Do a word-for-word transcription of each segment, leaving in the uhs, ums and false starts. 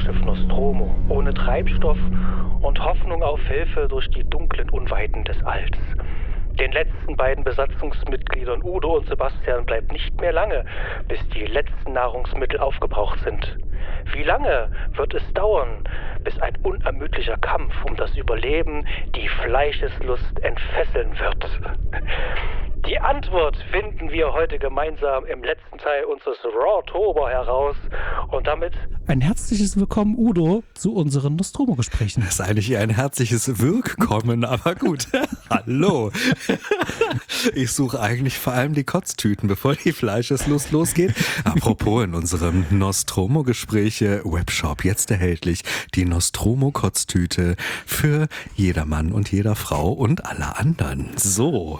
Raumschiff Nostromo, ohne Treibstoff und Hoffnung auf Hilfe durch die dunklen Unweiten des Alls. Den letzten beiden Besatzungsmitgliedern Udo und Sebastian bleibt nicht mehr lange, bis die letzten Nahrungsmittel aufgebraucht sind. Wie lange wird es dauern, bis ein unermüdlicher Kampf um das Überleben die Fleischeslust entfesseln wird? Die Antwort finden wir heute gemeinsam im letzten Teil unseres Rawtober heraus und damit ein herzliches Willkommen, Udo, zu unseren Nostromo-Gesprächen. Das ist eigentlich ein herzliches Willkommen, aber gut. Hallo. Ich suche eigentlich vor allem die Kotztüten, bevor die Fleischeslust losgeht. Apropos, in unserem Nostromo-Gespräche-Webshop jetzt erhältlich die Nostromo-Kotztüte für jedermann und jeder Frau und alle anderen. So.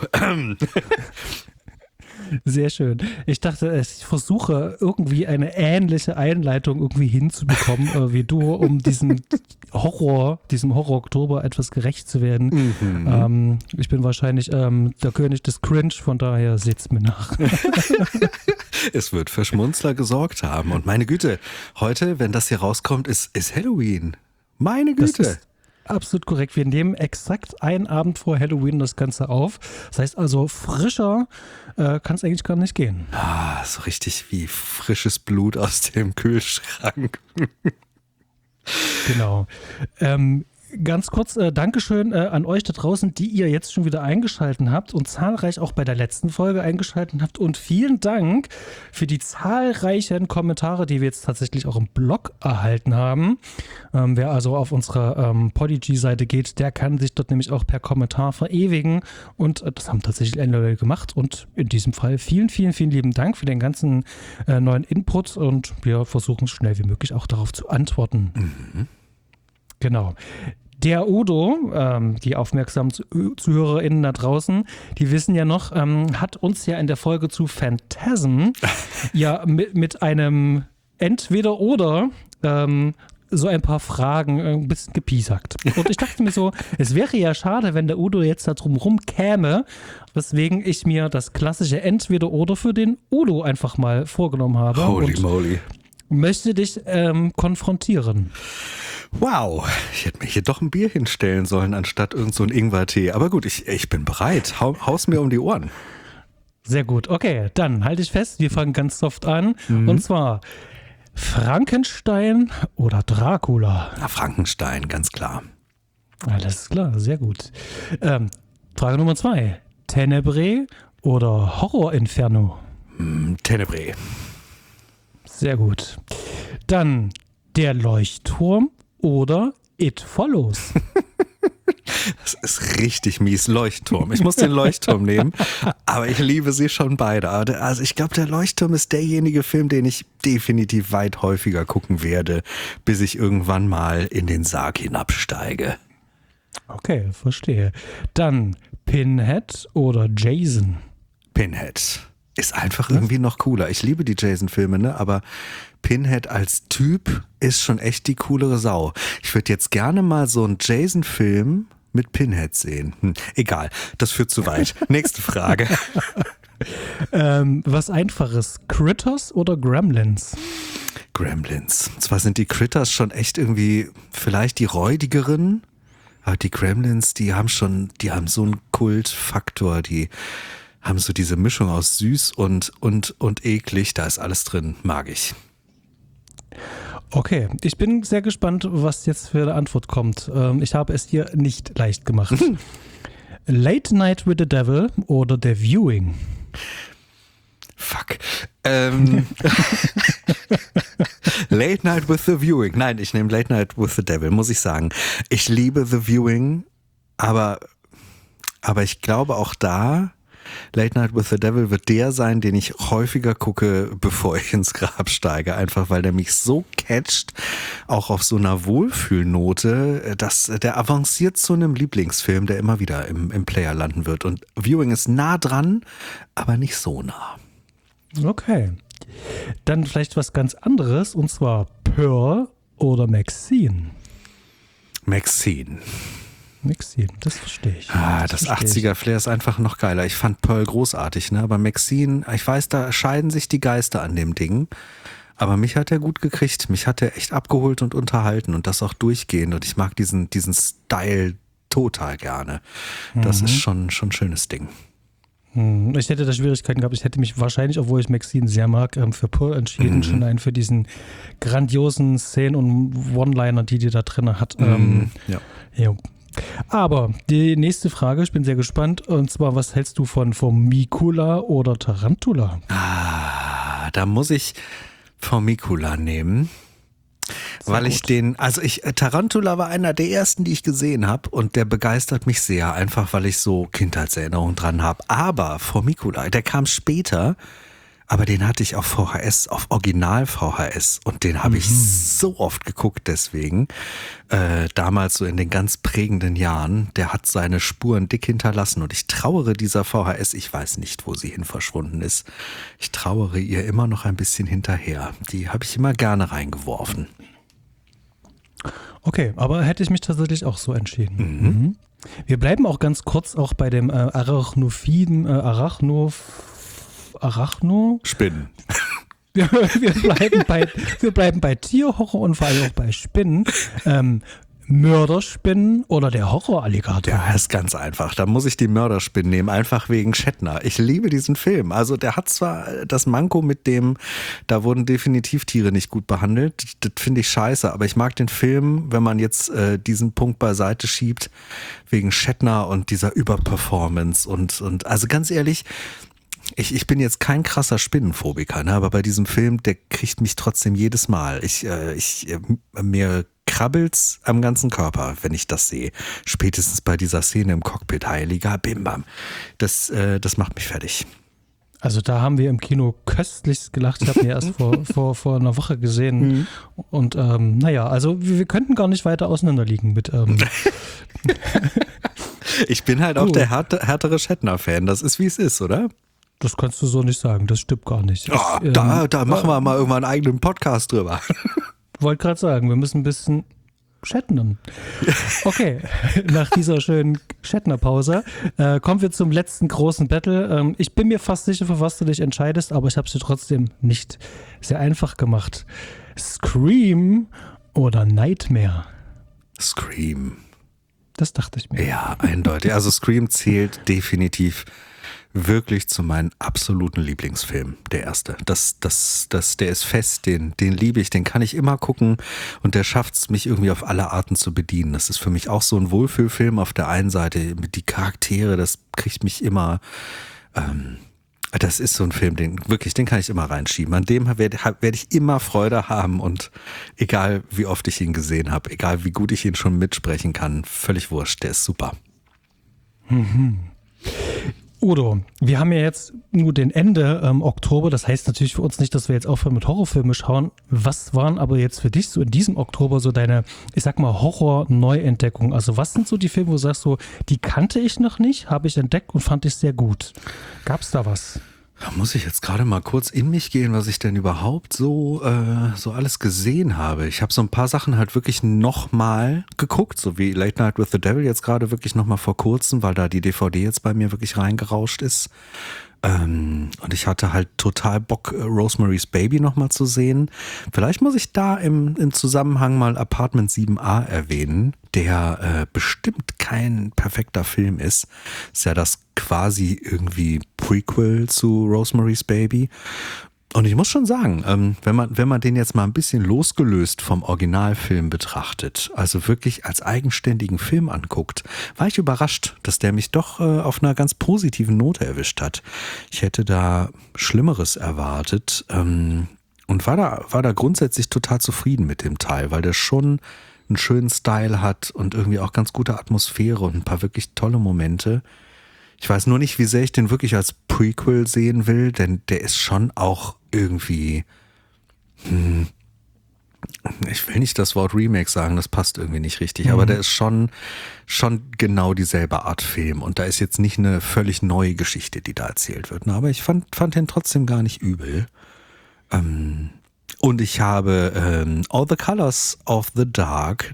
Sehr schön. Ich dachte, ich versuche irgendwie eine ähnliche Einleitung irgendwie hinzubekommen, äh, wie du, um diesen Horror, diesem Horror-Oktober etwas gerecht zu werden. Mhm. Ähm, ich bin wahrscheinlich ähm, der König des Cringe, von daher seht's mir nach. Es wird für Schmunzler gesorgt haben. Und meine Güte, heute, wenn das hier rauskommt, ist, ist Halloween. Meine Güte. Das ist absolut korrekt. Wir nehmen exakt einen Abend vor Halloween das Ganze auf. Das heißt also, frischer äh, kann es eigentlich gar nicht gehen. Ah, so richtig wie frisches Blut aus dem Kühlschrank. Genau. Ähm, Ganz kurz, äh, Dankeschön äh, an euch da draußen, die ihr jetzt schon wieder eingeschaltet habt und zahlreich auch bei der letzten Folge eingeschaltet habt. Und vielen Dank für die zahlreichen Kommentare, die wir jetzt tatsächlich auch im Blog erhalten haben. Ähm, wer also auf unsere ähm, Podigy-Seite geht, der kann sich dort nämlich auch per Kommentar verewigen. Und äh, das haben tatsächlich einige Leute gemacht. Und in diesem Fall vielen, vielen, vielen lieben Dank für den ganzen äh, neuen Input. Und wir versuchen schnell wie möglich auch darauf zu antworten. Mhm. Genau. Der Udo, ähm, die aufmerksamen ZuhörerInnen da draußen, die wissen ja noch, ähm, hat uns ja in der Folge zu Phantasm ja mit, mit einem Entweder-Oder ähm, so ein paar Fragen äh, ein bisschen gepiesackt. Und ich dachte mir so, es wäre ja schade, wenn der Udo jetzt da drum rum käme, weswegen ich mir das klassische Entweder-Oder für den Udo einfach mal vorgenommen habe. Holy moly. Möchte dich ähm, konfrontieren. Wow, ich hätte mir hier doch ein Bier hinstellen sollen, anstatt irgend so ein Ingwertee. Aber gut, ich, ich bin bereit. Hau, haus mir um die Ohren. Sehr gut. Okay, dann halte ich fest. Wir fangen ganz soft an. Mhm. Und zwar Frankenstein oder Dracula? Na, Frankenstein, ganz klar. Alles klar, sehr gut. Ähm, Frage Nummer zwei. Tenebrae oder Horror-Inferno? Mm, Tenebrae. Sehr gut. Dann der Leuchtturm oder It Follows? Das ist richtig mies, Leuchtturm. Ich muss den Leuchtturm nehmen, aber ich liebe sie schon beide. Also ich glaube, der Leuchtturm ist derjenige Film, den ich definitiv weit häufiger gucken werde, bis ich irgendwann mal in den Sarg hinabsteige. Okay, verstehe. Dann Pinhead oder Jason? Pinhead. Ist einfach irgendwie noch cooler. Ich liebe die Jason-Filme, ne? Aber Pinhead als Typ ist schon echt die coolere Sau. Ich würde jetzt gerne mal so einen Jason-Film mit Pinhead sehen. Hm, egal, das führt zu weit. Nächste Frage. ähm, was Einfaches, Critters oder Gremlins? Gremlins. Zwar sind die Critters schon echt irgendwie vielleicht die räudigeren, aber die Gremlins, die haben schon, die haben so einen Kultfaktor, die haben so diese Mischung aus süß und, und, und eklig, da ist alles drin, mag ich. Okay, ich bin sehr gespannt, was jetzt für eine Antwort kommt. Ähm, ich habe es dir nicht leicht gemacht. Late Night with the Devil oder The Viewing? Fuck. Ähm, Late Night with the Viewing. Nein, ich nehme Late Night with the Devil, muss ich sagen. Ich liebe The Viewing, aber, aber ich glaube auch da, Late Night with the Devil wird der sein, den ich häufiger gucke, bevor ich ins Grab steige. Einfach, weil der mich so catcht, auch auf so einer Wohlfühlnote, dass der avanciert zu einem Lieblingsfilm, der immer wieder im, im Player landen wird. Und Viewing ist nah dran, aber nicht so nah. Okay. Dann vielleicht was ganz anderes, und zwar Pearl oder Maxine? Maxine. Maxine, das verstehe ich. Ah, das, das achtziger-Flair ist einfach noch geiler. Ich fand Pearl großartig, ne? Aber Maxine, ich weiß, da scheiden sich die Geister an dem Ding. Aber mich hat er gut gekriegt. Mich hat er echt abgeholt und unterhalten und das auch durchgehend. Und ich mag diesen, diesen Style total gerne. Das Mhm. ist schon, schon ein schönes Ding. Hm, Ich hätte da Schwierigkeiten gehabt. Ich hätte mich wahrscheinlich, obwohl ich Maxine sehr mag, ähm, für Pearl entschieden. Mhm. Schon allein für diesen grandiosen Szenen und One-Liner, die die da drin hat. Ähm, ja. jo. Aber die nächste Frage, ich bin sehr gespannt. Und zwar, was hältst du von Formicula oder Tarantula? Ah, da muss ich Formicula nehmen. Sehr Weil ich gut. den, also ich, äh, Tarantula war einer der ersten, die ich gesehen habe und der begeistert mich sehr, einfach weil ich so Kindheitserinnerungen dran habe. Aber Formicula, der kam später, aber den hatte ich auf V H S, auf Original-V H S und den habe ich so oft geguckt deswegen. Äh, damals so in den ganz prägenden Jahren, der hat seine Spuren dick hinterlassen und ich trauere dieser V H S, ich weiß nicht, wo sie hin verschwunden ist. Ich trauere ihr immer noch ein bisschen hinterher. Die habe ich immer gerne reingeworfen. Okay, aber hätte ich mich tatsächlich auch so entschieden. Mhm. Wir bleiben auch ganz kurz auch bei dem äh, Arachnophiden, äh, Arachno, Arachno. Spinnen. Wir, wir, bleiben bei, wir bleiben bei Tierhorror und vor allem auch bei Spinnen. Ähm, Mörderspinnen oder der Horroralligator? Ja, ist ganz einfach. Da muss ich die Mörderspinnen nehmen, einfach wegen Shatner. Ich liebe diesen Film. Also der hat zwar das Manko mit dem, da wurden definitiv Tiere nicht gut behandelt. Das finde ich scheiße, aber ich mag den Film, wenn man jetzt äh, diesen Punkt beiseite schiebt, wegen Shatner und dieser Überperformance und, und also ganz ehrlich, Ich, ich bin jetzt kein krasser Spinnenphobiker, ne? Aber bei diesem Film, der kriegt mich trotzdem jedes Mal. Ich, äh, ich, äh, mir krabbelt's am ganzen Körper, wenn ich das sehe. Spätestens bei dieser Szene im Cockpit, heiliger Bimbam. Das, äh, das macht mich fertig. Also da haben wir im Kino köstlichst gelacht. Ich habe ihn erst vor, vor, vor einer Woche gesehen. Mhm. Und ähm, naja, also wir, wir könnten gar nicht weiter auseinanderliegen mit... Ähm, Ich bin halt auch Gut. der härte, härtere Shatner-Fan. Das ist, wie es ist, oder? Das kannst du so nicht sagen, das stimmt gar nicht. Ja, ich, ähm, da, da machen wir mal irgendwann einen eigenen Podcast drüber. wollte gerade sagen, wir müssen ein bisschen Shatnern. Okay, nach dieser schönen Shatner-Pause äh, kommen wir zum letzten großen Battle. Ähm, ich bin mir fast sicher, für was du dich entscheidest, aber ich habe es dir trotzdem nicht sehr einfach gemacht. Scream oder Nightmare? Scream. Das dachte ich mir. Ja, eindeutig. Also Scream zählt definitiv wirklich zu meinen absoluten Lieblingsfilmen, der erste. Das, das, das, der ist fest, den, den liebe ich, den kann ich immer gucken und der schafft es, mich irgendwie auf alle Arten zu bedienen. Das ist für mich auch so ein Wohlfühlfilm auf der einen Seite, die Charaktere, das kriegt mich immer, ähm, das ist so ein Film, den wirklich, den kann ich immer reinschieben. An dem werde werd ich immer Freude haben und egal wie oft ich ihn gesehen habe, egal wie gut ich ihn schon mitsprechen kann, völlig wurscht, der ist super. Mhm. Udo, wir haben ja jetzt nur den Ende ähm, Oktober, das heißt natürlich für uns nicht, dass wir jetzt aufhören mit Horrorfilmen schauen. Was waren aber jetzt für dich so in diesem Oktober so deine, ich sag mal, Horror-Neuentdeckungen? Also was sind so die Filme, wo du sagst so, die kannte ich noch nicht, habe ich entdeckt und fand ich sehr gut. Gab's da was? Da muss ich jetzt gerade mal kurz in mich gehen, was ich denn überhaupt so, äh, so alles gesehen habe. Ich habe so ein paar Sachen halt wirklich nochmal geguckt, so wie Late Night with the Devil jetzt gerade wirklich nochmal vor kurzem, weil da die D V D jetzt bei mir wirklich reingerauscht ist. Ähm, und ich hatte halt total Bock, Rosemary's Baby nochmal zu sehen. Vielleicht muss ich da im, im Zusammenhang mal Apartment sieben a erwähnen, der äh, bestimmt kein perfekter Film ist. Ist ja das quasi irgendwie Prequel zu Rosemary's Baby. Und ich muss schon sagen, ähm, wenn man, wenn man den jetzt mal ein bisschen losgelöst vom Originalfilm betrachtet, also wirklich als eigenständigen Film anguckt, war ich überrascht, dass der mich doch äh, auf einer ganz positiven Note erwischt hat. Ich hätte da Schlimmeres erwartet ähm, und war da, war da grundsätzlich total zufrieden mit dem Teil, weil der schon einen schönen Style hat und irgendwie auch ganz gute Atmosphäre und ein paar wirklich tolle Momente. Ich weiß nur nicht, wie sehr ich den wirklich als Prequel sehen will, denn der ist schon auch irgendwie, hm, ich will nicht das Wort Remake sagen, das passt irgendwie nicht richtig, mhm. aber der ist schon, schon genau dieselbe Art Film und da ist jetzt nicht eine völlig neue Geschichte, die da erzählt wird. Aber ich fand, fand den trotzdem gar nicht übel. Ähm, Und ich habe ähm, All the Colors of the Dark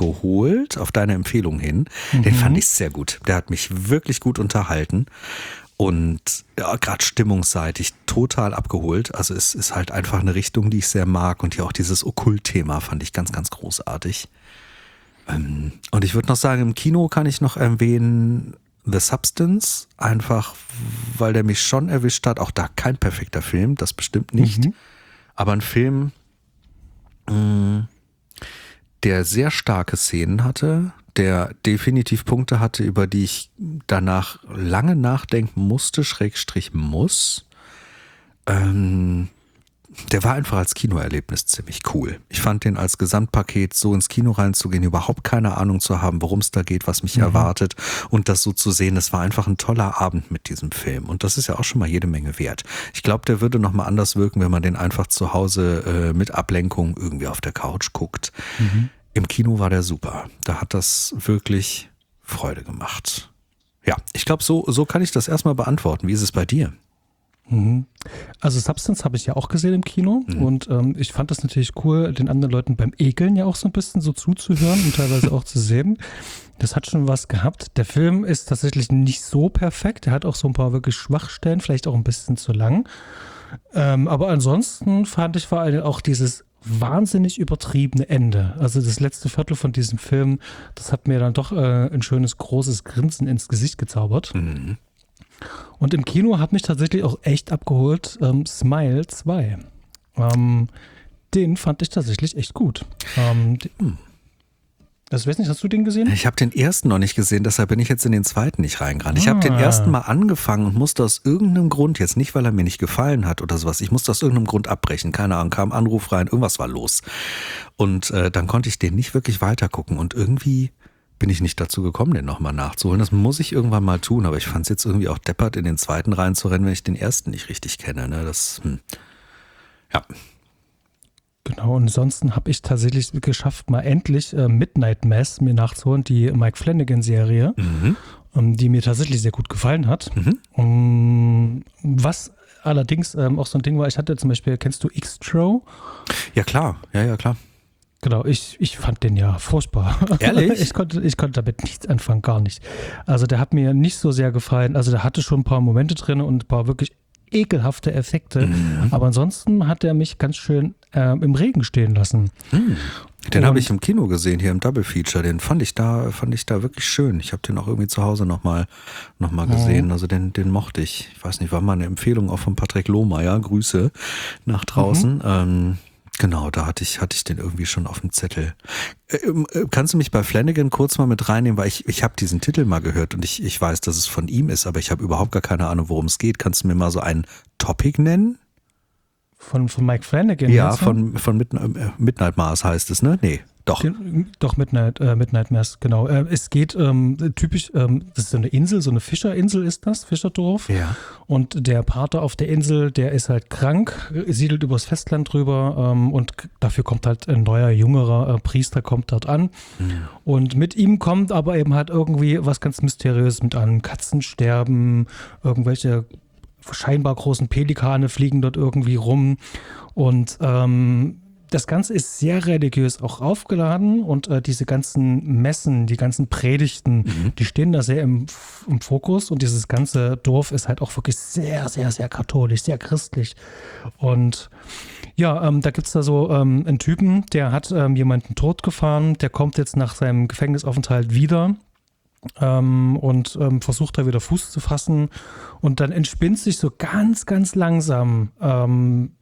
nachgeholt, auf deine Empfehlung hin. Mhm. Den fand ich sehr gut. Der hat mich wirklich gut unterhalten. und ja, gerade stimmungsseitig total abgeholt. Also es ist halt einfach eine Richtung, die ich sehr mag und ja auch dieses Okkult-Thema fand ich ganz, ganz großartig. Ähm, und ich würde noch sagen, im Kino kann ich noch erwähnen The Substance, einfach weil der mich schon erwischt hat. Auch da kein perfekter Film, das bestimmt nicht. Mhm. Aber ein Film, mh, der sehr starke Szenen hatte, der definitiv Punkte hatte, über die ich danach lange nachdenken musste, Schrägstrich muss. Ähm, der war einfach als Kinoerlebnis ziemlich cool. Ich fand den als Gesamtpaket, so ins Kino reinzugehen, überhaupt keine Ahnung zu haben, worum es da geht, was mich mhm. erwartet und das so zu sehen, das war einfach ein toller Abend mit diesem Film und das ist ja auch schon mal jede Menge wert. Ich glaube, der würde nochmal anders wirken, wenn man den einfach zu Hause äh, mit Ablenkung irgendwie auf der Couch guckt. Mhm. Im Kino war der super. Da hat das wirklich Freude gemacht. Ja, ich glaube, so, so kann ich das erstmal beantworten. Wie ist es bei dir? Also Substance habe ich ja auch gesehen im Kino mhm. und ähm, ich fand das natürlich cool, den anderen Leuten beim Ekeln ja auch so ein bisschen so zuzuhören und teilweise auch zu sehen. Das hat schon was gehabt. Der Film ist tatsächlich nicht so perfekt. Er hat auch so ein paar wirklich Schwachstellen, vielleicht auch ein bisschen zu lang. Ähm, aber ansonsten fand ich vor allem auch dieses wahnsinnig übertriebene Ende. Also das letzte Viertel von diesem Film, das hat mir dann doch äh, ein schönes, großes Grinsen ins Gesicht gezaubert. Mhm. Und im Kino hat mich tatsächlich auch echt abgeholt ähm, Smile zwei. Ähm, den fand ich tatsächlich echt gut. Ähm, den, also ich weiß nicht, hast du den gesehen? Ich habe den ersten noch nicht gesehen, deshalb bin ich jetzt in den zweiten nicht reingerannt. Ich ah. habe den ersten mal angefangen und musste aus irgendeinem Grund, jetzt nicht, weil er mir nicht gefallen hat oder sowas, ich musste aus irgendeinem Grund abbrechen. Keine Ahnung, kam Anruf rein, irgendwas war los. Und äh, dann konnte ich den nicht wirklich weitergucken und irgendwie bin ich nicht dazu gekommen, den nochmal nachzuholen. Das muss ich irgendwann mal tun, aber ich fand es jetzt irgendwie auch deppert, in den zweiten reinzurennen, wenn ich den ersten nicht richtig kenne. Ne? Das, hm. ja. Genau, und ansonsten habe ich tatsächlich geschafft, mal endlich äh, Midnight Mass mir nachzuholen, die Mike Flanagan-Serie, mhm. ähm, die mir tatsächlich sehr gut gefallen hat. Mhm. Um, was allerdings ähm, auch so ein Ding war, ich hatte zum Beispiel, kennst du Xtro? Ja klar, ja, ja, klar. Genau, ich, ich fand den ja furchtbar. Ehrlich? Ich konnte, ich konnte damit nichts anfangen, gar nicht. Also der hat mir nicht so sehr gefallen. Also der hatte schon ein paar Momente drin und ein paar wirklich ekelhafte Effekte. Mhm. Aber ansonsten hat er mich ganz schön äh, im Regen stehen lassen. Mhm. Den habe ich im Kino gesehen, hier im Double Feature. Den fand ich da, fand ich da wirklich schön. Ich habe den auch irgendwie zu Hause nochmal noch mal gesehen. Mhm. Also den, den mochte ich. Ich weiß nicht, war mal eine Empfehlung auch von Patrick Lohmeier. Grüße nach draußen. Mhm. Ähm, Genau, da hatte ich, hatte ich den irgendwie schon auf dem Zettel. Ähm, kannst du mich bei Flanagan kurz mal mit reinnehmen, weil ich, ich habe diesen Titel mal gehört und ich, ich weiß, dass es von ihm ist, aber ich habe überhaupt gar keine Ahnung, worum es geht. Kannst du mir mal so ein Topic nennen? Von, von Mike Flanagan? Ja, von, von Midnight, Midnight Mars heißt es, ne? Nee. Doch. Doch, Midnight, äh, Midnight Mass, genau. Äh, es geht ähm, typisch, ähm, das ist so eine Insel, so eine Fischerinsel ist das, Fischerdorf. Ja. Und der Pater auf der Insel, der ist halt krank, siedelt übers Festland drüber ähm, und dafür kommt halt ein neuer, jüngerer äh, Priester kommt dort an. Mhm. Und mit ihm kommt aber eben halt irgendwie was ganz Mysteriöses mit an. Katzen sterben, irgendwelche scheinbar großen Pelikane fliegen dort irgendwie rum und ähm, das Ganze ist sehr religiös auch aufgeladen und äh, diese ganzen Messen, die ganzen Predigten, mhm. die stehen da sehr im, im Fokus und dieses ganze Dorf ist halt auch wirklich sehr, sehr, sehr katholisch, sehr christlich. Und ja, ähm, da gibt es da so ähm, einen Typen, der hat ähm, jemanden totgefahren, der kommt jetzt nach seinem Gefängnisaufenthalt wieder. Ähm, und ähm, versucht da wieder Fuß zu fassen und dann entspinnt sich so ganz, ganz langsam ähm,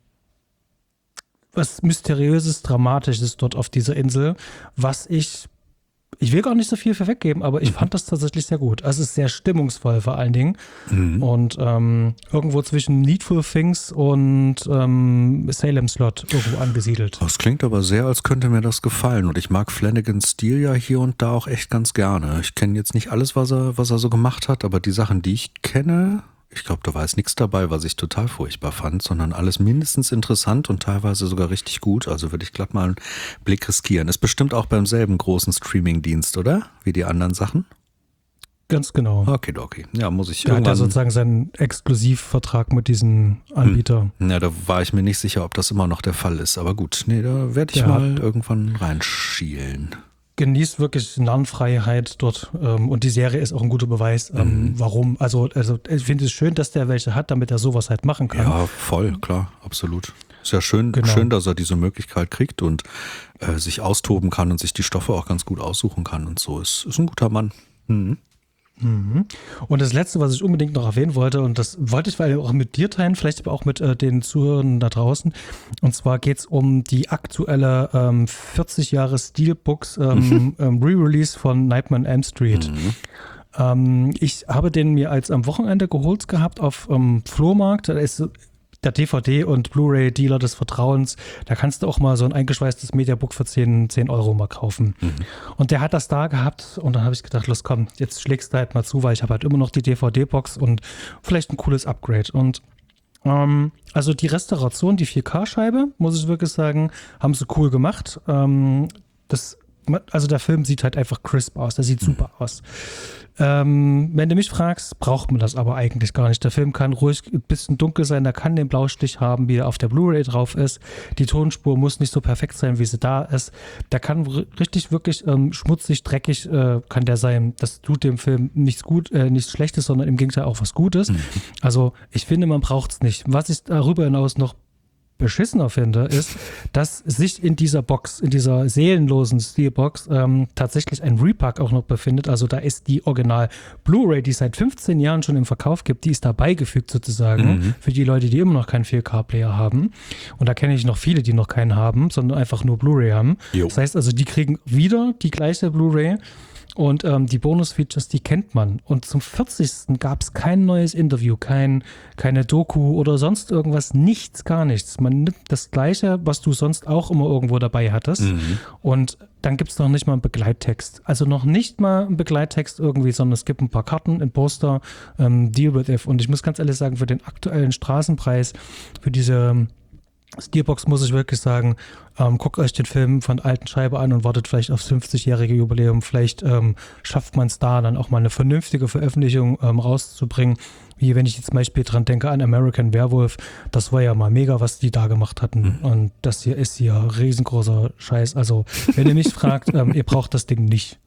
was Mysteriöses, Dramatisches dort auf dieser Insel, was ich, ich will gar nicht so viel vorweggeben, aber ich fand das tatsächlich sehr gut. Also es ist sehr stimmungsvoll vor allen Dingen mhm. und ähm, irgendwo zwischen Needful Things und ähm, Salem Slot irgendwo angesiedelt. Das klingt aber sehr, als könnte mir das gefallen und ich mag Flanagans Stil ja hier und da auch echt ganz gerne. Ich kenne jetzt nicht alles, was er, was er so gemacht hat, aber die Sachen, die ich kenne, ich glaube, da war jetzt nichts dabei, was ich total furchtbar fand, sondern alles mindestens interessant und teilweise sogar richtig gut. Also würde ich glatt mal einen Blick riskieren. Ist bestimmt auch beim selben großen Streaming-Dienst, oder? Wie die anderen Sachen? Ganz genau. Okay, okay. Ja, muss ich Der irgendwann... hat ja sozusagen seinen Exklusivvertrag mit diesem Anbieter. Hm. Ja, da war ich mir nicht sicher, ob das immer noch der Fall ist. Aber gut, nee, da werde ich der mal hat... irgendwann reinschielen. genießt wirklich Narrenfreiheit dort ähm, und die Serie ist auch ein guter Beweis, ähm, mhm. warum. Also, also ich finde es schön, dass der welche hat, damit er sowas halt machen kann. Ja, voll, klar, absolut. Ist ja schön, Genau. schön, dass er diese Möglichkeit kriegt und äh, sich austoben kann und sich die Stoffe auch ganz gut aussuchen kann und so. Ist, ist ein guter Mann. Mhm. Mhm. Und das Letzte, was ich unbedingt noch erwähnen wollte, und das wollte ich auch mit dir teilen, vielleicht aber auch mit äh, den Zuhörern da draußen, und zwar geht es um die aktuelle ähm, vierzig Jahre Steelbooks ähm, ähm, Re-Release von Nightmare on Elm Street. Mhm. Ähm, ich habe den mir als am Wochenende geholt gehabt auf ähm, Flohmarkt. Da ist der D V D- und Blu-ray-Dealer des Vertrauens. Da kannst du auch mal so ein eingeschweißtes Mediabook für zehn Euro mal kaufen. Mhm. Und der hat das da gehabt und dann habe ich gedacht, los komm, jetzt schlägst du halt mal zu, weil ich habe halt immer noch die D V D-Box und vielleicht ein cooles Upgrade. Und ähm, also die Restauration, die vier K-Scheibe, muss ich wirklich sagen, haben sie cool gemacht. Ähm, das Also der Film sieht halt einfach crisp aus, der sieht super aus. Ähm, wenn du mich fragst, braucht man das aber eigentlich gar nicht. Der Film kann ruhig ein bisschen dunkel sein, der kann den Blaustich haben, wie er auf der Blu-ray drauf ist. Die Tonspur muss nicht so perfekt sein, wie sie da ist. Der kann r- richtig, wirklich ähm, schmutzig, dreckig äh, kann der sein. Das tut dem Film nichts gut, äh, nichts Schlechtes, sondern im Gegenteil auch was Gutes. Mhm. Also ich finde, man braucht es nicht. Was ich darüber hinaus noch beschissener finde, ist, dass sich in dieser Box, in dieser seelenlosen Steelbox ähm, tatsächlich ein Repack auch noch befindet. Also da ist die Original Blu-ray, die es seit fünfzehn Jahren schon im Verkauf gibt, die ist da beigefügt sozusagen mhm. für die Leute, die immer noch keinen vier K-Player haben. Und da kenne ich noch viele, die noch keinen haben, sondern einfach nur Blu-ray haben. Jo. Das heißt also, die kriegen wieder die gleiche Blu-ray. Und ähm, die Bonus-Features, die kennt man. Und zum vierzigsten gab es kein neues Interview, kein, keine Doku oder sonst irgendwas, nichts, gar nichts. Man nimmt das Gleiche, was du sonst auch immer irgendwo dabei hattest. Mhm. Und dann gibt es noch nicht mal einen Begleittext. Also noch nicht mal einen Begleittext irgendwie, sondern es gibt ein paar Karten, ein Poster, ähm, Deal with It. Und ich muss ganz ehrlich sagen, für den aktuellen Straßenpreis, für diese Steelbox muss ich wirklich sagen, ähm, guckt euch den Film von alten Scheibe an und wartet vielleicht aufs fünfzigjährige Jubiläum. Vielleicht ähm, schafft man es da, dann auch mal eine vernünftige Veröffentlichung ähm, rauszubringen. Wie wenn ich jetzt zum Beispiel dran denke an American Werewolf, das war ja mal mega, was die da gemacht hatten. Mhm. Und das hier ist hier riesengroßer Scheiß. Also wenn ihr mich fragt, ähm, ihr braucht das Ding nicht.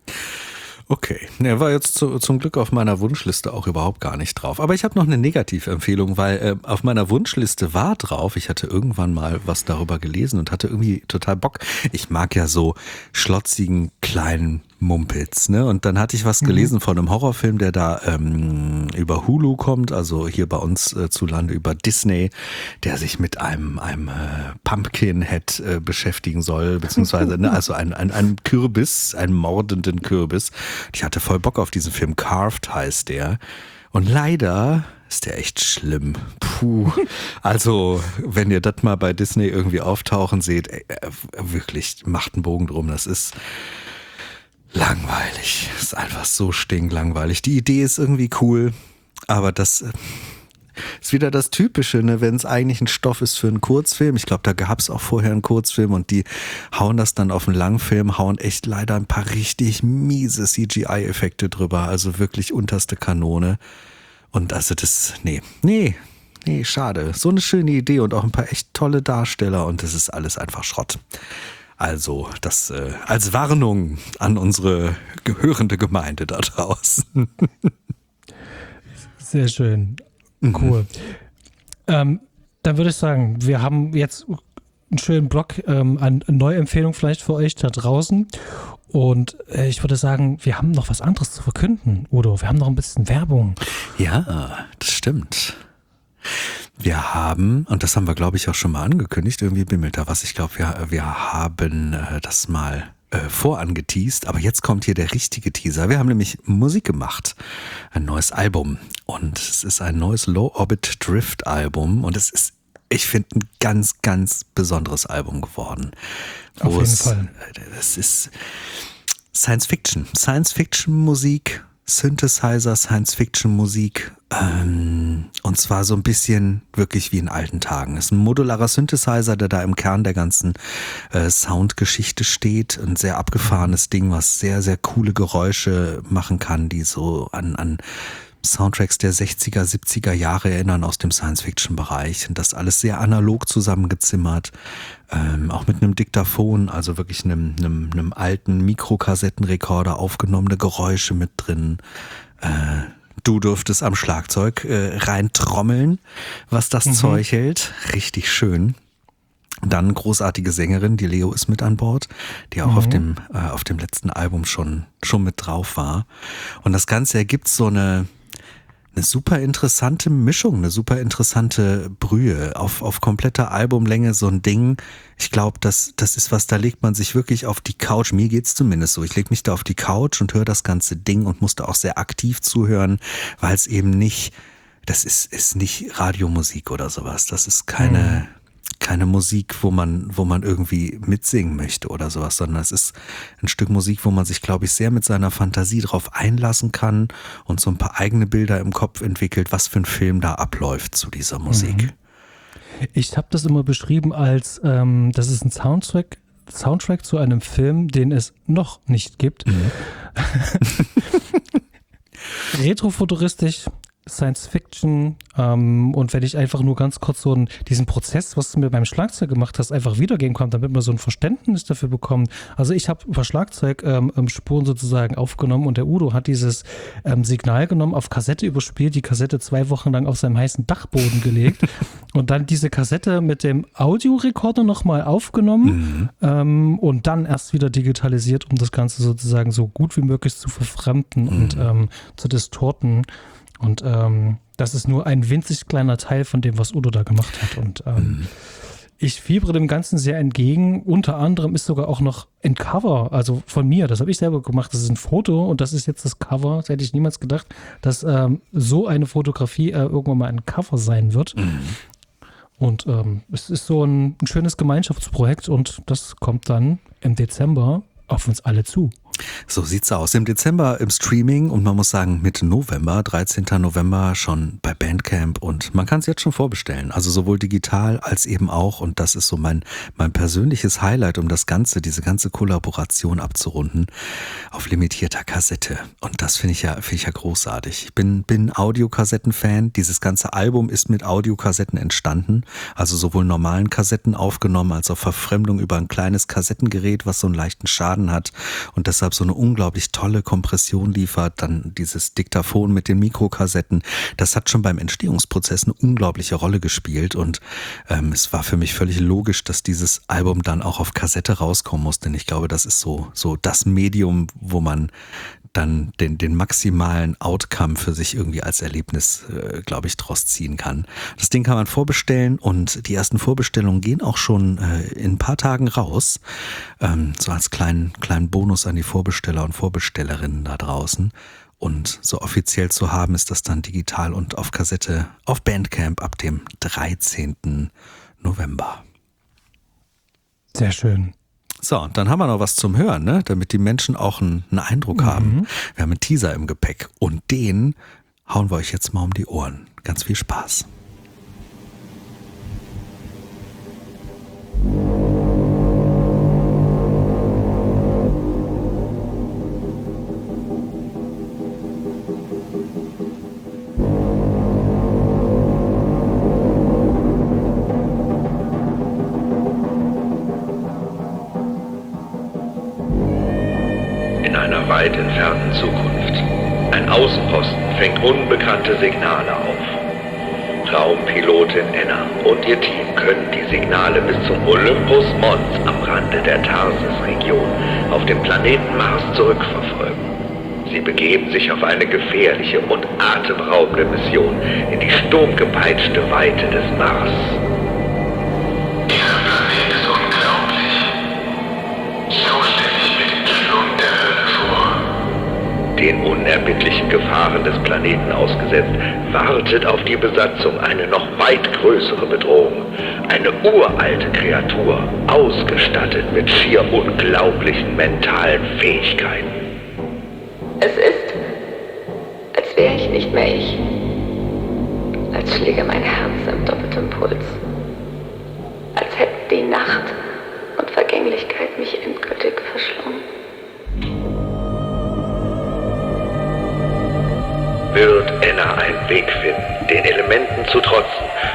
Okay, er war jetzt zu, zum Glück auf meiner Wunschliste auch überhaupt gar nicht drauf. Aber ich habe noch eine Negativempfehlung, weil äh, auf meiner Wunschliste war drauf, ich hatte irgendwann mal was darüber gelesen und hatte irgendwie total Bock. Ich mag ja so schlotzigen kleinen Mumpitz, ne? Und dann hatte ich was gelesen mhm. von einem Horrorfilm, der da ähm, über Hulu kommt, also hier bei uns äh, zu Lande über Disney, der sich mit einem, einem äh, Pumpkinhead äh, beschäftigen soll, beziehungsweise ne, also ein, ein, einem Kürbis, einem mordenden Kürbis. Ich hatte voll Bock auf diesen Film, Carved heißt der. Und leider ist der echt schlimm. Puh. Also, wenn ihr das mal bei Disney irgendwie auftauchen seht, ey, wirklich, macht einen Bogen drum. Das ist langweilig. Das ist einfach so stinklangweilig. Die Idee ist irgendwie cool, aber das ist wieder das Typische, ne, wenn es eigentlich ein Stoff ist für einen Kurzfilm. Ich glaube, da gab es auch vorher einen Kurzfilm und die hauen das dann auf einen Langfilm, hauen echt leider ein paar richtig miese C G I-Effekte drüber. Also wirklich unterste Kanone. Und also das, nee, nee, nee, schade. So eine schöne Idee und auch ein paar echt tolle Darsteller und das ist alles einfach Schrott. Also das äh, als Warnung an unsere gehörende Gemeinde da draußen. Sehr schön. Cool. Mhm. Ähm, dann würde ich sagen, wir haben jetzt einen schönen Block ähm, an Neuempfehlungen vielleicht für euch da draußen. Und äh, ich würde sagen, wir haben noch was anderes zu verkünden, Udo. Wir haben noch ein bisschen Werbung. Ja, das stimmt. Wir haben, und das haben wir, glaube ich, auch schon mal angekündigt, irgendwie bimmelt da was. Ich glaube, wir, wir haben äh, das mal äh, vorangeteast, aber jetzt kommt hier der richtige Teaser. Wir haben nämlich Musik gemacht, ein neues Album. Und es ist ein neues Low-Orbit-Drift-Album. Und es ist, ich finde, ein ganz, ganz besonderes Album geworden. Auf jeden es, Fall. Das ist Science-Fiction. Science-Fiction-Musik, Synthesizer, Science-Fiction-Musik. Ähm, und zwar so ein bisschen wirklich wie in alten Tagen. Es ist ein modularer Synthesizer, der da im Kern der ganzen äh, Soundgeschichte steht. Ein sehr abgefahrenes Ding, was sehr, sehr coole Geräusche machen kann, die so an, an Soundtracks der sechziger, siebziger Jahre erinnern aus dem Science-Fiction-Bereich. Und das alles sehr analog zusammengezimmert, ähm, auch mit einem Diktaphon, also wirklich einem, einem, einem alten Mikrokassettenrekorder aufgenommene Geräusche mit drin. Äh, du durftest am Schlagzeug äh, reintrommeln, was das mhm. Zeug hält. Richtig schön. Dann großartige Sängerin, die Leo ist mit an Bord, die auch mhm. auf dem äh, auf dem letzten Album schon schon mit drauf war. Und das Ganze ergibt so eine eine super interessante Mischung, eine super interessante Brühe auf auf kompletter Albumlänge, so ein Ding. Ich glaube, das das ist was, da legt man sich wirklich auf die Couch. Mir geht's zumindest so. Ich leg mich da auf die Couch und höre das ganze Ding und musste auch sehr aktiv zuhören, weil es eben nicht, das ist ist nicht Radiomusik oder sowas. Das ist keine mhm. keine Musik, wo man, wo man irgendwie mitsingen möchte oder sowas, sondern es ist ein Stück Musik, wo man sich, glaube ich, sehr mit seiner Fantasie drauf einlassen kann und so ein paar eigene Bilder im Kopf entwickelt, was für ein Film da abläuft zu dieser Musik. Mhm. Ich habe das immer beschrieben als, ähm, das ist ein Soundtrack, Soundtrack zu einem Film, den es noch nicht gibt. Mhm. Retrofuturistisch, Science Fiction, ähm, und wenn ich einfach nur ganz kurz so einen, diesen Prozess, was du mir beim Schlagzeug gemacht hast, einfach wiedergeben kann, damit man so ein Verständnis dafür bekommt. Also ich habe über Schlagzeug ähm, Spuren sozusagen aufgenommen und der Udo hat dieses ähm, Signal genommen, auf Kassette überspielt, die Kassette zwei Wochen lang auf seinem heißen Dachboden gelegt und dann diese Kassette mit dem Audiorekorder nochmal aufgenommen mhm. ähm, und dann erst wieder digitalisiert, um das Ganze sozusagen so gut wie möglich zu verfremden mhm. und ähm, zu distorten. Und ähm, das ist nur ein winzig kleiner Teil von dem, was Udo da gemacht hat. Und ähm, mhm. ich fiebere dem Ganzen sehr entgegen. Unter anderem ist sogar auch noch ein Cover, also von mir, das habe ich selber gemacht. Das ist ein Foto und das ist jetzt das Cover. Das hätte ich niemals gedacht, dass ähm, so eine Fotografie äh, irgendwann mal ein Cover sein wird. Mhm. Und ähm, es ist so ein, ein schönes Gemeinschaftsprojekt und das kommt dann im Dezember auf uns alle zu. So sieht's aus. Im Dezember im Streaming und man muss sagen Mitte November, dreizehnten November schon bei Bandcamp und man kann es jetzt schon vorbestellen. Also sowohl digital als eben auch, und das ist so mein, mein persönliches Highlight, um das Ganze, diese ganze Kollaboration abzurunden, auf limitierter Kassette. Und das finde ich ja, finde ich ja großartig. Ich bin, bin Audiokassetten-Fan. Dieses ganze Album ist mit Audiokassetten entstanden. Also sowohl normalen Kassetten aufgenommen, als auch Verfremdung über ein kleines Kassettengerät, was so einen leichten Schaden hat und deshalb so eine unglaublich tolle Kompression liefert, dann dieses Diktaphon mit den Mikrokassetten, das hat schon beim Entstehungsprozess eine unglaubliche Rolle gespielt und ähm, es war für mich völlig logisch, dass dieses Album dann auch auf Kassette rauskommen muss, denn ich glaube, das ist so, so das Medium, wo man dann den, den maximalen Outcome für sich irgendwie als Erlebnis, äh, glaube ich, draus ziehen kann. Das Ding kann man vorbestellen und die ersten Vorbestellungen gehen auch schon äh, in ein paar Tagen raus. Ähm, so als kleinen, kleinen Bonus an die Vorbesteller und Vorbestellerinnen da draußen. Und so offiziell zu haben ist das dann digital und auf Kassette auf Bandcamp ab dem dreizehnten November. Sehr schön. So, und dann haben wir noch was zum Hören, ne? Damit die Menschen auch einen, einen Eindruck mhm. haben. Wir haben einen Teaser im Gepäck und den hauen wir euch jetzt mal um die Ohren. Ganz viel Spaß. weit entfernten Zukunft. Ein Außenposten fängt unbekannte Signale auf. Raumpilotin Enna und ihr Team können die Signale bis zum Olympus Mons am Rande der Tarsis-Region auf dem Planeten Mars zurückverfolgen. Sie begeben sich auf eine gefährliche und atemberaubende Mission in die sturmgepeitschte Weite des Mars. Dieser Planet ist unglaublich. So stelle ich mir den Sturm der Hölle vor. Den unerbittlichen Gefahren des Planeten ausgesetzt, wartet auf die Besatzung eine noch weit größere Bedrohung. Eine uralte Kreatur, ausgestattet mit schier unglaublichen mentalen Fähigkeiten. Es ist, als wäre ich nicht mehr ich. Als schläge mein Herz im doppelten Puls. Als hätten die Nacht und Vergänglichkeit mich endgültig verschlungen. Wird Enna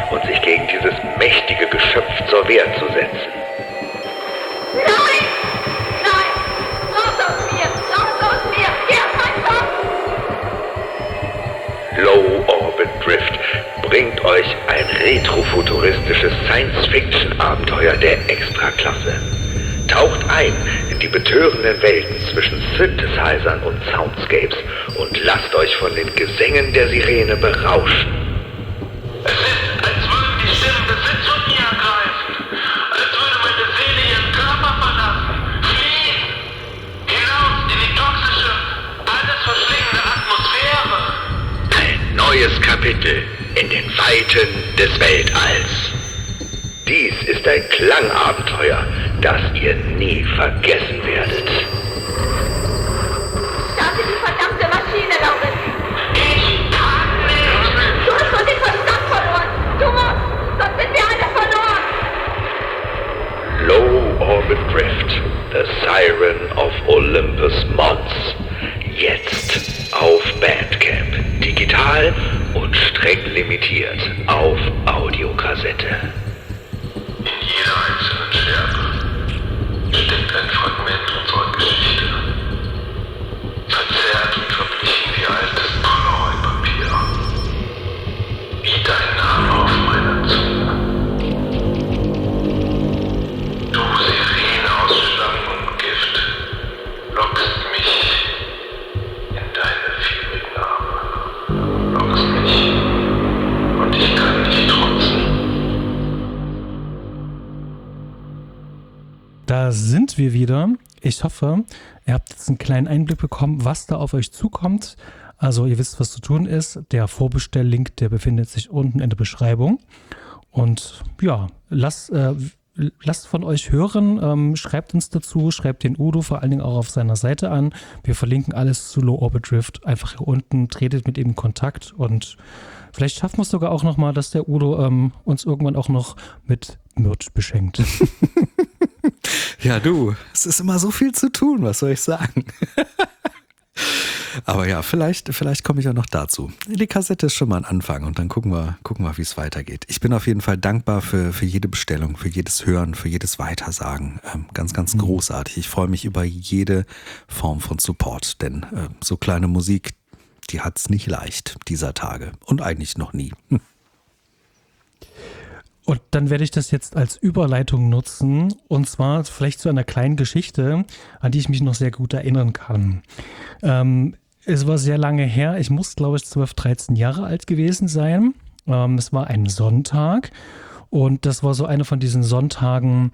und sich gegen dieses mächtige Geschöpf zur Wehr zu setzen. Nein! Nein! Raus aus mir! Raus aus mir! Hier ist mein Kopf! Low Orbit Drift bringt euch ein retrofuturistisches Science-Fiction-Abenteuer der Extraklasse. Taucht ein in die betörenden Welten zwischen Synthesizern und Soundscapes und lasst euch von den Gesängen der Sirene berauschen. Es ist, als würden die Stimmen Besitz von mir ergreifen. Als würde meine Seele ihren Körper verlassen. Fliehen! Hinaus in die toxische, alles verschlingende Atmosphäre. Ein neues Kapitel in den Weiten des Weltalls. Dies ist ein Klangabenteuer, das ihr nie vergessen werdet. Starte die verdammte Maschine, Lauren! Ich kann nicht! Du hast doch den Verstand verloren! Du musst! Sonst sind wir alle verloren! Low Orbit Drift, The Siren of Olympus Mons. Jetzt auf Bandcamp. Digital und streng limitiert auf Audiokassette. In jeder einzelnen Scherbe steckt ein Fragment unserer Geschichte. Verzerrt und verblichen wie altes Polaroid-Papier. Wie dein Name auf meiner Zunge. Du Sirene aus Schlangen und Gift, lockst mich in deine Fibelnarbe. Lockst mich und ich kann nicht trotzen. Da sind wir wieder. Ich hoffe, ihr habt jetzt einen kleinen Einblick bekommen, was da auf euch zukommt. Also ihr wisst, was zu tun ist. Der Vorbestelllink, der befindet sich unten in der Beschreibung. Und ja, lasst, äh, lasst von euch hören. Ähm, schreibt uns dazu, schreibt den Udo vor allen Dingen auch auf seiner Seite an. Wir verlinken alles zu Low Orbit Drift. Einfach hier unten, tretet mit ihm in Kontakt. Und vielleicht schaffen wir es sogar auch nochmal, dass der Udo ähm, uns irgendwann auch noch mit Merch beschenkt. Ja, du, es ist immer so viel zu tun, was soll ich sagen? Aber ja, vielleicht, vielleicht komme ich auch noch dazu. Die Kassette ist schon mal ein Anfang und dann gucken wir, gucken wir, wie es weitergeht. Ich bin auf jeden Fall dankbar für, für jede Bestellung, für jedes Hören, für jedes Weitersagen. Ähm, ganz, ganz mhm. großartig. Ich freue mich über jede Form von Support, denn äh, so kleine Musik, die hat es nicht leicht dieser Tage und eigentlich noch nie. Hm. Und dann werde ich das jetzt als Überleitung nutzen, und zwar vielleicht zu einer kleinen Geschichte, an die ich mich noch sehr gut erinnern kann. Ähm, es war sehr lange her, ich muss glaube ich zwölf, dreizehn Jahre alt gewesen sein. Ähm, es war ein Sonntag und das war so einer von diesen Sonntagen,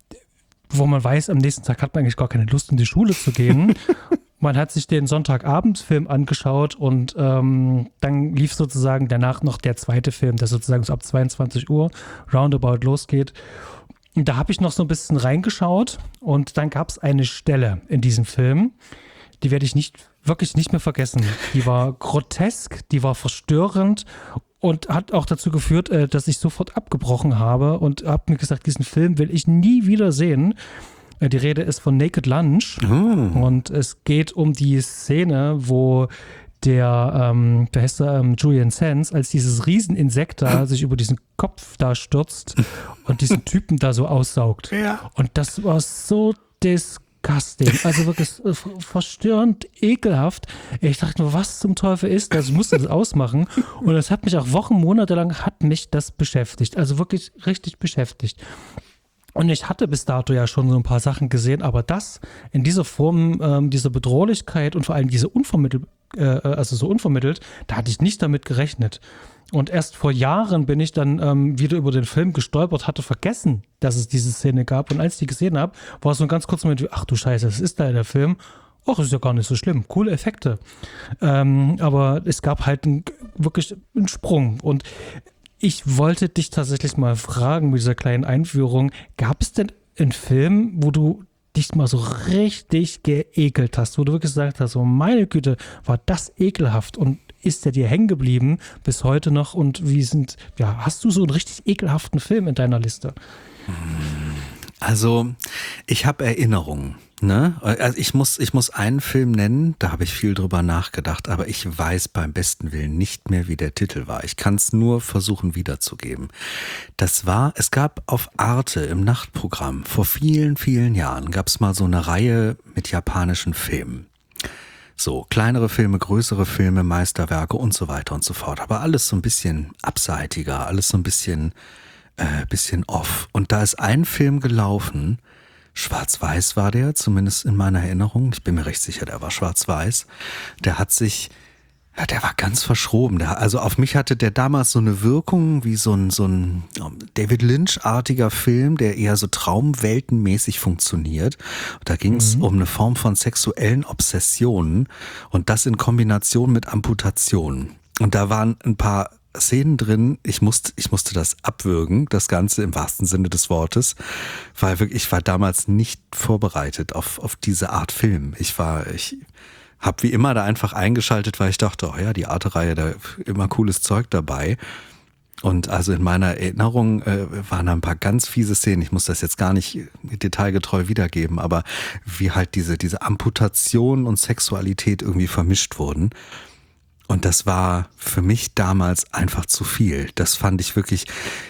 wo man weiß, am nächsten Tag hat man eigentlich gar keine Lust, in die Schule zu gehen. Man hat sich den Sonntagabendfilm angeschaut und ähm, dann lief sozusagen danach noch der zweite Film, der sozusagen so ab zweiundzwanzig Uhr roundabout losgeht. Und da habe ich noch so ein bisschen reingeschaut und dann gab es eine Stelle in diesem Film, die werde ich nicht, wirklich nicht mehr vergessen. Die war grotesk, die war verstörend und hat auch dazu geführt, äh, dass ich sofort abgebrochen habe und habe mir gesagt, diesen Film will ich nie wieder sehen. Die Rede ist von Naked Lunch oh. und es geht um die Szene, wo der, ähm, der heißt da, ähm, Julian Sands, als dieses Rieseninsekt da sich über diesen Kopf da stürzt und diesen Typen da so aussaugt. Ja. Und das war so disgusting, also wirklich äh, verstörend, ekelhaft. Ich dachte nur, was zum Teufel ist das? Ich musste das ausmachen und es hat mich auch Wochen, Monate lang hat mich das beschäftigt, also wirklich richtig beschäftigt. Und ich hatte bis dato ja schon so ein paar Sachen gesehen, aber das in dieser Form, ähm, diese Bedrohlichkeit und vor allem diese unvermittelt, äh, also so unvermittelt, da hatte ich nicht damit gerechnet. Und erst vor Jahren bin ich dann ähm, wieder über den Film gestolpert, hatte vergessen, dass es diese Szene gab. Und als ich die gesehen habe, war es so ein ganz kurzer Moment wie, ach du Scheiße, das ist da der Film. Ach, ist ja gar nicht so schlimm. Coole Effekte. Ähm, aber es gab halt ein, wirklich einen Sprung. Und ich wollte dich tatsächlich mal fragen mit dieser kleinen Einführung, gab es denn einen Film, wo du dich mal so richtig geekelt hast, wo du wirklich gesagt hast, so meine Güte, war das ekelhaft und ist der dir hängen geblieben bis heute noch und wie sind, ja, hast du so einen richtig ekelhaften Film in deiner Liste? Also, ich habe Erinnerungen. Ne? Also ich muss, ich muss einen Film nennen, da habe ich viel drüber nachgedacht, aber ich weiß beim besten Willen nicht mehr, wie der Titel war. Ich kann es nur versuchen wiederzugeben. Das war, es gab auf Arte im Nachtprogramm vor vielen, vielen Jahren, gab es mal so eine Reihe mit japanischen Filmen. So, kleinere Filme, größere Filme, Meisterwerke und so weiter und so fort. Aber alles so ein bisschen abseitiger, alles so ein bisschen, äh, bisschen off. Und da ist ein Film gelaufen, schwarz-weiß war der, zumindest in meiner Erinnerung. Ich bin mir recht sicher, der war schwarz-weiß. Der hat sich, ja, der war ganz verschroben. Der, also auf mich hatte der damals so eine Wirkung wie so ein, so ein David Lynch-artiger Film, der eher so traumweltenmäßig funktioniert. Und da ging es mhm. um eine Form von sexuellen Obsessionen und das in Kombination mit Amputationen. Und da waren ein paar Szenen drin, ich musste, ich musste das abwürgen, das Ganze im wahrsten Sinne des Wortes, weil wirklich, ich war damals nicht vorbereitet auf, auf diese Art Film. Ich war, ich habe wie immer da einfach eingeschaltet, weil ich dachte, oh ja, die Arte-Reihe, da immer cooles Zeug dabei. Und also in meiner Erinnerung äh, waren da ein paar ganz fiese Szenen. Ich muss das jetzt gar nicht detailgetreu wiedergeben, aber wie halt diese, diese Amputation und Sexualität irgendwie vermischt wurden. Und das war für mich damals einfach zu viel. Das fand ich wirklich,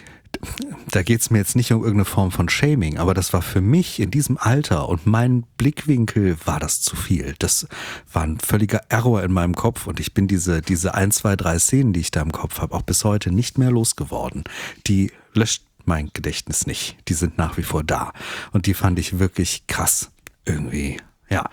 da geht es mir jetzt nicht um irgendeine Form von Shaming, aber das war für mich in diesem Alter und mein Blickwinkel war das zu viel. Das war ein völliger Error in meinem Kopf und ich bin diese, diese ein, zwei, drei Szenen, die ich da im Kopf habe, auch bis heute nicht mehr losgeworden. Die löscht mein Gedächtnis nicht. Die sind nach wie vor da. Und die fand ich wirklich krass. Irgendwie, ja.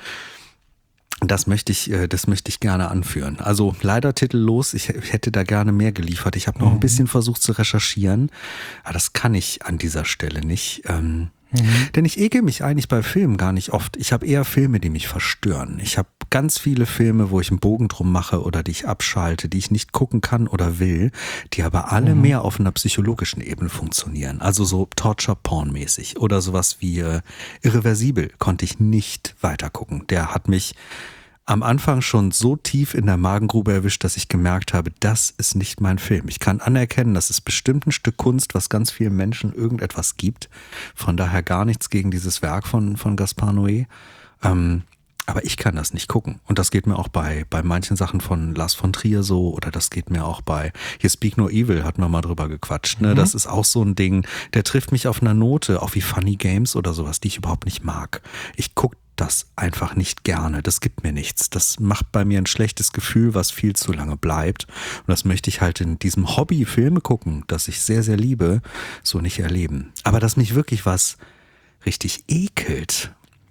Das möchte ich, das möchte ich gerne anführen. Also leider titellos, ich hätte da gerne mehr geliefert. Ich habe noch ein bisschen versucht zu recherchieren, aber das kann ich an dieser Stelle nicht. Ähm, mhm. Denn ich ekel mich eigentlich bei Filmen gar nicht oft. Ich habe eher Filme, die mich verstören. Ich habe ganz viele Filme, wo ich einen Bogen drum mache oder die ich abschalte, die ich nicht gucken kann oder will, die aber alle mhm. mehr auf einer psychologischen Ebene funktionieren. Also so Torture-Porn-mäßig oder sowas wie äh, Irreversibel konnte ich nicht weitergucken. Der hat mich am Anfang schon so tief in der Magengrube erwischt, dass ich gemerkt habe, das ist nicht mein Film. Ich kann anerkennen, das ist bestimmt ein Stück Kunst, was ganz vielen Menschen irgendetwas gibt. Von daher gar nichts gegen dieses Werk von, von Gaspar Noé. Ähm, aber ich kann das nicht gucken. Und das geht mir auch bei, bei manchen Sachen von Lars von Trier so, oder das geht mir auch bei, hier Speak No Evil, hatten wir mal drüber gequatscht, ne? Mhm. Das ist auch so ein Ding, der trifft mich auf einer Note, auch wie Funny Games oder sowas, die ich überhaupt nicht mag. Ich gucke das einfach nicht gerne. Das gibt mir nichts. Das macht bei mir ein schlechtes Gefühl, was viel zu lange bleibt. Und das möchte ich halt in diesem Hobby Filme gucken, das ich sehr, sehr liebe, so nicht erleben. Aber dass mich wirklich was richtig ekelt,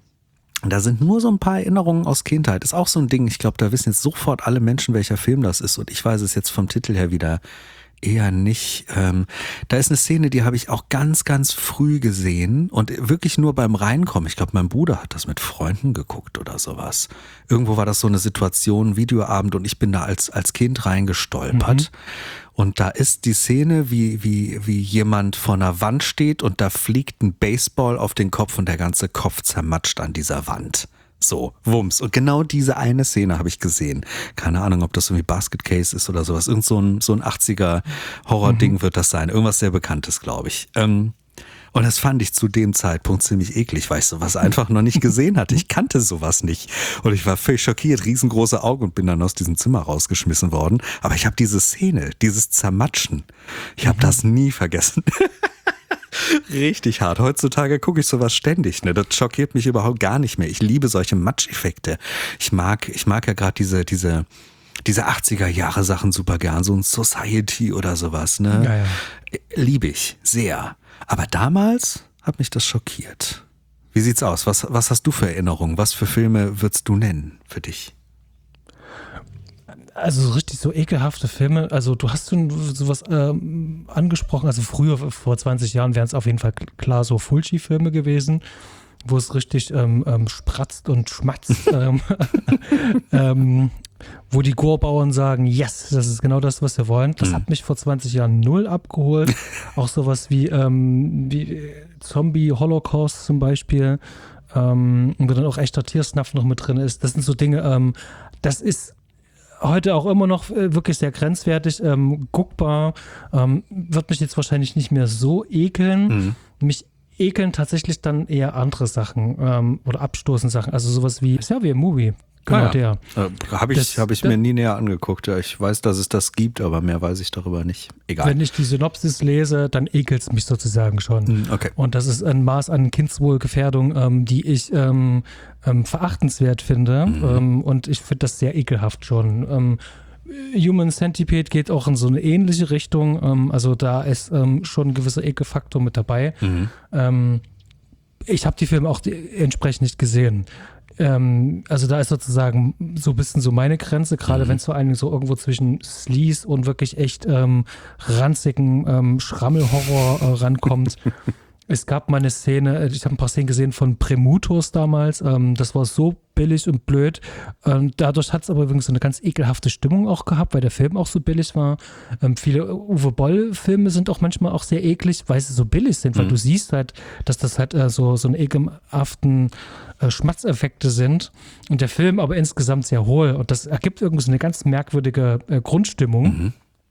da sind nur so ein paar Erinnerungen aus Kindheit. Ist auch so ein Ding, ich glaube, da wissen jetzt sofort alle Menschen, welcher Film das ist. Und ich weiß es jetzt vom Titel her wieder eher nicht. Ähm, da ist eine Szene, die habe ich auch ganz, ganz früh gesehen und wirklich nur beim Reinkommen. Ich glaube, mein Bruder hat das mit Freunden geguckt oder sowas. Irgendwo war das so eine Situation, Videoabend, und ich bin da als, als Kind reingestolpert. Mhm. Und da ist die Szene, wie, wie, wie jemand vor einer Wand steht und da fliegt ein Baseball auf den Kopf und der ganze Kopf zermatscht an dieser Wand. So, Wumms. Und genau diese eine Szene habe ich gesehen. Keine Ahnung, ob das irgendwie Basket Case ist oder sowas. Irgend so ein, so ein achtziger Horror-Ding mhm. wird das sein. Irgendwas sehr Bekanntes, glaube ich. Ähm, und das fand ich zu dem Zeitpunkt ziemlich eklig, weil ich sowas einfach noch nicht gesehen hatte. Ich kannte sowas nicht. Und ich war völlig schockiert, riesengroße Augen und bin dann aus diesem Zimmer rausgeschmissen worden. Aber ich habe diese Szene, dieses Zermatschen, ich habe mhm. das nie vergessen. Richtig hart. Heutzutage gucke ich sowas ständig. Ne? Das schockiert mich überhaupt gar nicht mehr. Ich liebe solche Matscheffekte. Ich mag, ich mag ja gerade diese, diese, diese achtziger Jahre Sachen super gern. So ein Society oder sowas. Ne? Ja, ja. Liebe ich sehr. Aber damals hat mich das schockiert. Wie sieht's aus? Was, was hast du für Erinnerungen? Was für Filme würdest du nennen für dich? Also so richtig so ekelhafte Filme, also du hast so sowas ähm, angesprochen, also früher, vor zwanzig Jahren wären es auf jeden Fall klar so Fulci-Filme gewesen, wo es richtig ähm, ähm, spratzt und schmatzt, ähm, ähm, wo die Gorbauern sagen, yes, das ist genau das, was wir wollen. Das hat mich vor zwanzig Jahren null abgeholt. Auch sowas wie, ähm, wie Zombie-Holocaust zum Beispiel, ähm, wo dann auch echter Tiersnuff noch mit drin ist. Das sind so Dinge, ähm, das ist heute auch immer noch äh, wirklich sehr grenzwertig, ähm, guckbar, ähm, wird mich jetzt wahrscheinlich nicht mehr so ekeln. Mhm. Mich ekeln tatsächlich dann eher andere Sachen ähm, oder abstoßende Sachen. Also sowas wie, ist ja wie ein Movie. Genau, Ah ja. der. Äh, Habe ich, Das- hab ich das- mir nie näher angeguckt. Ja, ich weiß, dass es das gibt, aber mehr weiß ich darüber nicht. Egal. Wenn ich die Synopsis lese, dann ekelt es mich sozusagen schon. Hm, okay. Und das ist ein Maß an Kindswohlgefährdung, ähm, die ich ähm, ähm, verachtenswert finde. Mhm. Ähm, und ich finde das sehr ekelhaft schon. Ähm, Human Centipede geht auch in so eine ähnliche Richtung. Ähm, also da ist ähm, schon ein gewisser Ekelfaktor mit dabei. Mhm. Ähm, ich habe die Filme auch die, entsprechend nicht gesehen. Ähm, also da ist sozusagen so ein bisschen so meine Grenze, gerade Mhm. wenn es vor allen Dingen so irgendwo zwischen Sleaze und wirklich echt ähm, ranzigen ähm, Schrammelhorror äh, rankommt. Es gab mal eine Szene, ich habe ein paar Szenen gesehen von Premutos damals, ähm, das war so billig und blöd. Ähm, dadurch hat es aber übrigens so eine ganz ekelhafte Stimmung auch gehabt, weil der Film auch so billig war. Ähm, viele Uwe Boll-Filme sind auch manchmal auch sehr eklig, weil sie so billig sind, weil Mhm. du siehst halt, dass das halt äh, so, so eine ekelhaften äh, Schmatzeffekte sind und der Film aber insgesamt sehr hohl und das ergibt irgendwie so eine ganz merkwürdige äh, Grundstimmung. Mhm.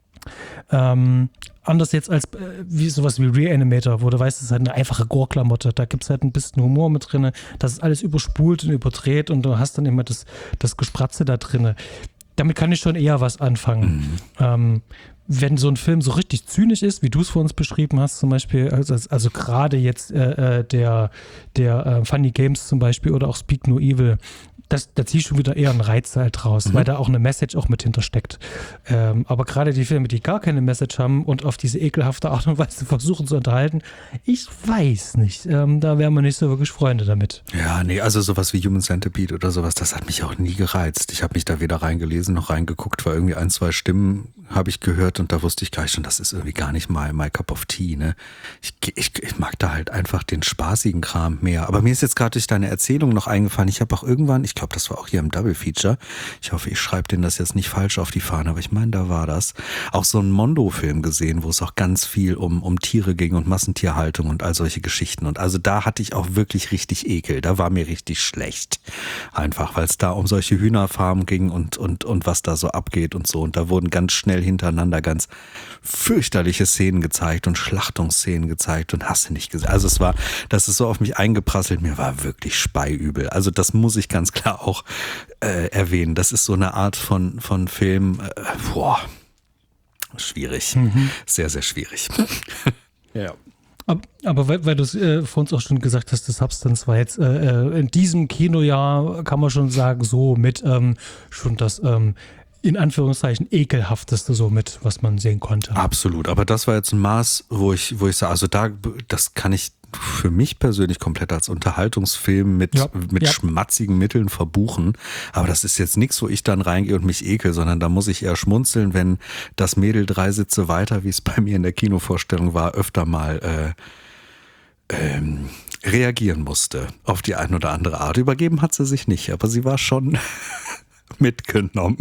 Ähm, anders jetzt als äh, wie sowas wie Reanimator, wo du weißt, es ist halt eine einfache Gore-Klamotte. Da gibt es halt ein bisschen Humor mit drin. Das ist alles überspult und überdreht und du hast dann immer das, das Gespratze da drin. Damit kann ich schon eher was anfangen. Mhm. Ähm, wenn so ein Film so richtig zynisch ist, wie du es vor uns beschrieben hast, zum Beispiel, also, also gerade jetzt äh, der, der äh, Funny Games zum Beispiel oder auch Speak No Evil, das, da ziehe ich schon wieder eher einen Reiz halt raus, Mhm. weil da auch eine Message auch mit hintersteckt. Ähm, aber gerade die Filme, die gar keine Message haben und auf diese ekelhafte Art und Weise versuchen zu unterhalten, ich weiß nicht. Ähm, da wären wir nicht so wirklich Freunde damit. Ja, nee, also sowas wie Human Centipede oder sowas, das hat mich auch nie gereizt. Ich habe mich da weder reingelesen noch reingeguckt, weil irgendwie ein, zwei Stimmen habe ich gehört und da wusste ich gleich schon, das ist irgendwie gar nicht my, my cup of tea, ne? Ich, ich, ich mag da halt einfach den spaßigen Kram mehr. Aber mir ist jetzt gerade durch deine Erzählung noch eingefallen, ich habe auch irgendwann, ich glaube, das war auch hier im Double Feature, ich hoffe, ich schreibe denen das jetzt nicht falsch auf die Fahne, aber ich meine, da war das, auch so einen Mondo-Film gesehen, wo es auch ganz viel um, um Tiere ging und Massentierhaltung und all solche Geschichten. Und also da hatte ich auch wirklich richtig Ekel. Da war mir richtig schlecht. Einfach, weil es da um solche Hühnerfarmen ging und, und, und was da so abgeht und so. Und da wurden ganz schnell hintereinander ganz fürchterliche Szenen gezeigt und Schlachtungsszenen gezeigt und hast du nicht gesehen. Also es war, das ist so auf mich eingeprasselt, mir war wirklich speiübel. Also das muss ich ganz klar auch äh, erwähnen. Das ist so eine Art von, von Film, äh, boah, schwierig. Mhm. Sehr, sehr schwierig. Ja. Aber, aber weil, weil du es äh, vor uns auch schon gesagt hast, das Substance war jetzt äh, äh, in diesem Kinojahr, kann man schon sagen, so mit ähm, schon das ähm, in Anführungszeichen ekelhafteste so mit, was man sehen konnte. Absolut, aber das war jetzt ein Maß, wo ich, wo ich sage, also da, das kann ich für mich persönlich komplett als Unterhaltungsfilm mit, Ja, mit ja. schmatzigen Mitteln verbuchen. Aber das ist jetzt nichts, wo ich dann reingehe und mich ekel, sondern da muss ich eher schmunzeln, wenn das Mädel drei Sitze weiter, wie es bei mir in der Kinovorstellung war, öfter mal äh, ähm, reagieren musste auf die eine oder andere Art. Übergeben hat sie sich nicht, aber sie war schon mitgenommen.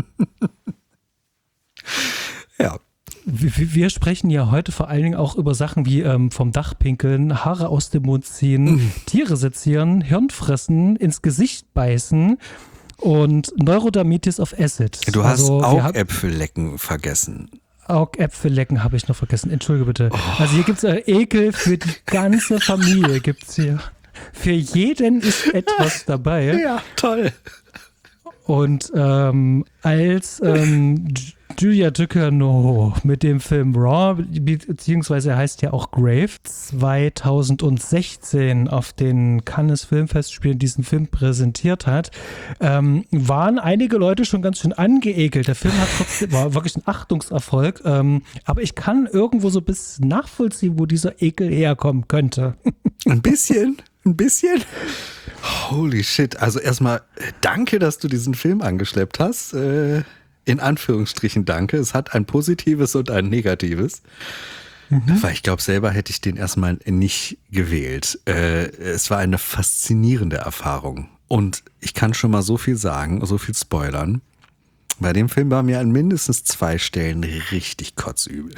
Ja. Wir, wir sprechen ja heute vor allen Dingen auch über Sachen wie ähm, vom Dach pinkeln, Haare aus dem Mund ziehen, Mhm. Tiere sezieren, Hirn fressen, ins Gesicht beißen und Neurodermitis auf Acid. Du hast Also, wir haben- Augäpfel lecken vergessen. Augäpfel lecken habe ich noch vergessen. Entschuldige bitte. Also hier gibt es äh, Ekel für die ganze Familie gibt's hier. Für jeden ist etwas dabei. Ja, toll. Und ähm, als ähm, J- Julia Ducournau mit dem Film Raw, be- beziehungsweise er heißt ja auch Grave, zweitausendsechzehn auf den Cannes Filmfestspielen diesen Film präsentiert hat, ähm, waren einige Leute schon ganz schön angeekelt. Der Film hat trotzdem, war wirklich ein Achtungserfolg, ähm, aber ich kann irgendwo so bis nachvollziehen, wo dieser Ekel herkommen könnte. Ein bisschen, ein bisschen. Holy shit. Also erstmal äh, danke, dass du diesen Film angeschleppt hast. Äh, in Anführungsstrichen danke. Es hat ein positives und ein negatives. Mhm. Weil ich glaube, selber hätte ich den erstmal nicht gewählt. Äh, es war eine faszinierende Erfahrung. Und ich kann schon mal so viel sagen, so viel spoilern. Bei dem Film war mir an mindestens zwei Stellen richtig kotzübel.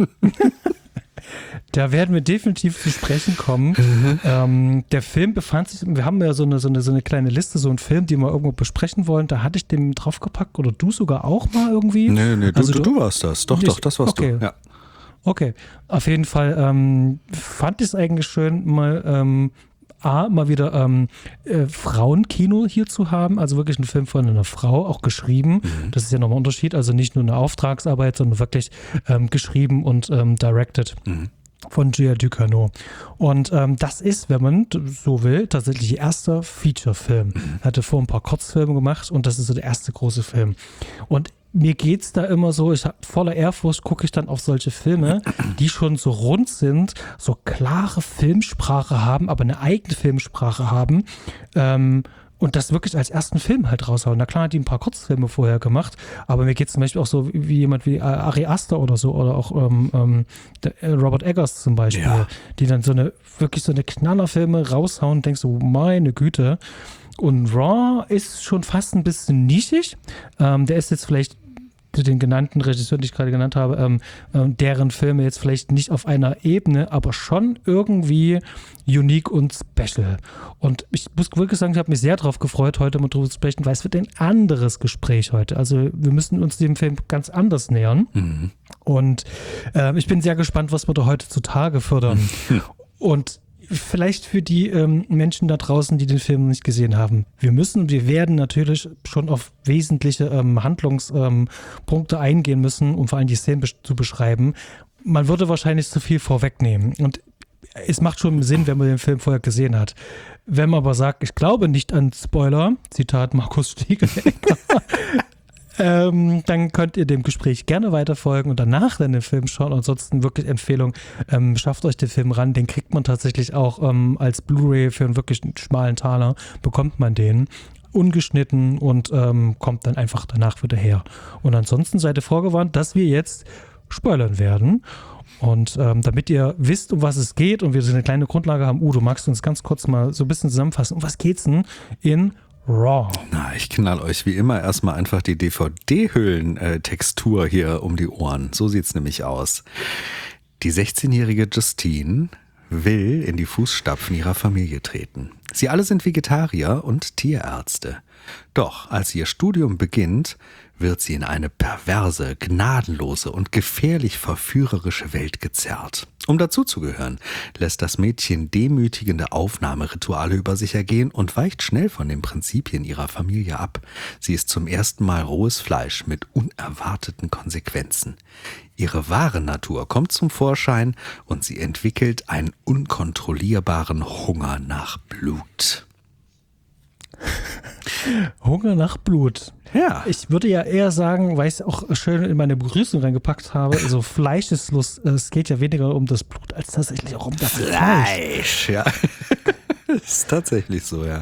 Da werden wir definitiv zu sprechen kommen. Mhm. Ähm, der Film befand sich, wir haben ja so eine, so, eine, so eine kleine Liste, so einen Film, den wir irgendwo besprechen wollen. Da hatte ich den draufgepackt oder du sogar auch mal irgendwie. Nee, nee, du, also du, du warst das. Doch, ich, doch, das warst okay. du. Ja. Okay, auf jeden Fall ähm, fand ich es eigentlich schön, mal ähm, A, mal wieder ähm, äh, Frauenkino hier zu haben, also wirklich ein Film von einer Frau, auch geschrieben. Mhm. Das ist ja nochmal ein Unterschied, also nicht nur eine Auftragsarbeit, sondern wirklich ähm, geschrieben und ähm, directed. Mhm. Von Gia Ducournau. Und ähm, das ist, wenn man so will, tatsächlich ihr erster Feature-Film. Er hatte vor ein paar Kurzfilme gemacht und das ist so der erste große Film. Und mir geht's da immer so, ich hab voller Ehrfurcht gucke ich dann auf solche Filme, die schon so rund sind, so klare Filmsprache haben, aber eine eigene Filmsprache haben, ähm, und das wirklich als ersten Film halt raushauen. Na klar hat die ein paar Kurzfilme vorher gemacht, aber mir geht es zum Beispiel auch so wie, wie jemand wie Ari Aster oder so oder auch ähm, ähm, Robert Eggers zum Beispiel, ja. Die dann so eine, wirklich so eine Knallerfilme raushauen und denkst so, meine Güte. Und Raw ist schon fast ein bisschen nischig. Ähm, der ist jetzt vielleicht den genannten Regisseuren, die ich gerade genannt habe, ähm, äh, deren Filme jetzt vielleicht nicht auf einer Ebene, aber schon irgendwie unique und special. Und ich muss wirklich sagen, ich habe mich sehr darauf gefreut, heute mal drüber zu sprechen, weil es wird ein anderes Gespräch heute. Also wir müssen uns dem Film ganz anders nähern. Mhm. Und äh, ich bin sehr gespannt, was wir da heute zutage fördern. Und vielleicht für die ähm, Menschen da draußen, die den Film nicht gesehen haben. Wir müssen und wir werden natürlich schon auf wesentliche ähm, Handlungspunkte ähm, eingehen müssen, um vor allem die Szenen besch- zu beschreiben. Man würde wahrscheinlich zu viel vorwegnehmen. Und es macht schon Sinn, wenn man den Film vorher gesehen hat. Wenn man aber sagt, ich glaube nicht an Spoiler, Zitat Markus Stiegelegger, Ähm, dann könnt ihr dem Gespräch gerne weiterfolgen und danach dann den Film schauen. Ansonsten wirklich Empfehlung, ähm, schafft euch den Film ran. Den kriegt man tatsächlich auch ähm, als Blu-ray für einen wirklich schmalen Taler, bekommt man den. Ungeschnitten und ähm, kommt dann einfach danach wieder her. Und ansonsten seid ihr vorgewarnt, dass wir jetzt spoilern werden. Und ähm, damit ihr wisst, um was es geht und wir so eine kleine Grundlage haben, Udo, magst du uns ganz kurz mal so ein bisschen zusammenfassen, um was geht's denn in Raw? Na, ich knall euch wie immer erstmal einfach die D V D-Hüllen-Textur hier um die Ohren. So sieht's nämlich aus. Die sechzehnjährige Justine will in die Fußstapfen ihrer Familie treten. Sie alle sind Vegetarier und Tierärzte. Doch als ihr Studium beginnt, wird sie in eine perverse, gnadenlose und gefährlich verführerische Welt gezerrt. Um dazuzugehören, lässt das Mädchen demütigende Aufnahmerituale über sich ergehen und weicht schnell von den Prinzipien ihrer Familie ab. Sie ist zum ersten Mal rohes Fleisch mit unerwarteten Konsequenzen. Ihre wahre Natur kommt zum Vorschein und sie entwickelt einen unkontrollierbaren Hunger nach Blut. Hunger nach Blut. Ja. Ich würde ja eher sagen, weil ich es auch schön in meine Begrüßung reingepackt habe, also Fleischeslust, es geht ja weniger um das Blut, als tatsächlich auch um das Fleisch. Fleisch, ja. Das ist tatsächlich so, ja.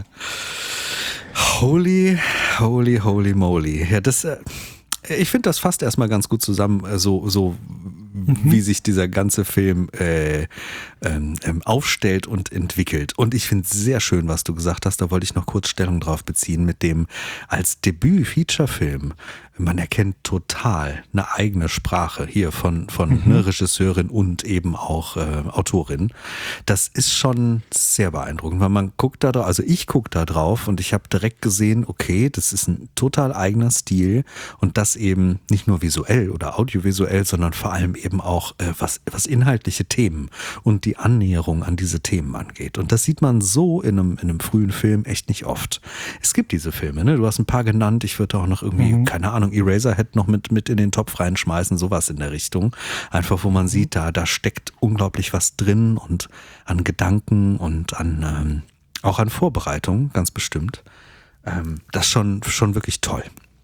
Holy, holy, holy moly. Ja, das, äh, ich finde, das fasst erstmal ganz gut zusammen, so, so mhm. wie sich dieser ganze Film äh, ähm, aufstellt und entwickelt. Und ich finde es sehr schön, was du gesagt hast, da wollte ich noch kurz Stellung drauf beziehen, mit dem als Debüt-Feature-Film. Man erkennt total eine eigene Sprache hier von, von mhm. ne, Regisseurin und eben auch äh, Autorin. Das ist schon sehr beeindruckend, weil man guckt da drauf, also ich gucke da drauf und ich habe direkt gesehen, okay, das ist ein total eigener Stil und das eben nicht nur visuell oder audiovisuell, sondern vor allem eben auch äh, was, was inhaltliche Themen und die Annäherung an diese Themen angeht. Und das sieht man so in einem, in einem frühen Film echt nicht oft. Es gibt diese Filme, ne? Du hast ein paar genannt, ich würde auch noch irgendwie, mhm. keine Ahnung, Eraserhead noch mit, mit in den Topf reinschmeißen, sowas in der Richtung. Einfach, wo man sieht, da, da steckt unglaublich was drin und an Gedanken und an ähm, auch an Vorbereitung, ganz bestimmt. Ähm, das ist schon, schon wirklich toll.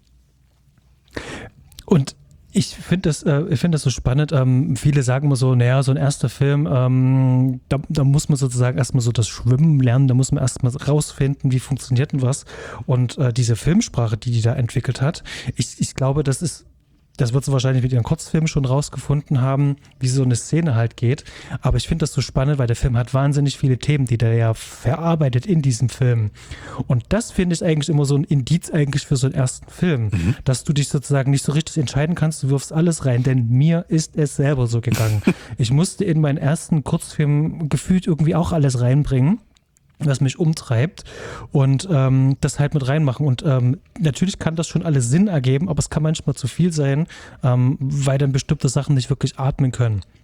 Und ich finde das, äh, ich finde das so spannend. Ähm, viele sagen immer so, naja, so ein erster Film, ähm, da, da muss man sozusagen erstmal so das Schwimmen lernen, da muss man erstmal rausfinden, wie funktioniert denn was. Und äh, diese Filmsprache, die die da entwickelt hat, ich, ich glaube, das ist, das wird sie wahrscheinlich mit ihren Kurzfilmen schon rausgefunden haben, wie so eine Szene halt geht. Aber ich finde das so spannend, weil der Film hat wahnsinnig viele Themen, die der ja verarbeitet in diesem Film. Und das finde ich eigentlich immer so ein Indiz eigentlich für so einen ersten Film, mhm. dass du dich sozusagen nicht so richtig entscheiden kannst, du wirfst alles rein, denn mir ist es selber so gegangen. Ich musste in meinen ersten Kurzfilm gefühlt irgendwie auch alles reinbringen, was mich umtreibt und ähm, das halt mit reinmachen. Und ähm, natürlich kann das schon alles Sinn ergeben, aber es kann manchmal zu viel sein, ähm, weil dann bestimmte Sachen nicht wirklich atmen können.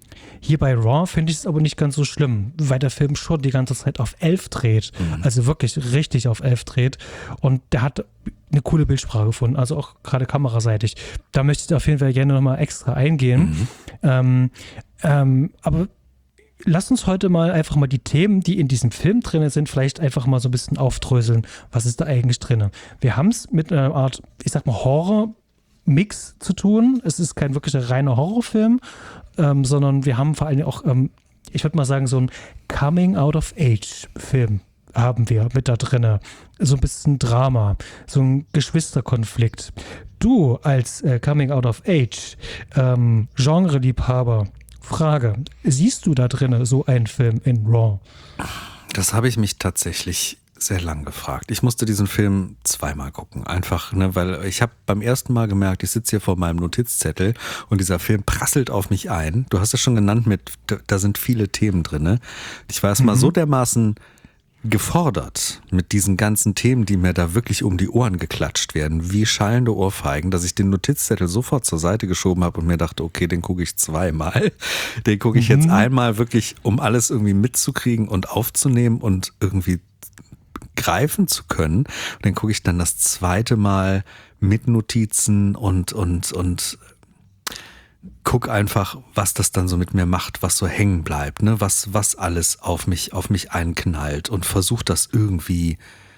Hier bei Raw finde ich es aber nicht ganz so schlimm, weil der Film schon die ganze Zeit auf elf dreht. Mhm. Also wirklich richtig auf elf dreht. Und der hat eine coole Bildsprache gefunden, also auch gerade kameraseitig. Da möchte ich auf jeden Fall gerne nochmal extra eingehen. Mhm. Ähm, ähm, aber lass uns heute mal einfach mal die Themen, die in diesem Film drin sind, vielleicht einfach mal so ein bisschen aufdröseln. Was ist da eigentlich drin? Wir haben es mit einer Art, ich sag mal, Horror-Mix zu tun. Es ist kein wirklicher reiner Horrorfilm, ähm, sondern wir haben vor allem auch, ähm, ich würde mal sagen, so ein Coming-out-of-Age-Film haben wir mit da drin. So ein bisschen Drama, so ein Geschwisterkonflikt. Du als äh, Coming-out-of-Age ähm, Genre-Liebhaber, Frage, siehst du da drin so einen Film in Raw? Das habe ich mich tatsächlich sehr lang gefragt. Ich musste diesen Film zweimal gucken, einfach, ne, weil ich habe beim ersten Mal gemerkt, ich sitze hier vor meinem Notizzettel und dieser Film prasselt auf mich ein. Du hast es schon genannt, mit da sind viele Themen drin. Ne? Ich war erst mal mhm. so dermaßen gefordert mit diesen ganzen Themen, die mir da wirklich um die Ohren geklatscht werden, wie schallende Ohrfeigen, dass ich den Notizzettel sofort zur Seite geschoben habe und mir dachte, okay, den gucke ich zweimal. Den gucke ich mhm. jetzt einmal wirklich, um alles irgendwie mitzukriegen und aufzunehmen und irgendwie greifen zu können. Und dann gucke ich dann das zweite Mal mit Notizen und und und guck einfach, was das dann so mit mir macht, was so hängen bleibt, ne? was, was alles auf mich, auf mich einknallt und versuch das irgendwie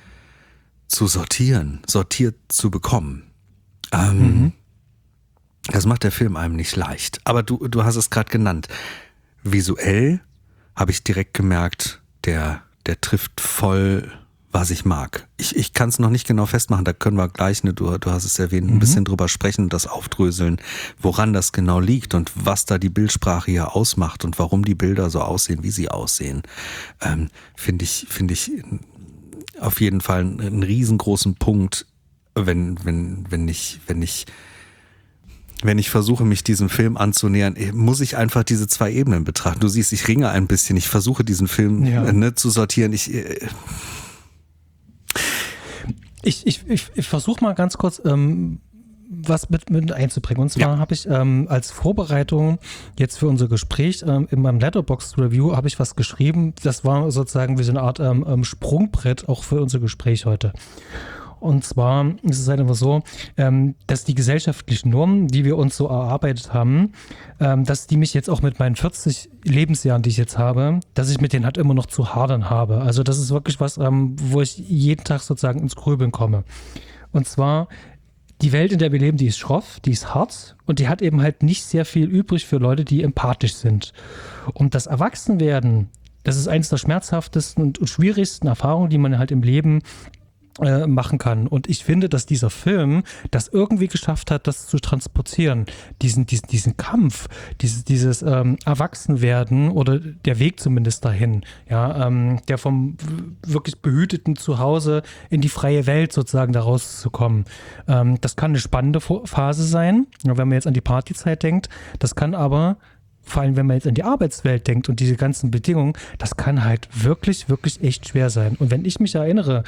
zu sortieren, sortiert zu bekommen. Ähm, mhm. Das macht der Film einem nicht leicht. Aber du, du hast es gerade genannt. Visuell habe ich direkt gemerkt, der, der trifft voll, was ich mag. Ich, ich kann es noch nicht genau festmachen, da können wir gleich, ne, du, du hast es erwähnt, ein mhm. bisschen drüber sprechen, das aufdröseln, woran das genau liegt und was da die Bildsprache hier ausmacht und warum die Bilder so aussehen, wie sie aussehen. Ähm, finde ich, finde ich auf jeden Fall einen, einen riesengroßen Punkt, wenn, wenn, wenn ich, wenn ich Wenn ich versuche, mich diesem Film anzunähern, muss ich einfach diese zwei Ebenen betrachten. Du siehst, ich ringe ein bisschen, ich versuche diesen Film ja. ne, zu sortieren. Ich äh, Ich, ich, ich, ich versuche mal ganz kurz ähm, was mit, mit einzubringen. Und zwar ja. habe ich ähm, als Vorbereitung jetzt für unser Gespräch ähm, in meinem Letterboxd-Review habe ich was geschrieben. Das war sozusagen wie so eine Art ähm, Sprungbrett auch für unser Gespräch heute. Und zwar ist es halt einfach so, ähm, dass die gesellschaftlichen Normen, die wir uns so erarbeitet haben, ähm, dass die mich jetzt auch mit meinen vierzig Lebensjahren, die ich jetzt habe, dass ich mit denen halt immer noch zu hadern habe. Also das ist wirklich was, ähm, wo ich jeden Tag sozusagen ins Grübeln komme. Und zwar, die Welt, in der wir leben, die ist schroff, die ist hart und die hat eben halt nicht sehr viel übrig für Leute, die empathisch sind. Und das Erwachsenwerden, das ist eines der schmerzhaftesten und schwierigsten Erfahrungen, die man halt im Leben Äh, machen kann. Und ich finde, dass dieser Film das irgendwie geschafft hat, das zu transportieren. Diesen, diesen, diesen Kampf, dieses, dieses ähm, Erwachsenwerden oder der Weg zumindest dahin, ja, ähm, der vom wirklich behüteten Zuhause in die freie Welt sozusagen da rauszukommen. Ähm, das kann eine spannende Phase sein, wenn man jetzt an die Partyzeit denkt. Das kann aber vor allem, wenn man jetzt an die Arbeitswelt denkt und diese ganzen Bedingungen, das kann halt wirklich, wirklich echt schwer sein. Und wenn ich mich erinnere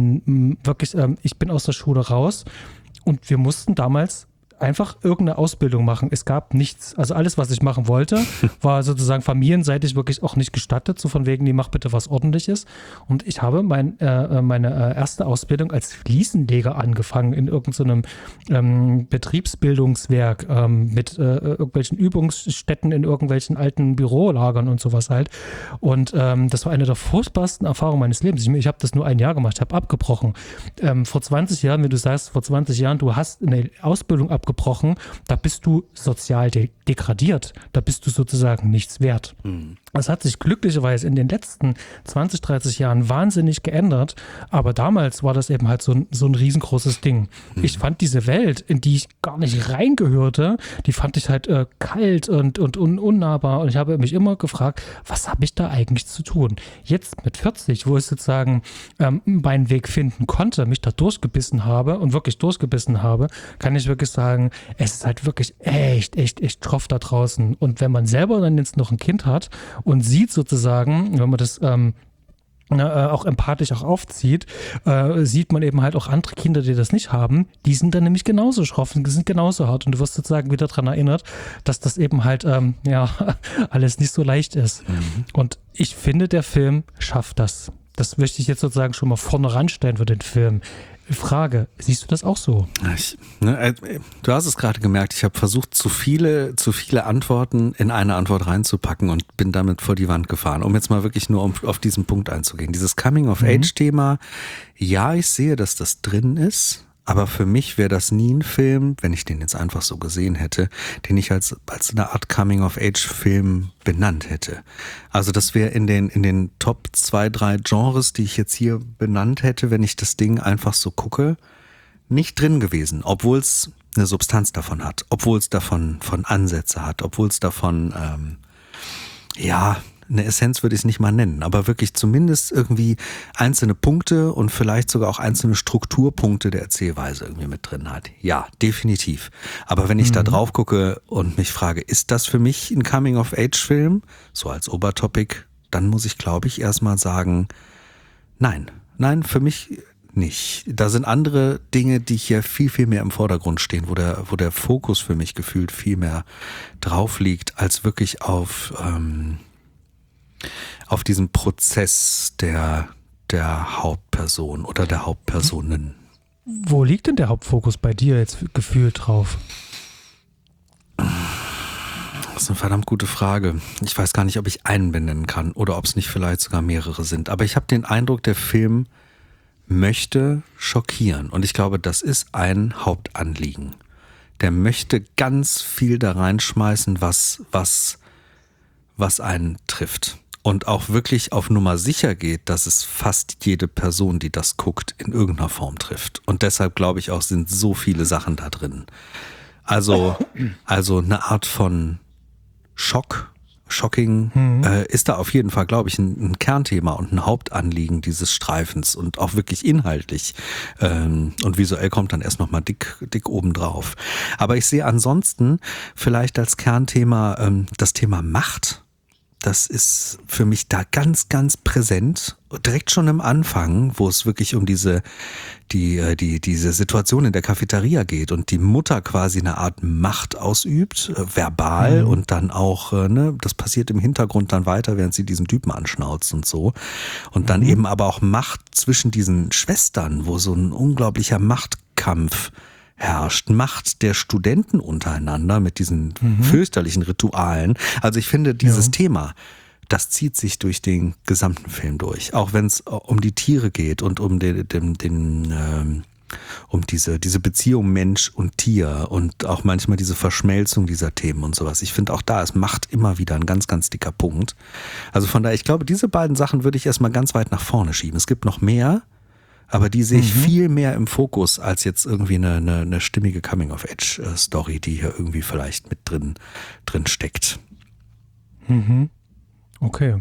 an wirklich, ähm, ich bin aus der Schule raus und wir mussten damals einfach irgendeine Ausbildung machen. Es gab nichts. Also alles, was ich machen wollte, war sozusagen familienseitig wirklich auch nicht gestattet. So von wegen, nee, mach bitte was Ordentliches. Und ich habe mein, äh, meine äh, erste Ausbildung als Fliesenleger angefangen in irgendeinem ähm, Betriebsbildungswerk ähm, mit äh, irgendwelchen Übungsstätten in irgendwelchen alten Bürolagern und sowas halt. Und ähm, das war eine der furchtbarsten Erfahrungen meines Lebens. Ich, ich habe das nur ein Jahr gemacht, habe abgebrochen. Ähm, vor zwanzig Jahren, wenn du sagst, vor zwanzig Jahren, du hast eine Ausbildung abgebrochen, gebrochen, da bist du sozial de- degradiert. Da bist du sozusagen nichts wert. Mhm. Das hat sich glücklicherweise in den letzten zwanzig, dreißig Jahren wahnsinnig geändert, aber damals war das eben halt so ein, so ein riesengroßes Ding. Mhm. Ich fand diese Welt, in die ich gar nicht reingehörte, die fand ich halt äh, kalt und, und un- unnahbar und ich habe mich immer gefragt, was habe ich da eigentlich zu tun? Jetzt mit vierzig, wo ich sozusagen ähm, meinen Weg finden konnte, mich da durchgebissen habe und wirklich durchgebissen habe, kann ich wirklich sagen, es ist halt wirklich echt, echt, echt schroff da draußen. Und wenn man selber dann jetzt noch ein Kind hat und sieht sozusagen, wenn man das ähm, ne, auch empathisch auch aufzieht, äh, sieht man eben halt auch andere Kinder, die das nicht haben, die sind dann nämlich genauso schroff und die sind genauso hart und du wirst sozusagen wieder daran erinnert, dass das eben halt ähm, ja alles nicht so leicht ist. Mhm. Und ich finde, der Film schafft das. Das möchte ich jetzt sozusagen schon mal vorne ranstellen für den Film. Frage, siehst du das auch so? Ich, ne, du hast es gerade gemerkt, ich habe versucht, zu viele, zu viele Antworten in eine Antwort reinzupacken und bin damit vor die Wand gefahren, um jetzt mal wirklich nur um, auf diesen Punkt einzugehen. Dieses Coming-of-Age-Thema, ja, ich sehe, dass das drin ist, aber für mich wäre das nie ein Film, wenn ich den jetzt einfach so gesehen hätte, den ich als, als eine Art Coming-of-Age-Film benannt hätte. Also das wäre in den, in den Top zwei, drei Genres, die ich jetzt hier benannt hätte, wenn ich das Ding einfach so gucke, nicht drin gewesen, obwohl es eine Substanz davon hat, obwohl es davon von Ansätze hat, obwohl es davon, ähm, ja, eine Essenz würde ich es nicht mal nennen, aber wirklich zumindest irgendwie einzelne Punkte und vielleicht sogar auch einzelne Strukturpunkte der Erzählweise irgendwie mit drin hat. Ja, definitiv. Aber wenn ich mhm. da drauf gucke und mich frage, ist das für mich ein Coming-of-Age-Film, so als Obertopic, dann muss ich, glaube ich, erstmal sagen, nein, nein, für mich nicht. Da sind andere Dinge, die hier viel, viel mehr im Vordergrund stehen, wo der, wo der Fokus für mich gefühlt viel mehr drauf liegt, als wirklich auf... Ähm, auf diesen Prozess der, der Hauptperson oder der Hauptpersonen. Wo liegt denn der Hauptfokus bei dir jetzt gefühlt drauf? Das ist eine verdammt gute Frage. Ich weiß gar nicht, ob ich einen benennen kann oder ob es nicht vielleicht sogar mehrere sind. Aber ich habe den Eindruck, der Film möchte schockieren. Und ich glaube, das ist ein Hauptanliegen. Der möchte ganz viel da reinschmeißen, was, was, was einen trifft. Und auch wirklich auf Nummer sicher geht, dass es fast jede Person, die das guckt, in irgendeiner Form trifft. Und deshalb glaube ich auch, sind so viele Sachen da drin. Also, also eine Art von Schock, Shocking mhm. äh, ist da auf jeden Fall, glaube ich, ein, ein Kernthema und ein Hauptanliegen dieses Streifens und auch wirklich inhaltlich. Ähm, und visuell kommt dann erst nochmal dick, dick obendrauf. Aber ich sehe ansonsten vielleicht als Kernthema ähm, das Thema Macht. Das ist für mich da ganz, ganz präsent. Direkt schon am Anfang, wo es wirklich um diese, die, die, diese Situation in der Cafeteria geht und die Mutter quasi eine Art Macht ausübt, äh, verbal mhm. und dann auch, äh, ne, das passiert im Hintergrund dann weiter, während sie diesen Typen anschnauzt und so. Und dann mhm. eben aber auch Macht zwischen diesen Schwestern, wo so ein unglaublicher Machtkampf herrscht, Macht der Studenten untereinander mit diesen mhm. fürchterlichen Ritualen. Also ich finde, dieses ja. Thema, das zieht sich durch den gesamten Film durch. Auch wenn es um die Tiere geht und um den, den, den ähm, um diese, diese Beziehung Mensch und Tier und auch manchmal diese Verschmelzung dieser Themen und sowas. Ich finde auch da ist Macht immer wieder ein ganz, ganz dicker Punkt. Also von daher, ich glaube, diese beiden Sachen würde ich erstmal ganz weit nach vorne schieben. Es gibt noch mehr, aber die sehe ich mhm. viel mehr im Fokus als jetzt irgendwie eine, eine, eine stimmige Coming-of-Age-Story, die hier irgendwie vielleicht mit drin, drin steckt. Mhm. Okay.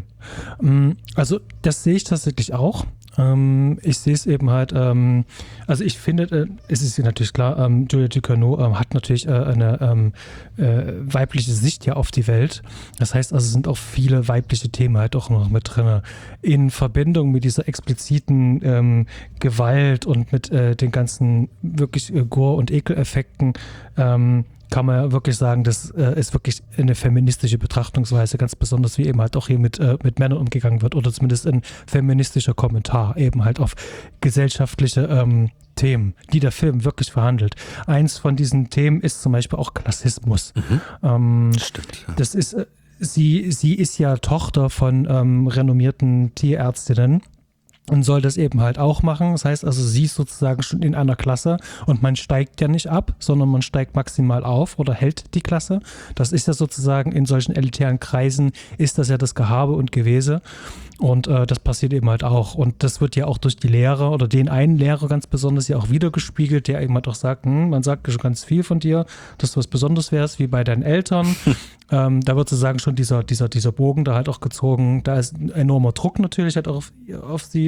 Also das sehe ich tatsächlich auch. Ich sehe es eben halt, also ich finde, es ist natürlich klar, Julia Ducournau hat natürlich eine weibliche Sicht ja auf die Welt. Das heißt also, es sind auch viele weibliche Themen halt auch noch mit drin. In Verbindung mit dieser expliziten Gewalt und mit den ganzen wirklich Gore- und Ekeleffekten kann man ja wirklich sagen, das äh, ist wirklich eine feministische Betrachtungsweise, ganz besonders wie eben halt auch hier mit, äh, mit Männern umgegangen wird oder zumindest ein feministischer Kommentar eben halt auf gesellschaftliche ähm, Themen, die der Film wirklich verhandelt. Eins von diesen Themen ist zum Beispiel auch Klassismus. Mhm. Ähm, Stimmt. Ja. Das ist, äh, sie, sie ist ja Tochter von ähm, renommierten Tierärztinnen. Und soll das eben halt auch machen. Das heißt also, sie ist sozusagen schon in einer Klasse und man steigt ja nicht ab, sondern man steigt maximal auf oder hält die Klasse. Das ist ja sozusagen in solchen elitären Kreisen, ist das ja das Gehabe und Gewese. Und äh, das passiert eben halt auch. Und das wird ja auch durch die Lehrer oder den einen Lehrer ganz besonders ja auch wiedergespiegelt, der eben halt auch sagt, hm, man sagt schon ganz viel von dir, dass du was Besonderes wärst, wie bei deinen Eltern. ähm, da wird sozusagen schon dieser, dieser, dieser Bogen da halt auch gezogen. Da ist ein enormer Druck natürlich halt auch auf, auf sie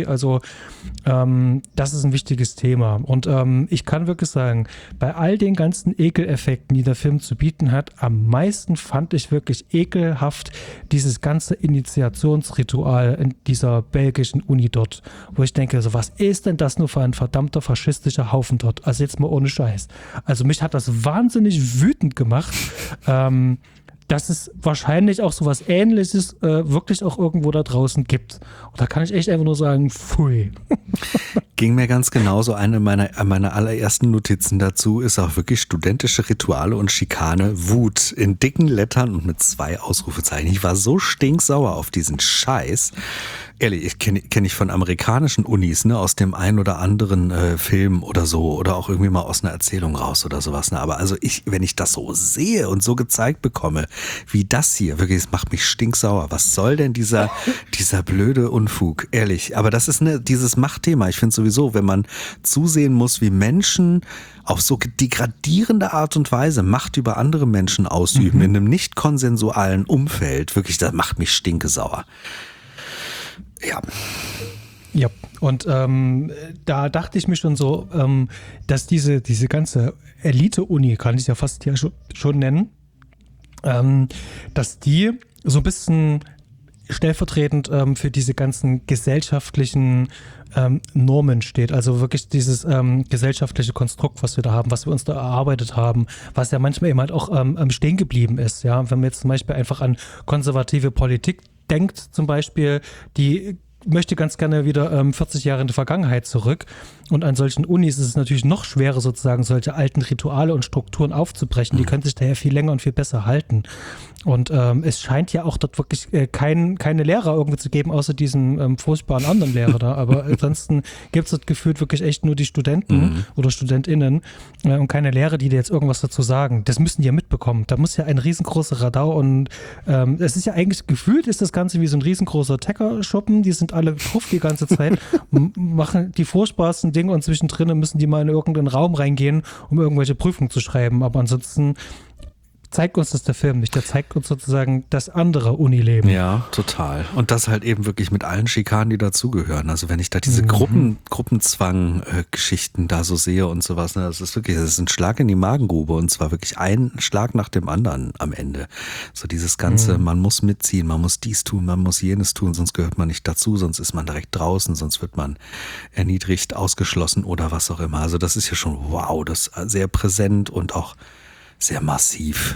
Also ähm, das ist ein wichtiges Thema. Und ähm, ich kann wirklich sagen, bei all den ganzen Ekeleffekten, die der Film zu bieten hat, am meisten fand ich wirklich ekelhaft dieses ganze Initiationsritual in dieser belgischen Uni dort, wo ich denke, so was ist denn das nur für ein verdammter faschistischer Haufen dort? Also jetzt mal ohne Scheiß. Also mich hat das wahnsinnig wütend gemacht, ähm, dass es wahrscheinlich auch sowas Ähnliches äh, wirklich auch irgendwo da draußen gibt. Und da kann ich echt einfach nur sagen, pfui. Ging mir ganz genauso. Eine meiner, meiner allerersten Notizen dazu ist auch wirklich studentische Rituale und Schikane, Wut in dicken Lettern und mit zwei Ausrufezeichen. Ich war so stinksauer auf diesen Scheiß. Ehrlich, ich kenne kenn ich von amerikanischen Unis, ne, aus dem einen oder anderen äh, Film oder so oder auch irgendwie mal aus einer Erzählung raus oder sowas. Ne? Aber also ich, wenn ich das so sehe und so gezeigt bekomme, wie das hier, wirklich, es macht mich stinksauer. Was soll denn dieser, dieser blöde Unfug? Ehrlich, aber das ist ne, dieses Machtthema. Ich finde sowieso, wenn man zusehen muss, wie Menschen auf so degradierende Art und Weise Macht über andere Menschen ausüben, mhm. in einem nicht konsensualen Umfeld, wirklich, das macht mich stinkesauer. Ja. Ja, und ähm, da dachte ich mir schon so, ähm, dass diese, diese ganze Elite-Uni, kann ich ja fast ja schon, schon nennen, ähm, dass die so ein bisschen stellvertretend ähm, für diese ganzen gesellschaftlichen ähm, Normen steht. Also wirklich dieses ähm, gesellschaftliche Konstrukt, was wir da haben, was wir uns da erarbeitet haben, was ja manchmal eben halt auch ähm, stehen geblieben ist. Ja, wenn man jetzt zum Beispiel einfach an konservative Politik denkt, zum Beispiel, die möchte ganz gerne wieder ähm, vierzig Jahre in die Vergangenheit zurück. Und an solchen Unis ist es natürlich noch schwerer, sozusagen solche alten Rituale und Strukturen aufzubrechen. Die können sich daher viel länger und viel besser halten. Und ähm, es scheint ja auch dort wirklich äh, kein, keine Lehrer irgendwie zu geben, außer diesem ähm, furchtbaren anderen Lehrer da. Aber ansonsten gibt es dort gefühlt wirklich echt nur die Studenten mhm. oder StudentInnen äh, und keine Lehrer, die dir jetzt irgendwas dazu sagen. Das müssen die ja mitbekommen. Da muss ja ein riesengroßer Radau und ähm, es ist ja eigentlich gefühlt, ist das Ganze wie so ein riesengroßer Tecker-Shoppen. Die sind alle drauf die ganze Zeit, m- machen die furchtbarsten Dinge und zwischendrin müssen die mal in irgendeinen Raum reingehen, um irgendwelche Prüfungen zu schreiben. Aber ansonsten zeigt uns das der Film nicht. Der zeigt uns sozusagen das andere Unileben. Ja, total. Und das halt eben wirklich mit allen Schikanen, die dazugehören. Also wenn ich da diese mhm. Gruppen, Gruppenzwang-Geschichten da so sehe und sowas, ne, das ist wirklich, das ist ein Schlag in die Magengrube und zwar wirklich ein Schlag nach dem anderen am Ende. So dieses ganze, mhm. man muss mitziehen, man muss dies tun, man muss jenes tun, sonst gehört man nicht dazu, sonst ist man direkt draußen, sonst wird man erniedrigt, ausgeschlossen oder was auch immer. Also das ist ja schon wow, das ist sehr präsent und auch sehr massiv.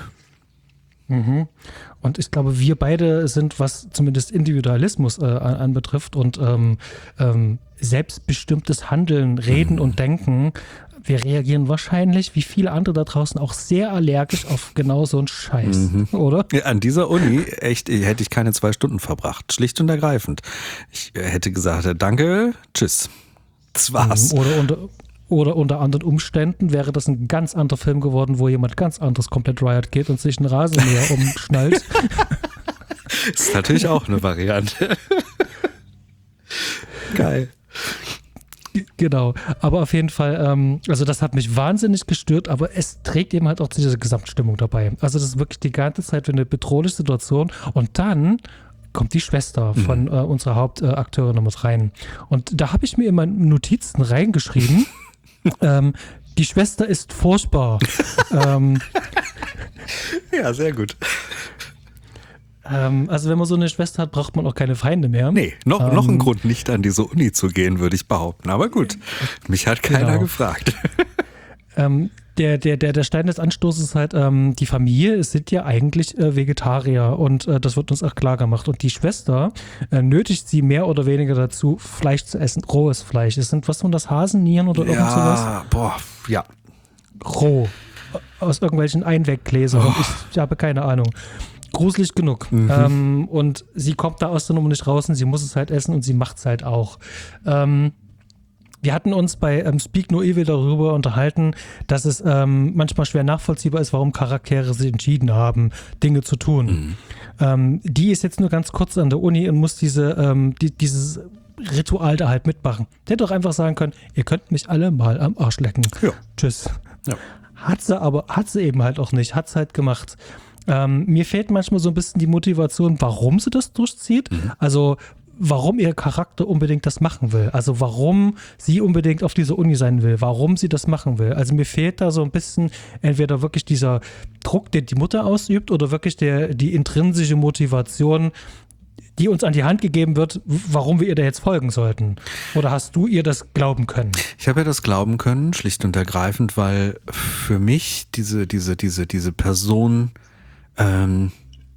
Mhm. Und ich glaube, wir beide sind, was zumindest Individualismus äh, anbetrifft und ähm, ähm, selbstbestimmtes Handeln, Reden mhm. und Denken, wir reagieren wahrscheinlich, wie viele andere da draußen, auch sehr allergisch auf genau so einen Scheiß, mhm. oder? Ja, an dieser Uni echt hätte ich keine zwei Stunden verbracht, schlicht und ergreifend. Ich hätte gesagt, danke, tschüss. Das war's. Mhm. Oder unter Oder unter anderen Umständen wäre das ein ganz anderer Film geworden, wo jemand ganz anderes komplett Riot geht und sich einen Rasenmäher umschnallt. Das ist natürlich auch eine Variante. Geil. Genau, aber auf jeden Fall, ähm, also das hat mich wahnsinnig gestört, aber es trägt eben halt auch zu dieser Gesamtstimmung dabei. Also das ist wirklich die ganze Zeit eine bedrohliche Situation und dann kommt die Schwester von äh, unserer Hauptakteurin äh, mit rein. Und da habe ich mir in meinen Notizen reingeschrieben, ähm, die Schwester ist furchtbar. ähm, ja, sehr gut. Ähm, also wenn man so eine Schwester hat, braucht man auch keine Feinde mehr. Nee, noch, ähm, noch ein Grund, nicht an diese Uni zu gehen, würde ich behaupten. Aber gut, mich hat keiner genau. gefragt. Ähm, der, der, der, der Stein des Anstoßes ist halt, ähm, die Familie sind ja eigentlich äh, Vegetarier und äh, das wird uns auch klar gemacht. Und die Schwester äh, nötigt sie mehr oder weniger dazu, Fleisch zu essen, rohes Fleisch. Es sind, was waren das, Hasennieren oder irgend sowas? Ja, boah, ja. Roh. Aus irgendwelchen Einweggläsern. Oh. Ich, ich habe keine Ahnung. Gruselig genug. Mhm. Ähm, und sie kommt da aus der Nummer nicht raus und sie muss es halt essen und sie macht es halt auch. Ähm, Wir hatten uns bei ähm, Speak No Evil darüber unterhalten, dass es ähm, manchmal schwer nachvollziehbar ist, warum Charaktere sich entschieden haben, Dinge zu tun. Mhm. Ähm, die ist jetzt nur ganz kurz an der Uni und muss diese, ähm, die, dieses Ritual da halt mitmachen. Der hätte doch einfach sagen können, ihr könnt mich alle mal am Arsch lecken. Ja. Tschüss. Ja. Hat sie aber, hat sie eben halt auch nicht, hat es halt gemacht. Ähm, mir fehlt manchmal so ein bisschen die Motivation, warum sie das durchzieht. Mhm. Also warum ihr Charakter unbedingt das machen will. Also warum sie unbedingt auf dieser Uni sein will, warum sie das machen will. Also mir fehlt da so ein bisschen entweder wirklich dieser Druck, den die Mutter ausübt, oder wirklich der, die intrinsische Motivation, die uns an die Hand gegeben wird, warum wir ihr da jetzt folgen sollten. Oder hast du ihr das glauben können? Ich habe ja das glauben können, schlicht und ergreifend, weil für mich diese, diese, diese, diese Person, ähm,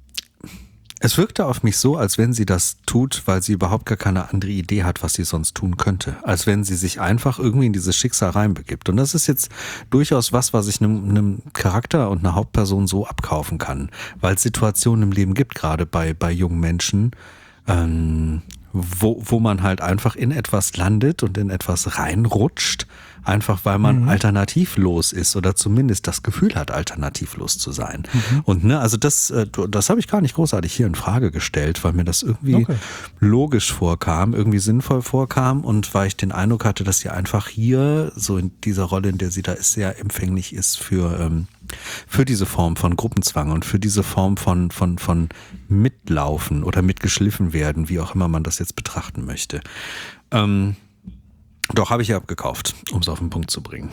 es wirkte auf mich so, als wenn sie das tut, weil sie überhaupt gar keine andere Idee hat, was sie sonst tun könnte. Als wenn sie sich einfach irgendwie in dieses Schicksal reinbegibt. Und das ist jetzt durchaus was, was ich einem, einem Charakter und einer Hauptperson so abkaufen kann. Weil es Situationen im Leben gibt, gerade bei, bei jungen Menschen, ähm, wo, wo man halt einfach in etwas landet und in etwas reinrutscht, einfach weil man mhm. alternativlos ist oder zumindest das Gefühl hat, alternativlos zu sein. Mhm. Und ne, also das, das habe ich gar nicht großartig hier in Frage gestellt, weil mir das irgendwie okay. logisch vorkam, irgendwie sinnvoll vorkam und weil ich den Eindruck hatte, dass sie einfach hier, so in dieser Rolle, in der sie da ist, sehr empfänglich ist für, ähm, für diese Form von Gruppenzwang und für diese Form von, von, von Mitlaufen oder mitgeschliffen werden, wie auch immer man das jetzt betrachten möchte. Ähm, Doch, habe ich ja abgekauft, um es auf den Punkt zu bringen.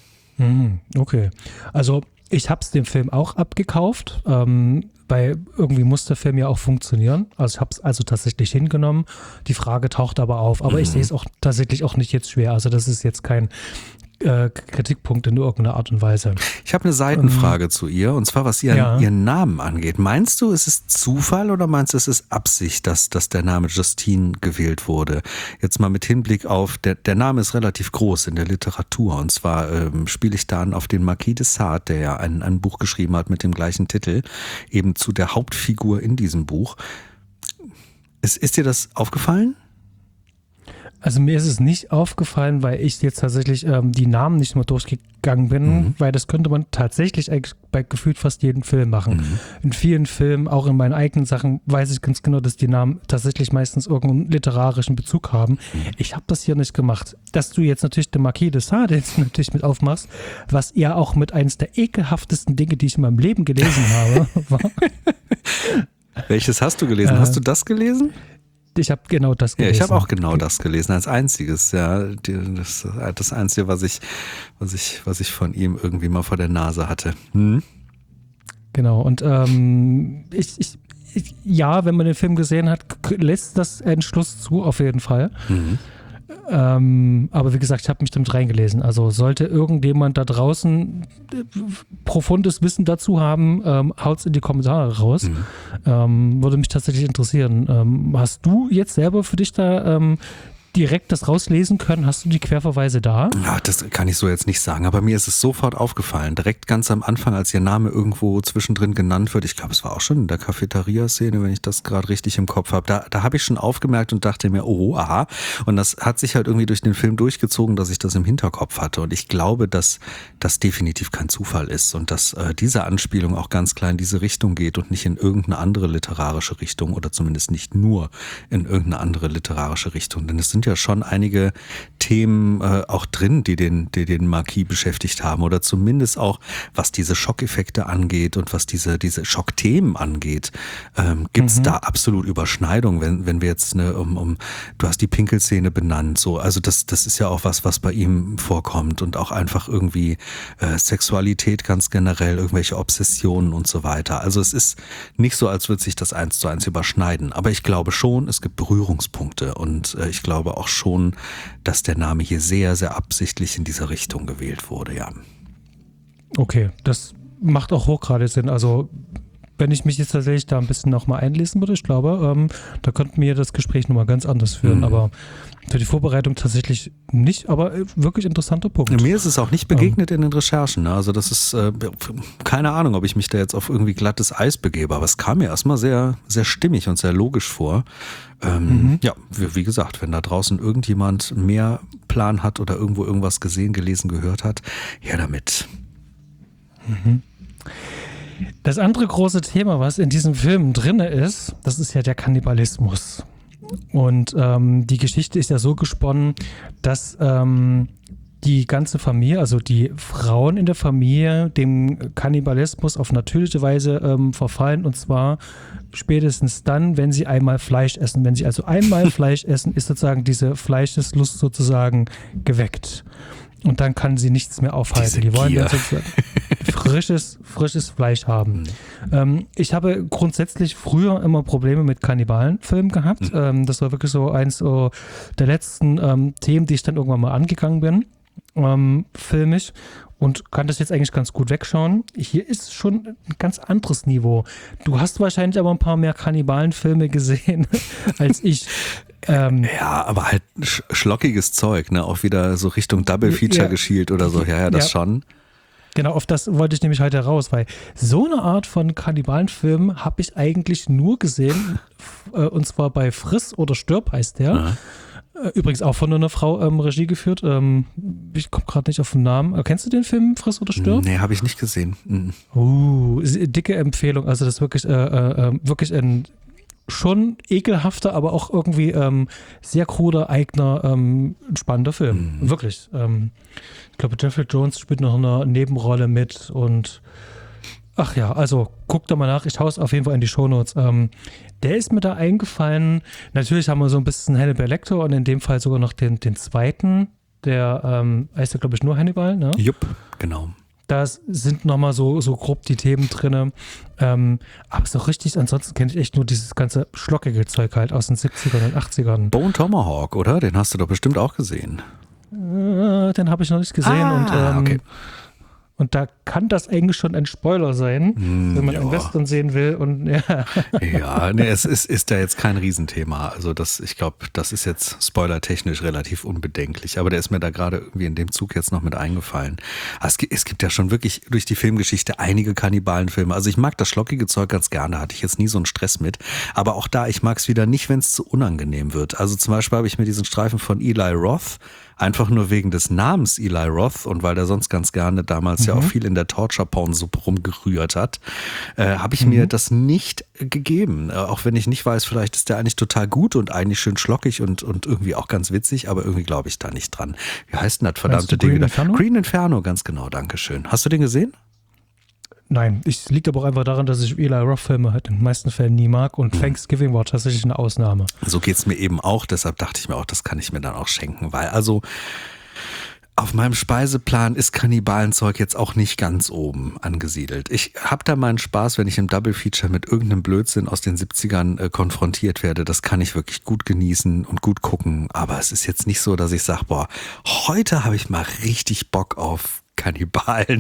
Okay, also ich habe es dem Film auch abgekauft, ähm, weil irgendwie muss der Film ja auch funktionieren. Also ich habe es also tatsächlich hingenommen. Die Frage taucht aber auf, aber mhm. ich sehe es auch tatsächlich auch nicht jetzt schwer. Also das ist jetzt kein äh, Kritikpunkt in irgendeiner Art und Weise. Ich habe eine Seitenfrage ähm, zu ihr, und zwar was ihren, ja. ihren Namen angeht. Meinst du, es ist Zufall oder meinst du, es ist Absicht, dass, dass der Name Justine gewählt wurde? Jetzt mal mit Hinblick auf, der, der Name ist relativ groß in der Literatur, und zwar ähm, spiele ich dann auf den Marquis de Sade, der ja ein, ein Buch geschrieben hat mit dem gleichen Titel, eben zu der Hauptfigur in diesem Buch. Ist, ist dir das aufgefallen? Also mir ist es nicht aufgefallen, weil ich jetzt tatsächlich ähm, die Namen nicht mehr durchgegangen bin, mhm. weil das könnte man tatsächlich eigentlich bei gefühlt fast jedem Film machen. Mhm. In vielen Filmen, auch in meinen eigenen Sachen, weiß ich ganz genau, dass die Namen tatsächlich meistens irgendeinen literarischen Bezug haben. Mhm. Ich habe das hier nicht gemacht. Dass du jetzt natürlich den Marquis de Sade jetzt natürlich mit aufmachst, was ja auch mit eines der ekelhaftesten Dinge, die ich in meinem Leben gelesen habe, war. Welches hast du gelesen? Äh, hast du das gelesen? Ich habe genau das gelesen. Ja, ich habe auch genau das gelesen, als einziges. Ja, das, das Einzige, was ich, was ich, was ich von ihm irgendwie mal vor der Nase hatte. Hm? Genau, und ähm, ich, ich, ich, ja, wenn man den Film gesehen hat, lässt das einen Schluss zu, auf jeden Fall. Mhm. Ähm, aber wie gesagt, ich habe mich damit reingelesen. Also sollte irgendjemand da draußen profundes Wissen dazu haben, ähm, haut's in die Kommentare raus. Mhm. Ähm, würde mich tatsächlich interessieren. Ähm, hast du jetzt selber für dich da ähm, direkt das rauslesen können? Hast du die Querverweise da? Ja, das kann ich so jetzt nicht sagen, aber mir ist es sofort aufgefallen. Direkt ganz am Anfang, als ihr Name irgendwo zwischendrin genannt wird, ich glaube, es war auch schon in der Cafeteria-Szene, wenn ich das gerade richtig im Kopf habe, da, da habe ich schon aufgemerkt und dachte mir, oh, aha. Und das hat sich halt irgendwie durch den Film durchgezogen, dass ich das im Hinterkopf hatte. Und ich glaube, dass das definitiv kein Zufall ist und dass äh, diese Anspielung auch ganz klar in diese Richtung geht und nicht in irgendeine andere literarische Richtung oder zumindest nicht nur in irgendeine andere literarische Richtung. Denn es sind ja schon einige Themen äh, auch drin, die den, die den Marquis beschäftigt haben, oder zumindest auch, was diese Schockeffekte angeht und was diese, diese Schockthemen angeht, ähm, gibt es mhm. da absolut Überschneidung, wenn, wenn wir jetzt eine, um, um, du hast die Pinkelszene benannt, so, also das, das ist ja auch was, was bei ihm vorkommt, und auch einfach irgendwie äh, Sexualität ganz generell, irgendwelche Obsessionen und so weiter. Also es ist nicht so, als würde sich das eins zu eins überschneiden, aber ich glaube schon, es gibt Berührungspunkte, und äh, ich glaube auch schon, dass der Name hier sehr, sehr absichtlich in dieser Richtung gewählt wurde, ja. Okay, das macht auch hochgradig Sinn. Also wenn ich mich jetzt tatsächlich da ein bisschen nochmal einlesen würde, ich glaube, ähm, da könnten wir das Gespräch nochmal ganz anders führen, mhm. aber für die Vorbereitung tatsächlich nicht, aber wirklich interessanter Punkt. Mir ist es auch nicht begegnet ähm. in den Recherchen, ne? Also das ist, äh, keine Ahnung, ob ich mich da jetzt auf irgendwie glattes Eis begebe, aber es kam mir erstmal sehr, sehr stimmig und sehr logisch vor. Ähm, mhm. Ja, wie, wie gesagt, wenn da draußen irgendjemand mehr Plan hat oder irgendwo irgendwas gesehen, gelesen, gehört hat, her damit. Mhm. Das andere große Thema, was in diesem Film drin ist, das ist ja der Kannibalismus. Und ähm, die Geschichte ist ja so gesponnen, dass ähm, die ganze Familie, also die Frauen in der Familie, dem Kannibalismus auf natürliche Weise ähm, verfallen, und zwar spätestens dann, wenn sie einmal Fleisch essen. Wenn sie also einmal Fleisch essen, ist sozusagen diese Fleischeslust sozusagen geweckt. Und dann kann sie nichts mehr aufhalten. Diese Die wollen Gier. dann sozusagen frisches, frisches Fleisch haben. Mhm. Ähm, ich habe grundsätzlich früher immer Probleme mit Kannibalenfilmen gehabt. Mhm. Ähm, das war wirklich so eins so der letzten ähm, Themen, die ich dann irgendwann mal angegangen bin, ähm, filmisch. Und kann das jetzt eigentlich ganz gut wegschauen. Hier ist schon ein ganz anderes Niveau. Du hast wahrscheinlich aber ein paar mehr Kannibalenfilme gesehen als ich. Ähm, ja, aber halt sch- schlockiges Zeug, ne? Auch wieder so Richtung Double Feature ja, geschielt oder so. Ja, ja, das ja. schon. Genau, auf das wollte ich nämlich heute raus, weil so eine Art von Kannibalenfilm habe ich eigentlich nur gesehen, äh, und zwar bei Friss oder Stirb heißt der. Ja. Übrigens auch von einer Frau ähm, Regie geführt. Ähm, ich komme gerade nicht auf den Namen. Kennst du den Film Friss oder Stirb? Nee, habe ich nicht gesehen. Mhm. Uh, dicke Empfehlung. Also das ist wirklich, äh, äh, wirklich ein schon ekelhafter, aber auch irgendwie ähm, sehr kruder, eigener, ähm, spannender Film. Mhm. Wirklich. Ähm, ich glaube, Jeffrey Jones spielt noch eine Nebenrolle mit und ach ja, also guck da mal nach. Ich hau es auf jeden Fall in die Shownotes. Ähm, der ist mir da eingefallen. Natürlich haben wir so ein bisschen Hannibal Lecter und in dem Fall sogar noch den, den zweiten. Der ähm, heißt ja, glaube ich, nur Hannibal, ne? Jupp, genau. Da sind nochmal so, so grob die Themen drin. Ähm, aber so richtig, ansonsten kenne ich echt nur dieses ganze schlockige Zeug halt aus den siebzigern und achtzigern. Bone Tomahawk, oder? Den hast du doch bestimmt auch gesehen. Äh, den habe ich noch nicht gesehen. Ah, und, ähm, okay. Und da kann das eigentlich schon ein Spoiler sein, mm, wenn man ja. einen Western sehen will. Und ja, ja nee, es ist, ist ja jetzt kein Riesenthema. Also das, ich glaube, das ist jetzt spoilertechnisch relativ unbedenklich. Aber der ist mir da gerade irgendwie in dem Zug jetzt noch mit eingefallen. Aber es, gibt, es gibt ja schon wirklich durch die Filmgeschichte einige Kannibalenfilme. Also ich mag das schlockige Zeug ganz gerne, hatte ich jetzt nie so einen Stress mit. Aber auch da, ich mag es wieder nicht, wenn es zu unangenehm wird. Also zum Beispiel habe ich mir diesen Streifen von Eli Roth einfach nur wegen des Namens Eli Roth und weil der sonst ganz gerne damals mhm. ja auch viel in der Torture-Porn-Suppe rumgerührt hat, äh, habe ich mhm. mir das nicht gegeben. Äh, auch wenn ich nicht weiß, vielleicht ist der eigentlich total gut und eigentlich schön schlockig und, und irgendwie auch ganz witzig, aber irgendwie glaube ich da nicht dran. Wie heißt denn das verdammte Ding? Green Inferno? Green Inferno, ganz genau, danke schön. Hast du den gesehen? Nein, es liegt aber auch einfach daran, dass ich Eli Roth-Filme halt in den meisten Fällen nie mag und Thanksgiving war tatsächlich eine Ausnahme. So geht es mir eben auch, deshalb dachte ich mir auch, das kann ich mir dann auch schenken, weil also auf meinem Speiseplan ist Kannibalenzeug jetzt auch nicht ganz oben angesiedelt. Ich habe da meinen Spaß, wenn ich im Double Feature mit irgendeinem Blödsinn aus den siebzigern äh, konfrontiert werde. Das kann ich wirklich gut genießen und gut gucken, aber es ist jetzt nicht so, dass ich sage, boah, heute habe ich mal richtig Bock auf Kannibalen.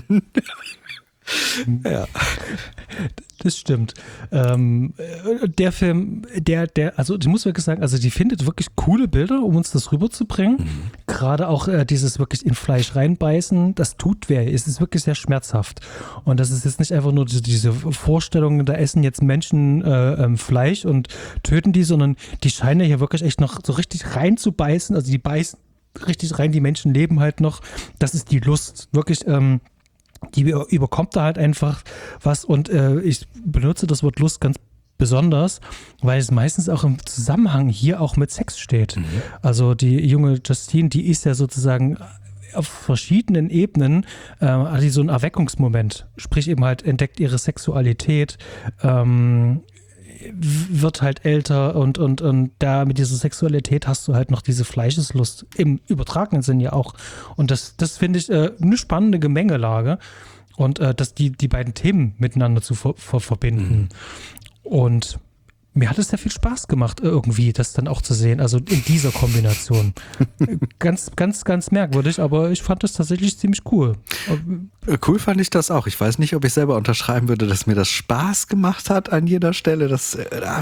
Ja. Das stimmt. Ähm, der Film, der, der, also ich muss wirklich sagen, also die findet wirklich coole Bilder, um uns das rüberzubringen. Mhm. Gerade auch äh, dieses wirklich in Fleisch reinbeißen, das tut weh. Es ist wirklich sehr schmerzhaft. Und das ist jetzt nicht einfach nur diese, diese Vorstellung, da essen jetzt Menschen äh, ähm, Fleisch und töten die, sondern die scheinen hier wirklich echt noch so richtig reinzubeißen. Also die beißen richtig rein, die Menschen leben halt noch. Das ist die Lust. Wirklich, ähm, die überkommt da halt einfach was und äh, ich benutze das Wort Lust ganz besonders, weil es meistens auch im Zusammenhang hier auch mit Sex steht. Mhm. Also die junge Justine, die ist ja sozusagen auf verschiedenen Ebenen, äh, hat die so einen Erweckungsmoment, sprich eben halt entdeckt ihre Sexualität, ähm, wird halt älter und, und, und da mit dieser Sexualität hast du halt noch diese Fleischeslust im übertragenen Sinn ja auch. Und das, das finde ich äh, eine spannende Gemengelage und äh, dass die, die beiden Themen miteinander zu ver- ver- verbinden. Mhm. Und mir hat es sehr viel Spaß gemacht, irgendwie das dann auch zu sehen, also in dieser Kombination. ganz, ganz, ganz merkwürdig, aber ich fand das tatsächlich ziemlich cool. Cool fand ich das auch. Ich weiß nicht, ob ich selber unterschreiben würde, dass mir das Spaß gemacht hat an jeder Stelle. Das,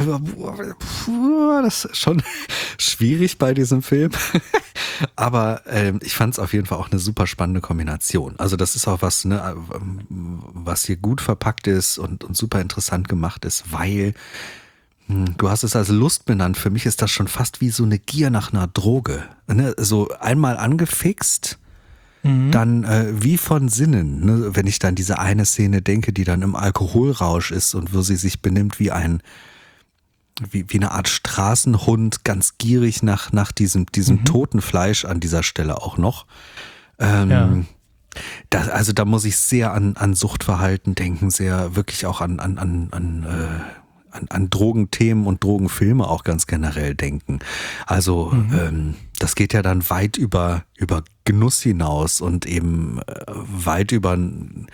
das ist schon schwierig bei diesem Film. Aber äh, ich fand es auf jeden Fall auch eine super spannende Kombination. Also das ist auch was, ne, was hier gut verpackt ist und, und super interessant gemacht ist, weil du hast es als Lust benannt. Für mich ist das schon fast wie so eine Gier nach einer Droge. Ne? So einmal angefixt, mhm. dann äh, wie von Sinnen. Ne? Wenn ich dann diese eine Szene denke, die dann im Alkoholrausch ist und wo sie sich benimmt wie ein, wie, wie eine Art Straßenhund, ganz gierig nach, nach diesem, diesem mhm. toten Fleisch an dieser Stelle auch noch. Ähm, Ja. das, also da muss ich sehr an, an Suchtverhalten denken, sehr wirklich auch an, an, an, an äh, An, an Drogenthemen und Drogenfilme auch ganz generell denken. Also mhm. ähm, das geht ja dann weit über, über Genuss hinaus und eben äh, weit über ein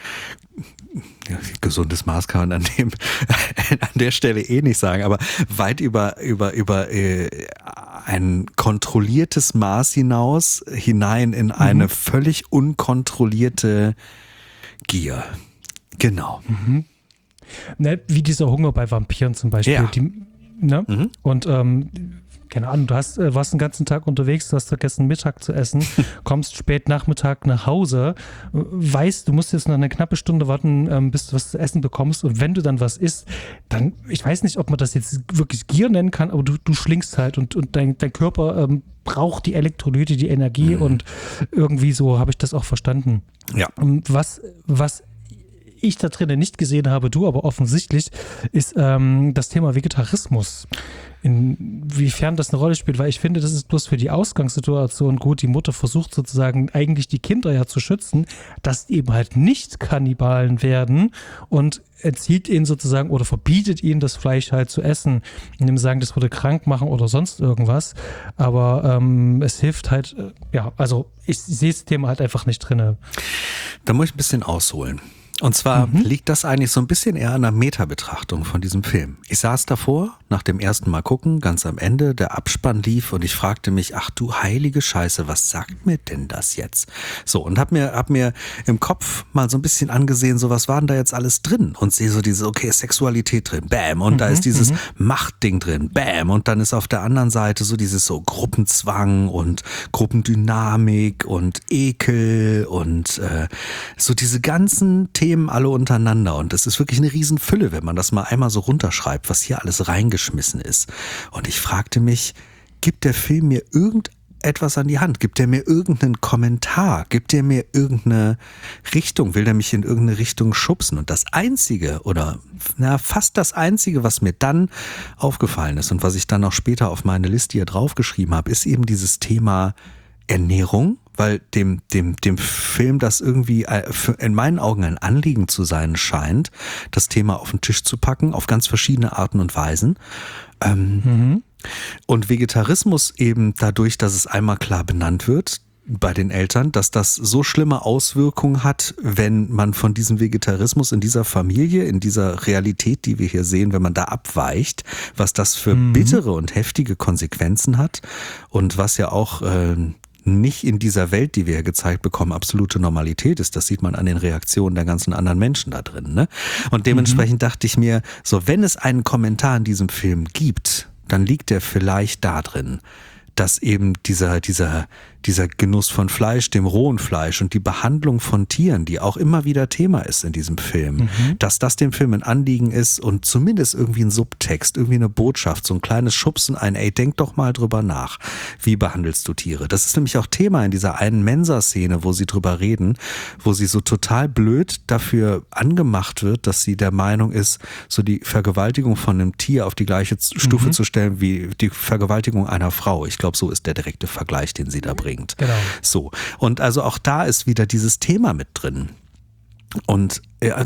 ja, gesundes Maß kann man an, dem, an der Stelle eh nicht sagen, aber weit über, über, über äh, ein kontrolliertes Maß hinaus, hinein in eine mhm. völlig unkontrollierte Gier. Genau. Mhm. Ne, wie dieser Hunger bei Vampiren zum Beispiel. Ja. Die, ne? Mhm. Und ähm, keine Ahnung, du hast, äh, warst den ganzen Tag unterwegs, du hast vergessen Mittag zu essen, kommst spät Nachmittag nach Hause, äh, weißt, du musst jetzt noch eine knappe Stunde warten, ähm, bis du was zu essen bekommst, und wenn du dann was isst, dann, ich weiß nicht, ob man das jetzt wirklich Gier nennen kann, aber du, du schlingst halt und, und dein, dein Körper ähm, braucht die Elektrolyte, die Energie mhm. und irgendwie so habe ich das auch verstanden. Ja. Was, was ich da drinnen nicht gesehen habe, du aber offensichtlich, ist ähm, das Thema Vegetarismus. Inwiefern das eine Rolle spielt, weil ich finde, das ist bloß für die Ausgangssituation gut. Die Mutter versucht sozusagen eigentlich die Kinder ja zu schützen, dass die eben halt nicht Kannibalen werden, und erzieht ihnen sozusagen oder verbietet ihnen das Fleisch halt zu essen, indem sie sagen, das würde krank machen oder sonst irgendwas. Aber ähm, es hilft halt, äh, ja, also ich sehe das Thema halt einfach nicht drin. Da muss ich ein bisschen ausholen. Und zwar mhm. liegt das eigentlich so ein bisschen eher an der Metabetrachtung von diesem Film. Ich saß davor, nach dem ersten Mal gucken, ganz am Ende, der Abspann lief und ich fragte mich, ach du heilige Scheiße, was sagt mir denn das jetzt? So, und hab mir, hab mir im Kopf mal so ein bisschen angesehen, so was war denn da jetzt alles drin? Und sehe so diese, okay, Sexualität drin, bam, und mhm, da ist dieses mhm. Machtding drin, bam, und dann ist auf der anderen Seite so dieses so Gruppenzwang und Gruppendynamik und Ekel und äh, so diese ganzen Themen alle untereinander, und das ist wirklich eine Riesenfülle, wenn man das mal einmal so runterschreibt, was hier alles reingeschmissen ist. Und ich fragte mich, gibt der Film mir irgendetwas an die Hand? Gibt er mir irgendeinen Kommentar? Gibt er mir irgendeine Richtung? Will der mich in irgendeine Richtung schubsen? Und das Einzige oder na, fast das Einzige, was mir dann aufgefallen ist und was ich dann auch später auf meine Liste hier draufgeschrieben habe, ist eben dieses Thema Ernährung, weil dem, dem, dem Film das irgendwie in meinen Augen ein Anliegen zu sein scheint, das Thema auf den Tisch zu packen, auf ganz verschiedene Arten und Weisen. Ähm, mhm. Und Vegetarismus eben dadurch, dass es einmal klar benannt wird bei den Eltern, dass das so schlimme Auswirkungen hat, wenn man von diesem Vegetarismus in dieser Familie, in dieser Realität, die wir hier sehen, wenn man da abweicht, was das für mhm. bittere und heftige Konsequenzen hat und was ja auch äh, nicht in dieser Welt, die wir hier gezeigt bekommen, absolute Normalität ist. Das sieht man an den Reaktionen der ganzen anderen Menschen da drin, ne? Und dementsprechend mhm. dachte ich mir, so wenn es einen Kommentar in diesem Film gibt, dann liegt der vielleicht da drin, dass eben dieser, dieser, dieser Genuss von Fleisch, dem rohen Fleisch und die Behandlung von Tieren, die auch immer wieder Thema ist in diesem Film, mhm. dass das dem Film ein Anliegen ist und zumindest irgendwie ein Subtext, irgendwie eine Botschaft, so ein kleines Schubsen ein, ey, denk doch mal drüber nach, wie behandelst du Tiere? Das ist nämlich auch Thema in dieser einen Mensa-Szene, wo sie drüber reden, wo sie so total blöd dafür angemacht wird, dass sie der Meinung ist, so die Vergewaltigung von einem Tier auf die gleiche Stufe mhm. zu stellen wie die Vergewaltigung einer Frau. Ich glaube, so ist der direkte Vergleich, den sie da bringt. Genau. So. Und also auch da ist wieder dieses Thema mit drin. Und ja,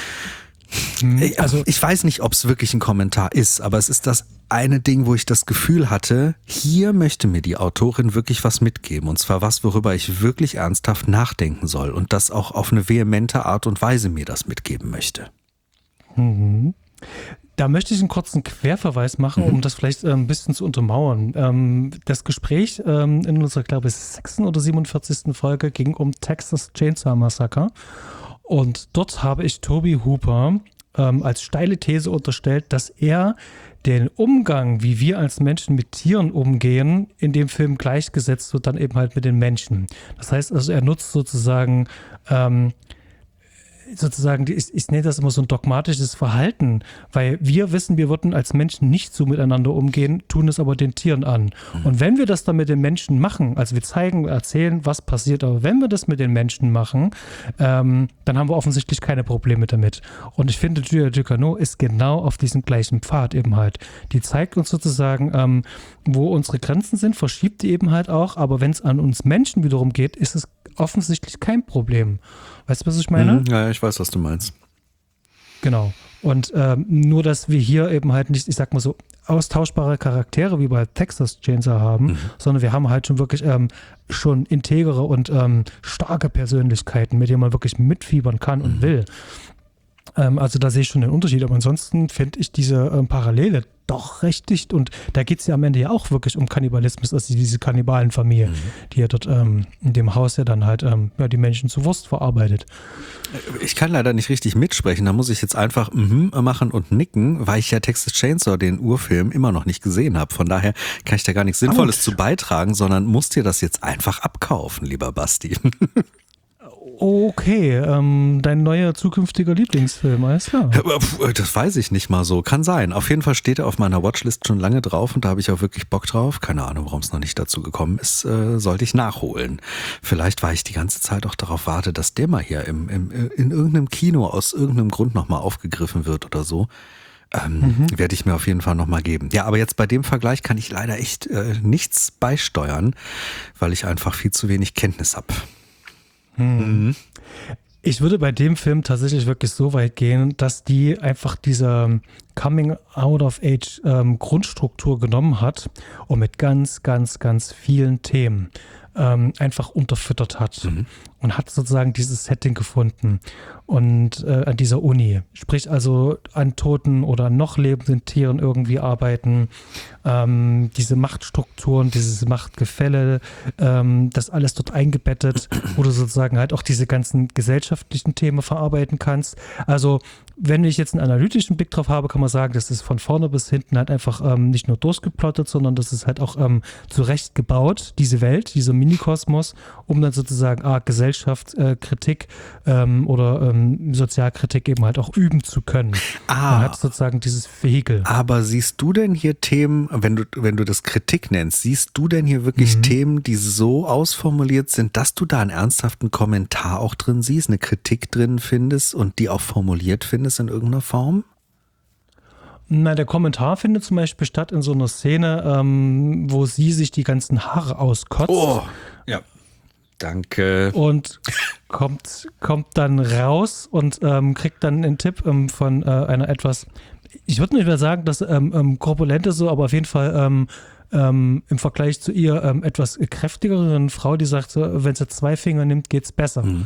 also ich weiß nicht, ob es wirklich ein Kommentar ist, aber es ist das eine Ding, wo ich das Gefühl hatte, hier möchte mir die Autorin wirklich was mitgeben. Und zwar was, worüber ich wirklich ernsthaft nachdenken soll. Und das auch auf eine vehemente Art und Weise mir das mitgeben möchte. Mhm. Da möchte ich einen kurzen Querverweis machen, um das vielleicht äh, ein bisschen zu untermauern. Ähm, das Gespräch ähm, in unserer, glaube ich, sechsten oder siebenundvierzigsten Folge ging um Texas Chainsaw Massacre. Und dort habe ich Toby Hooper ähm, als steile These unterstellt, dass er den Umgang, wie wir als Menschen mit Tieren umgehen, in dem Film gleichgesetzt wird dann eben halt mit den Menschen. Das heißt also, er nutzt sozusagen ähm, sozusagen, ich, ich nenne das immer so ein dogmatisches Verhalten, weil wir wissen, wir würden als Menschen nicht so miteinander umgehen, tun es aber den Tieren an. Mhm. Und wenn wir das dann mit den Menschen machen, also wir zeigen, erzählen, was passiert, aber wenn wir das mit den Menschen machen, ähm, dann haben wir offensichtlich keine Probleme damit. Und ich finde, Julia Ducournau ist genau auf diesem gleichen Pfad eben halt. Die zeigt uns sozusagen, ähm, wo unsere Grenzen sind, verschiebt die eben halt auch, aber wenn es an uns Menschen wiederum geht, ist es offensichtlich kein Problem. Weißt du, was ich meine? Mhm, ja, ich weiß, was du meinst. Genau. Und ähm, nur, dass wir hier eben halt nicht, ich sag mal so, austauschbare Charaktere wie bei Texas Chainsaw haben, mhm. sondern wir haben halt schon wirklich ähm, schon integere und ähm, starke Persönlichkeiten, mit denen man wirklich mitfiebern kann und mhm. will. Ähm, also da sehe ich schon den Unterschied. Aber ansonsten finde ich diese ähm, Parallele doch recht dicht. Und da geht es ja am Ende ja auch wirklich um Kannibalismus, also diese Kannibalenfamilie, mhm. die ja dort ähm, in dem Haus ja dann halt ähm, ja, die Menschen zu Wurst verarbeitet. Ich kann leider nicht richtig mitsprechen, da muss ich jetzt einfach mhm machen und nicken, weil ich ja Texas Chainsaw, den Urfilm, immer noch nicht gesehen habe. Von daher kann ich da gar nichts Sinnvolles Ouch. zu beitragen, sondern muss dir das jetzt einfach abkaufen, lieber Basti. Okay, ähm, dein neuer zukünftiger Lieblingsfilm, alles klar. Das weiß ich nicht mal so, kann sein. Auf jeden Fall steht er auf meiner Watchlist schon lange drauf und da habe ich auch wirklich Bock drauf. Keine Ahnung, warum es noch nicht dazu gekommen ist, äh, sollte ich nachholen. Vielleicht, weil ich die ganze Zeit auch darauf warte, dass der mal hier im, im, in irgendeinem Kino aus irgendeinem Grund nochmal aufgegriffen wird oder so. Ähm, mhm. Werde ich mir auf jeden Fall nochmal geben. Ja, aber jetzt bei dem Vergleich kann ich leider echt äh, nichts beisteuern, weil ich einfach viel zu wenig Kenntnis habe. Hm. Ich würde bei dem Film tatsächlich wirklich so weit gehen, dass die einfach diese Coming-out-of-age-Grundstruktur ähm, genommen hat und mit ganz, ganz, ganz vielen Themen ähm, einfach unterfüttert hat mhm. und hat sozusagen dieses Setting gefunden und äh, an dieser Uni. Sprich also an toten oder noch lebenden Tieren irgendwie arbeiten, ähm, diese Machtstrukturen, dieses Machtgefälle, ähm, das alles dort eingebettet, wo du sozusagen halt auch diese ganzen gesellschaftlichen Themen verarbeiten kannst. Also wenn ich jetzt einen analytischen Blick drauf habe, kann man sagen, das ist von vorne bis hinten halt einfach ähm, nicht nur durchgeplottet, sondern das ist halt auch ähm, zurecht gebaut, diese Welt, dieser Minikosmos, um dann sozusagen ah, Gesellschaft, äh, Kritik ähm, oder ähm, Sozialkritik eben halt auch üben zu können. Ah, man hat sozusagen dieses Vehikel. Aber siehst du denn hier Themen, wenn du, wenn du das Kritik nennst, siehst du denn hier wirklich mhm. Themen, die so ausformuliert sind, dass du da einen ernsthaften Kommentar auch drin siehst, eine Kritik drin findest und die auch formuliert findest in irgendeiner Form? Na, der Kommentar findet zum Beispiel statt in so einer Szene, ähm, wo sie sich die ganzen Haare auskotzt. Oh, ja. Danke. Und kommt, kommt dann raus und ähm, kriegt dann einen Tipp ähm, von äh, einer etwas, ich würde nicht mehr sagen, dass ähm, ähm, korpulent ist so, aber auf jeden Fall ähm, ähm, im Vergleich zu ihr ähm, etwas kräftigeren Frau, die sagt, so, wenn sie zwei Finger nimmt, geht's besser. Mhm.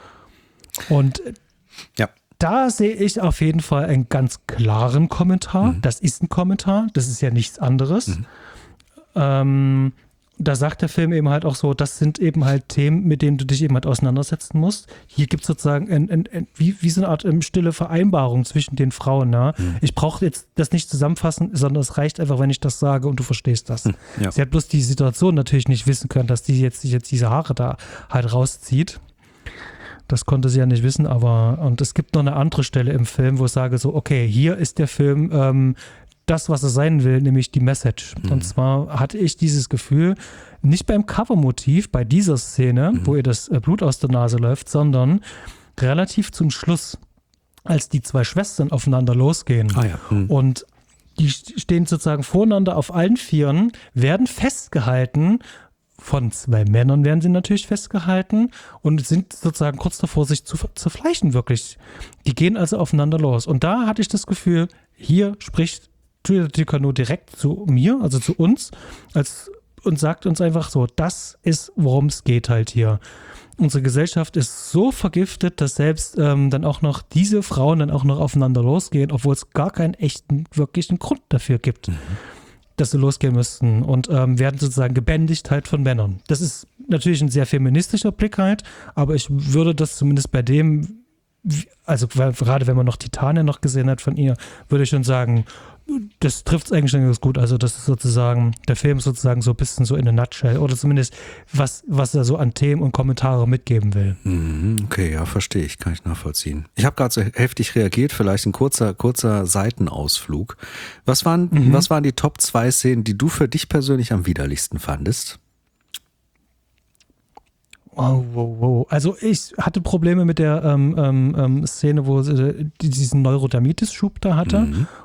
Und ja. Da sehe ich auf jeden Fall einen ganz klaren Kommentar. Mhm. Das ist ein Kommentar, das ist ja nichts anderes. Mhm. Ähm, da sagt der Film eben halt auch so, das sind eben halt Themen, mit denen du dich eben halt auseinandersetzen musst. Hier gibt es sozusagen ein, ein, ein, wie, wie so eine Art um, stille Vereinbarung zwischen den Frauen. Ne? Mhm. Ich brauche jetzt das nicht zusammenfassen, sondern es reicht einfach, wenn ich das sage und du verstehst das. Mhm. Ja. Sie hat bloß die Situation natürlich nicht wissen können, dass die jetzt, jetzt diese Haare da halt rauszieht. Das konnte sie ja nicht wissen, aber und es gibt noch eine andere Stelle im Film, wo ich sage so, okay, hier ist der Film ähm, das, was er sein will, nämlich die Message. Mhm. Und zwar hatte ich dieses Gefühl, nicht beim Covermotiv, bei dieser Szene, mhm. wo ihr das Blut aus der Nase läuft, sondern relativ zum Schluss, als die zwei Schwestern aufeinander losgehen. Ah ja. Mhm. Und die stehen sozusagen voreinander auf allen Vieren, werden festgehalten. Von zwei Männern werden sie natürlich festgehalten und sind sozusagen kurz davor, sich zu zerfleischen wirklich. Die gehen also aufeinander los. Und da hatte ich das Gefühl, hier spricht Julia Ducournau direkt zu mir, also zu uns, als, und sagt uns einfach so, das ist, worum es geht halt hier. Unsere Gesellschaft ist so vergiftet, dass selbst ähm, dann auch noch diese Frauen dann auch noch aufeinander losgehen, obwohl es gar keinen echten, wirklichen Grund dafür gibt. Mhm. Dass sie losgehen müssten und ähm, werden sozusagen gebändigt halt von Männern. Das ist natürlich ein sehr feministischer Blick halt, aber ich würde das zumindest bei dem, also gerade wenn man noch Titania noch gesehen hat von ihr, würde ich schon sagen, das trifft es eigentlich schon ganz gut. Also das ist sozusagen, der Film ist sozusagen so ein bisschen so in a nutshell oder zumindest was, was er so an Themen und Kommentare mitgeben will. Okay, ja, verstehe ich, kann ich nachvollziehen. Ich habe gerade so heftig reagiert, vielleicht ein kurzer, kurzer Seitenausflug. Was waren, mhm. was waren die Top zwei Szenen, die du für dich persönlich am widerlichsten fandest? Wow, wow, wow. Also ich hatte Probleme mit der ähm, ähm, Szene, wo sie diesen Neurodermitis-Schub da hatte mhm. und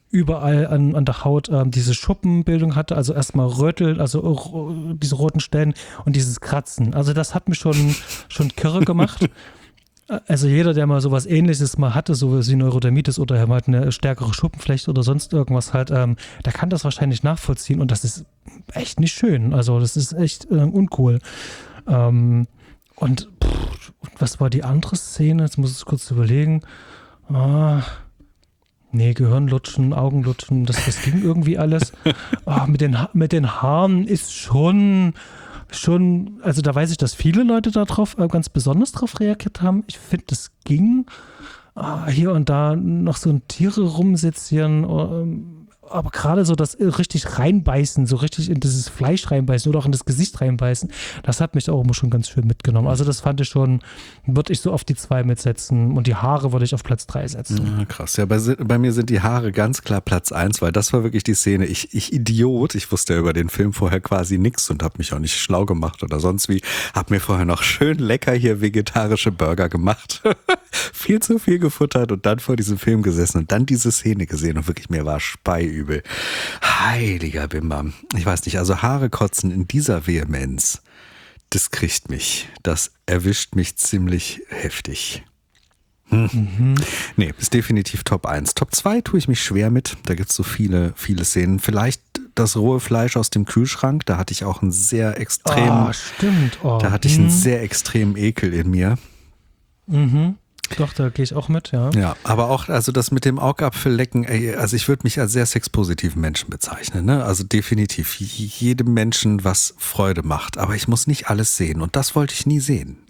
überall an, an der Haut ähm, diese Schuppenbildung hatte, also erstmal Röteln, also ro- diese roten Stellen und dieses Kratzen. Also das hat mich schon, schon kirre gemacht. Also jeder, der mal sowas Ähnliches mal hatte, so wie Neurodermitis oder halt eine stärkere Schuppenflechte oder sonst irgendwas halt, ähm, der kann das wahrscheinlich nachvollziehen und das ist echt nicht schön. Also das ist echt äh, uncool. Ähm, und pff, was war die andere Szene? Jetzt muss ich kurz überlegen. Ah, nee, Gehirnlutschen, Augenlutschen, das, das ging irgendwie alles. Ah, mit den, Ha- mit den Haaren ist schon... Schon, also da weiß ich, dass viele Leute darauf äh, ganz besonders drauf reagiert haben. Ich finde, das ging. Ah, hier und da noch so ein Tiere rumsitzen, ähm, aber gerade so das richtig reinbeißen, so richtig in dieses Fleisch reinbeißen oder auch in das Gesicht reinbeißen, das hat mich auch immer schon ganz schön mitgenommen. Also das fand ich schon, würde ich so auf die zwei mitsetzen und die Haare würde ich auf Platz drei setzen. Ja, krass. Ja, bei, bei mir sind die Haare ganz klar Platz eins, weil das war wirklich die Szene. Ich, ich Idiot, ich wusste ja über den Film vorher quasi nichts und habe mich auch nicht schlau gemacht oder sonst wie. Hab mir vorher noch schön lecker hier vegetarische Burger gemacht. Viel zu viel gefuttert und dann vor diesem Film gesessen und dann diese Szene gesehen und wirklich mir war speiübel. Heiliger Bimbam. Ich weiß nicht, also Haare kotzen in dieser Vehemenz, das kriegt mich. Das erwischt mich ziemlich heftig. Hm. Mhm. Nee, ist definitiv Top eins. Top zwei tue ich mich schwer mit. Da gibt es so viele, viele Szenen. Vielleicht das rohe Fleisch aus dem Kühlschrank. Da hatte ich auch einen sehr extremen, Oh, stimmt. Oh. da hatte ich einen sehr extremen Ekel in mir. Mhm. Doch, da gehe ich auch mit, ja. Ja, aber auch, also das mit dem Augapfel lecken, ey, also ich würde mich als sehr sexpositiven Menschen bezeichnen, ne? Also definitiv jedem Menschen was Freude macht, aber ich muss nicht alles sehen und das wollte ich nie sehen.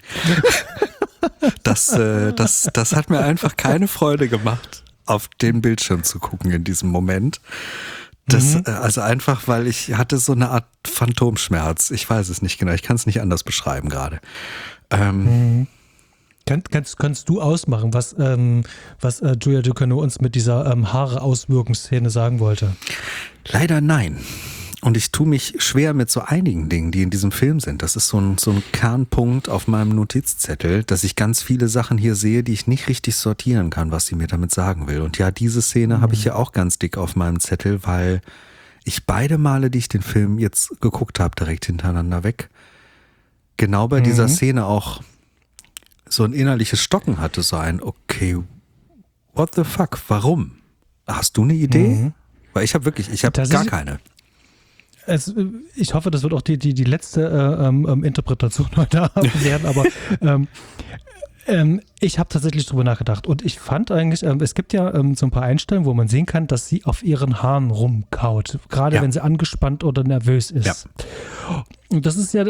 das, äh, das, das hat mir einfach keine Freude gemacht, auf den Bildschirm zu gucken in diesem Moment. Das, mhm. Also einfach, weil ich hatte so eine Art Phantomschmerz. Ich weiß es nicht genau, ich kann es nicht anders beschreiben gerade. Ähm, mhm. Kann, kannst, kannst du ausmachen, was, ähm, was äh, Julia Ducournau uns mit dieser ähm, Haare-Auswirkungsszene sagen wollte? Leider nein. Und ich tue mich schwer mit so einigen Dingen, die in diesem Film sind. Das ist so ein, so ein Kernpunkt auf meinem Notizzettel, dass ich ganz viele Sachen hier sehe, die ich nicht richtig sortieren kann, was sie mir damit sagen will. Und ja, diese Szene mhm. habe ich ja auch ganz dick auf meinem Zettel, weil ich beide Male, die ich den Film jetzt geguckt habe, direkt hintereinander weg, genau bei mhm. dieser Szene auch so ein innerliches Stocken hatte, so ein, okay, what the fuck, warum? Hast du eine Idee? Mhm. Weil ich habe wirklich, ich habe gar keine. Es, ich hoffe, das wird auch die, die, die letzte äh, ähm, Interpretation heute werden, aber ähm, ähm, ich habe tatsächlich drüber nachgedacht und ich fand eigentlich, ähm, es gibt ja ähm, so ein paar Einstellungen, wo man sehen kann, dass sie auf ihren Haaren rumkaut, gerade ja. wenn sie angespannt oder nervös ist. Ja. Und das ist ja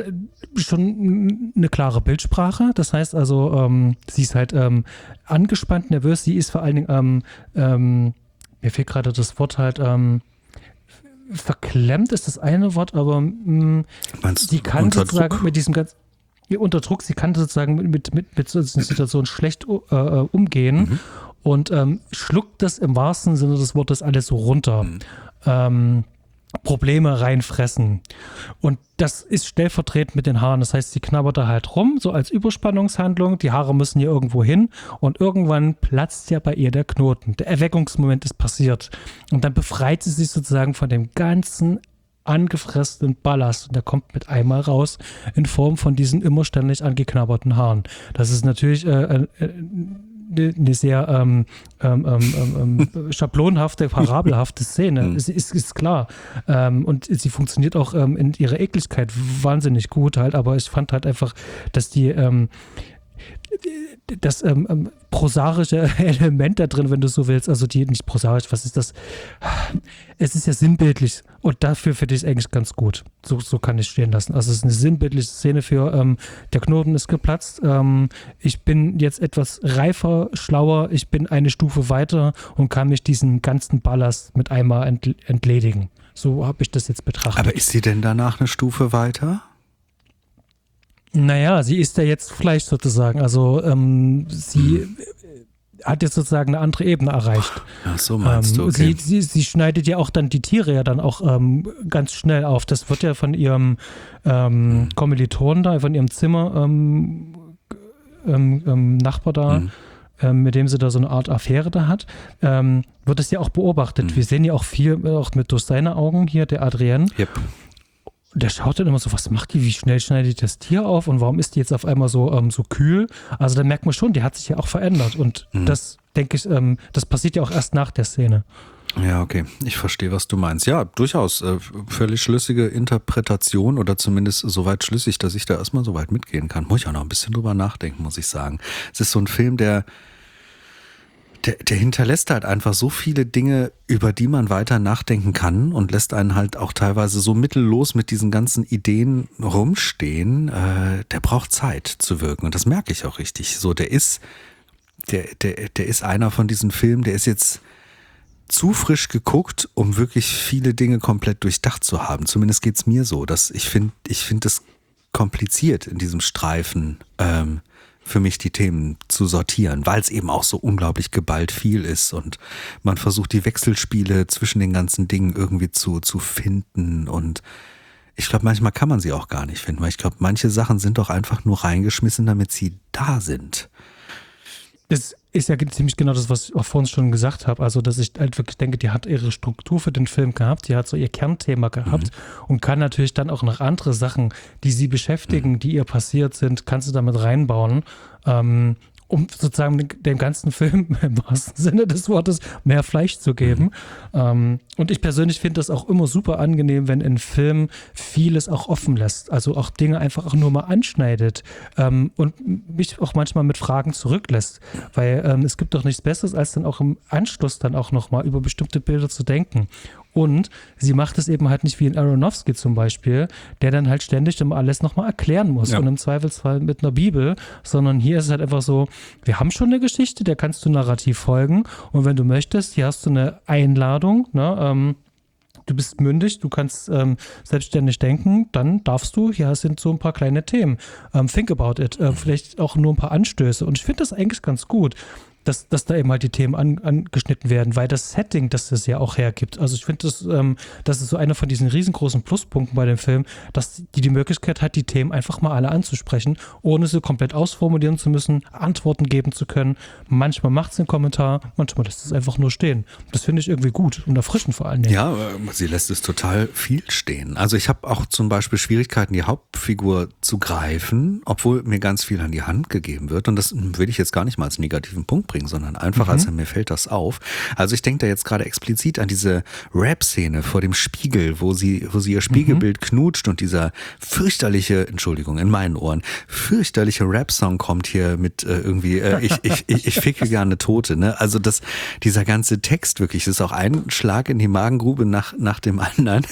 schon eine klare Bildsprache, das heißt also, ähm, sie ist halt ähm, angespannt, nervös, sie ist vor allen Dingen, ähm, ähm, mir fehlt gerade das Wort halt, ähm, verklemmt ist das eine Wort, aber mh, sie kann sozusagen Druck? mit diesem ganzen unter Druck, sie kann sozusagen mit, mit, mit so einer Situation schlecht äh, umgehen mhm. und ähm, schluckt das im wahrsten Sinne des Wortes alles so runter. Mhm. Ähm, Probleme reinfressen. Und das ist stellvertretend mit den Haaren. Das heißt, sie knabbert da halt rum, so als Überspannungshandlung. Die Haare müssen hier irgendwo hin und irgendwann platzt ja bei ihr der Knoten. Der Erweckungsmoment ist passiert. Und dann befreit sie sich sozusagen von dem ganzen angefressenen Ballast und der kommt mit einmal raus in Form von diesen immer ständig angeknabberten Haaren. Das ist natürlich äh, äh, eine sehr ähm, ähm, ähm, ähm, schablonhafte, parabelhafte Szene. ist, ist, ist klar. Ähm, und sie funktioniert auch ähm, in ihrer Ekligkeit wahnsinnig gut halt, aber ich fand halt einfach, dass die ähm, das ähm, ähm, prosaische Element da drin, wenn du so willst, also die, nicht prosaisch, was ist das? Es ist ja sinnbildlich und dafür finde ich es eigentlich ganz gut. So, so kann ich stehen lassen. Also es ist eine sinnbildliche Szene für ähm, der Knoten ist geplatzt, ähm, ich bin jetzt etwas reifer, schlauer, ich bin eine Stufe weiter und kann mich diesen ganzen Ballast mit einmal ent- entledigen. So habe ich das jetzt betrachtet. Aber ist sie denn danach eine Stufe weiter? Naja, sie ist ja jetzt Fleisch sozusagen, also ähm, sie hm. hat jetzt sozusagen eine andere Ebene erreicht. Ach so meinst ähm, du, okay. sie, sie, sie schneidet ja auch dann die Tiere ja dann auch ähm, ganz schnell auf. Das wird ja von ihrem ähm, hm. Kommilitonen da, von ihrem Zimmer ähm, ähm, ähm, Nachbar da, hm. ähm, mit dem sie da so eine Art Affäre da hat, ähm, wird das ja auch beobachtet. Mhm. Wir sehen ja auch viel, auch mit durch seine Augen hier, der Adrienne. Yep. Der schaut dann immer so, was macht die, wie schnell schneidet die das Tier auf und warum ist die jetzt auf einmal so, ähm, so kühl? Also da merkt man schon, die hat sich ja auch verändert und mhm. das, denke ich, ähm, das passiert ja auch erst nach der Szene. Ja, okay. Ich verstehe, was du meinst. Ja, durchaus äh, völlig schlüssige Interpretation oder zumindest soweit schlüssig, dass ich da erstmal so weit mitgehen kann. Muss ich auch noch ein bisschen drüber nachdenken, muss ich sagen. Es ist so ein Film, der Der, der hinterlässt halt einfach so viele Dinge, über die man weiter nachdenken kann und lässt einen halt auch teilweise so mittellos mit diesen ganzen Ideen rumstehen. Äh, der braucht Zeit zu wirken und das merke ich auch richtig. So, der ist, der, der, der ist einer von diesen Filmen, der ist jetzt zu frisch geguckt, um wirklich viele Dinge komplett durchdacht zu haben. Zumindest geht's mir so, dass ich finde, ich finde es kompliziert in diesem Streifen, ähm, für mich die Themen zu sortieren, weil es eben auch so unglaublich geballt viel ist und man versucht die Wechselspiele zwischen den ganzen Dingen irgendwie zu, zu finden und ich glaube, manchmal kann man sie auch gar nicht finden, weil ich glaube, manche Sachen sind doch einfach nur reingeschmissen, damit sie da sind. Das ist ja ziemlich genau das, was ich auch vorhin schon gesagt habe. Also, dass ich halt wirklich denke, die hat ihre Struktur für den Film gehabt, die hat so ihr Kernthema gehabt mhm. und kann natürlich dann auch noch andere Sachen, die sie beschäftigen, mhm. die ihr passiert sind, kannst du damit reinbauen, ähm, um sozusagen dem, dem ganzen Film im wahrsten Sinne des Wortes mehr Fleisch zu geben. Mhm. Ähm, und ich persönlich finde das auch immer super angenehm, wenn ein Film vieles auch offen lässt, also auch Dinge einfach auch nur mal anschneidet ähm, und mich auch manchmal mit Fragen zurücklässt, weil ähm, es gibt doch nichts Besseres, als dann auch im Anschluss dann auch nochmal über bestimmte Bilder zu denken. Und sie macht es eben halt nicht wie in Aronofsky zum Beispiel, der dann halt ständig immer alles nochmal erklären muss ja. und im Zweifelsfall mit einer Bibel, sondern hier ist es halt einfach so, wir haben schon eine Geschichte, der kannst du narrativ folgen und wenn du möchtest, hier hast du eine Einladung, ne, ähm, du bist mündig, du kannst ähm, selbstständig denken, dann darfst du, hier sind so ein paar kleine Themen, ähm, think about it, äh, vielleicht auch nur ein paar Anstöße und ich finde das eigentlich ganz gut. Dass, dass da eben halt die Themen an, angeschnitten werden, weil das Setting, das das ja auch hergibt. Also ich finde, das, ähm, das ist so einer von diesen riesengroßen Pluspunkten bei dem Film, dass die die Möglichkeit hat, die Themen einfach mal alle anzusprechen, ohne sie komplett ausformulieren zu müssen, Antworten geben zu können. Manchmal macht es einen Kommentar, manchmal lässt es einfach nur stehen. Das finde ich irgendwie gut und erfrischend vor allen Dingen. Ja, sie lässt es total viel stehen. Also ich habe auch zum Beispiel Schwierigkeiten, die Hauptfigur zu greifen, obwohl mir ganz viel an die Hand gegeben wird. Und das will ich jetzt gar nicht mal als negativen Punkt bringen, sondern einfach, mhm. als mir fällt das auf. Also ich denke da jetzt gerade explizit an diese Rap-Szene vor dem Spiegel, wo sie, wo sie ihr Spiegelbild mhm. knutscht und dieser fürchterliche, Entschuldigung, in meinen Ohren, fürchterliche Rap-Song kommt hier mit äh, irgendwie, äh, ich, ich, ich, ich ficke gerne Tote, ne? Also das, dieser ganze Text wirklich, das ist auch ein Schlag in die Magengrube nach, nach dem anderen.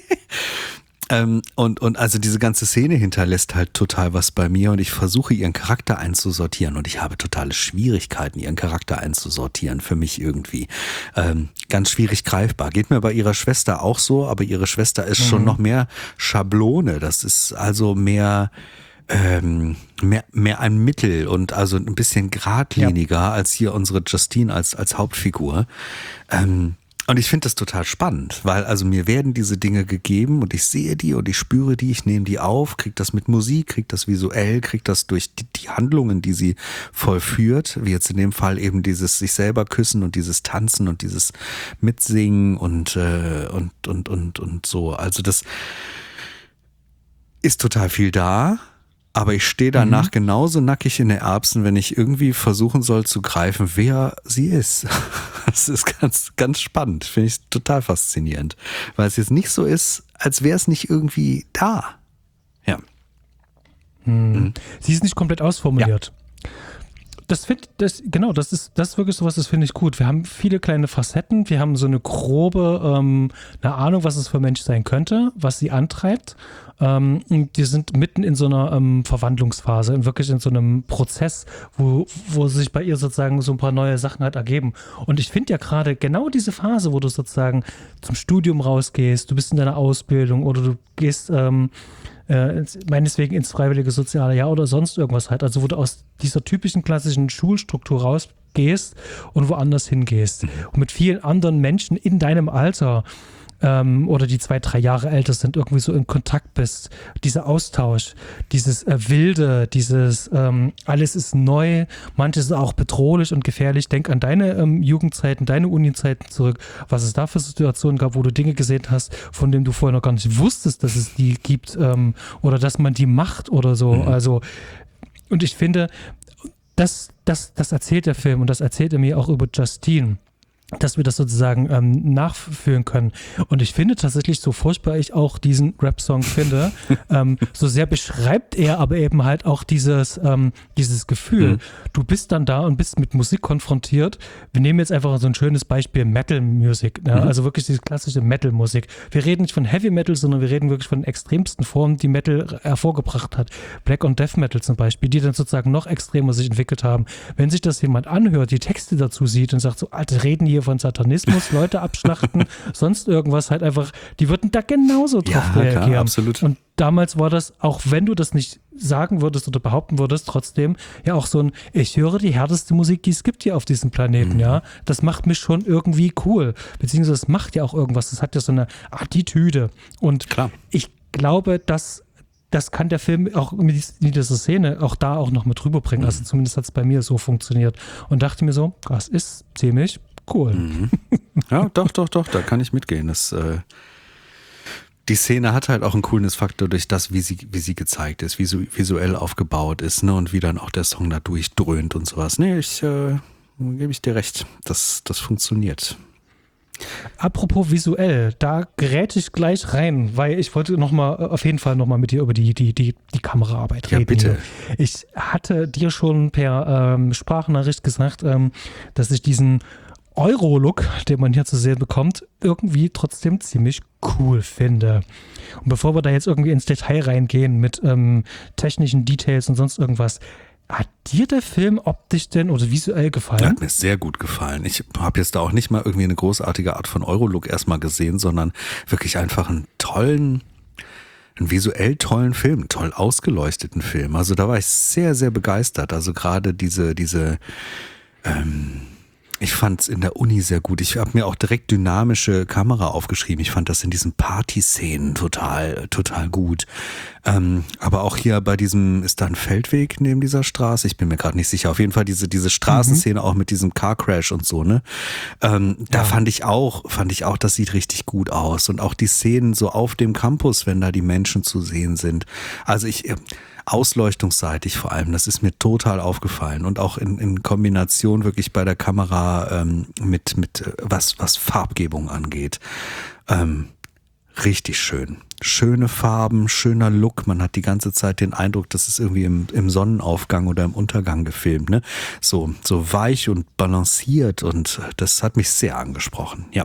Ähm, und, und also diese ganze Szene hinterlässt halt total was bei mir und ich versuche ihren Charakter einzusortieren und ich habe totale Schwierigkeiten, ihren Charakter einzusortieren für mich irgendwie. Ähm, ganz schwierig greifbar. Geht mir bei ihrer Schwester auch so, aber ihre Schwester ist mhm. schon noch mehr Schablone. Das ist also mehr... Ähm, mehr, mehr ein Mittel und also ein bisschen geradliniger ja. als hier unsere Justine als, als Hauptfigur. Ähm, Und ich finde das total spannend, weil also mir werden diese Dinge gegeben und ich sehe die und ich spüre die, ich nehme die auf, kriege das mit Musik, kriege das visuell, kriege das durch die, die Handlungen, die sie vollführt, wie jetzt in dem Fall eben dieses sich selber küssen und dieses Tanzen und dieses Mitsingen und, äh, und, und, und, und so. Also das ist total viel da. Aber ich stehe danach mhm. genauso nackig in der Erbsen, wenn ich irgendwie versuchen soll zu greifen, wer sie ist. Das ist ganz, ganz spannend. Finde ich total faszinierend. Weil es jetzt nicht so ist, als wäre es nicht irgendwie da. Ja. Hm. Mhm. Sie ist nicht komplett ausformuliert. Ja. Das find, das, genau, das ist, das ist wirklich sowas, das finde ich gut. Wir haben viele kleine Facetten, wir haben so eine grobe, ähm, eine Ahnung, was es für ein Mensch sein könnte, was sie antreibt. Ähm, und wir sind mitten in so einer ähm, Verwandlungsphase, in wirklich in so einem Prozess, wo, wo sich bei ihr sozusagen so ein paar neue Sachen halt ergeben. Und ich finde ja gerade genau diese Phase, wo du sozusagen zum Studium rausgehst, du bist in deiner Ausbildung oder du gehst ähm, äh, meineswegen ins freiwillige soziale Jahr oder sonst irgendwas halt, also wo du aus dieser typischen klassischen Schulstruktur rausgehst und woanders hingehst. Und mit vielen anderen Menschen in deinem Alter ähm, oder die zwei, drei Jahre älter sind, irgendwie so in Kontakt bist. Dieser Austausch, dieses äh, Wilde, dieses ähm, alles ist neu, manches ist auch bedrohlich und gefährlich. Denk an deine ähm, Jugendzeiten, deine Uni-Zeiten zurück, was es da für Situationen gab, wo du Dinge gesehen hast, von denen du vorher noch gar nicht wusstest, dass es die gibt ähm, oder dass man die macht oder so. Mhm. Also, und ich finde, das, das, das erzählt der Film und das erzählt er mir auch über Justine, dass wir das sozusagen ähm, nachführen können. Und ich finde tatsächlich, so furchtbar ich auch diesen Rap-Song finde, ähm, so sehr beschreibt er aber eben halt auch dieses, ähm, dieses Gefühl. Mhm. Du bist dann da und bist mit Musik konfrontiert. Wir nehmen jetzt einfach so ein schönes Beispiel Metal-Music, ja? mhm. also wirklich diese klassische Metal-Musik. Wir reden nicht von Heavy Metal, sondern wir reden wirklich von den extremsten Formen, die Metal hervorgebracht hat. Black und Death Metal zum Beispiel, die dann sozusagen noch extremer sich entwickelt haben. Wenn sich das jemand anhört, die Texte dazu sieht und sagt so, Alter, reden hier von Satanismus, Leute abschlachten, sonst irgendwas, halt einfach, die würden da genauso drauf ja, reagieren. Klar, absolut. Und damals war das, auch wenn du das nicht sagen würdest oder behaupten würdest, trotzdem ja auch so ein, ich höre die härteste Musik, die es gibt hier auf diesem Planeten, mhm. ja. Das macht mich schon irgendwie cool. Beziehungsweise es macht ja auch irgendwas, das hat ja so eine Attitüde. Und klar. Ich glaube, dass das kann der Film auch mit dieser Szene auch da auch noch mit rüberbringen. Also zumindest hat es bei mir so funktioniert. Und dachte mir so, das ist ziemlich cool. Mhm. Ja, doch, doch, doch, da kann ich mitgehen. Das, äh, die Szene hat halt auch einen Coolness-Faktor durch das, wie sie, wie sie gezeigt ist, wie so visuell aufgebaut ist, ne, und wie dann auch der Song da durchdröhnt und sowas. Nee, ich, äh, gebe ich dir recht. Das, das funktioniert. Apropos visuell, da geräte ich gleich rein, weil ich wollte noch mal, auf jeden Fall nochmal mit dir über die, die, die, die Kameraarbeit reden. Ja, bitte. Hier. Ich hatte dir schon per ähm, Sprachnachricht gesagt, ähm, dass ich diesen Euro-Look, den man hier zu sehen bekommt, irgendwie trotzdem ziemlich cool finde. Und bevor wir da jetzt irgendwie ins Detail reingehen mit ähm, technischen Details und sonst irgendwas, hat dir der Film optisch denn oder visuell gefallen? Hat mir sehr gut gefallen. Ich habe jetzt da auch nicht mal irgendwie eine großartige Art von Euro-Look erstmal gesehen, sondern wirklich einfach einen tollen, einen visuell tollen Film, toll ausgeleuchteten Film. Also da war ich sehr, sehr begeistert. Also gerade diese, diese, ähm, ich fand es in der Uni sehr gut. Ich habe mir auch direkt dynamische Kamera aufgeschrieben. Ich fand das in diesen Party-Szenen total, total gut. Ähm, aber auch hier bei diesem, ist da ein Feldweg neben dieser Straße? Ich bin mir gerade nicht sicher. Auf jeden Fall diese, diese Straßenszene mhm. auch mit diesem Car-Crash und so, ne? Ähm, da ja. fand ich auch, fand ich auch, das sieht richtig gut aus. Und auch die Szenen so auf dem Campus, wenn da die Menschen zu sehen sind. Also ich, ausleuchtungsseitig vor allem, das ist mir total aufgefallen. Und auch in, in Kombination wirklich bei der Kamera ähm, mit, mit was, was Farbgebung angeht. Ähm, richtig schön. Schöne Farben, schöner Look. Man hat die ganze Zeit den Eindruck, das ist irgendwie im, im Sonnenaufgang oder im Untergang gefilmt, ne? So, so weich und balanciert, und das hat mich sehr angesprochen, ja.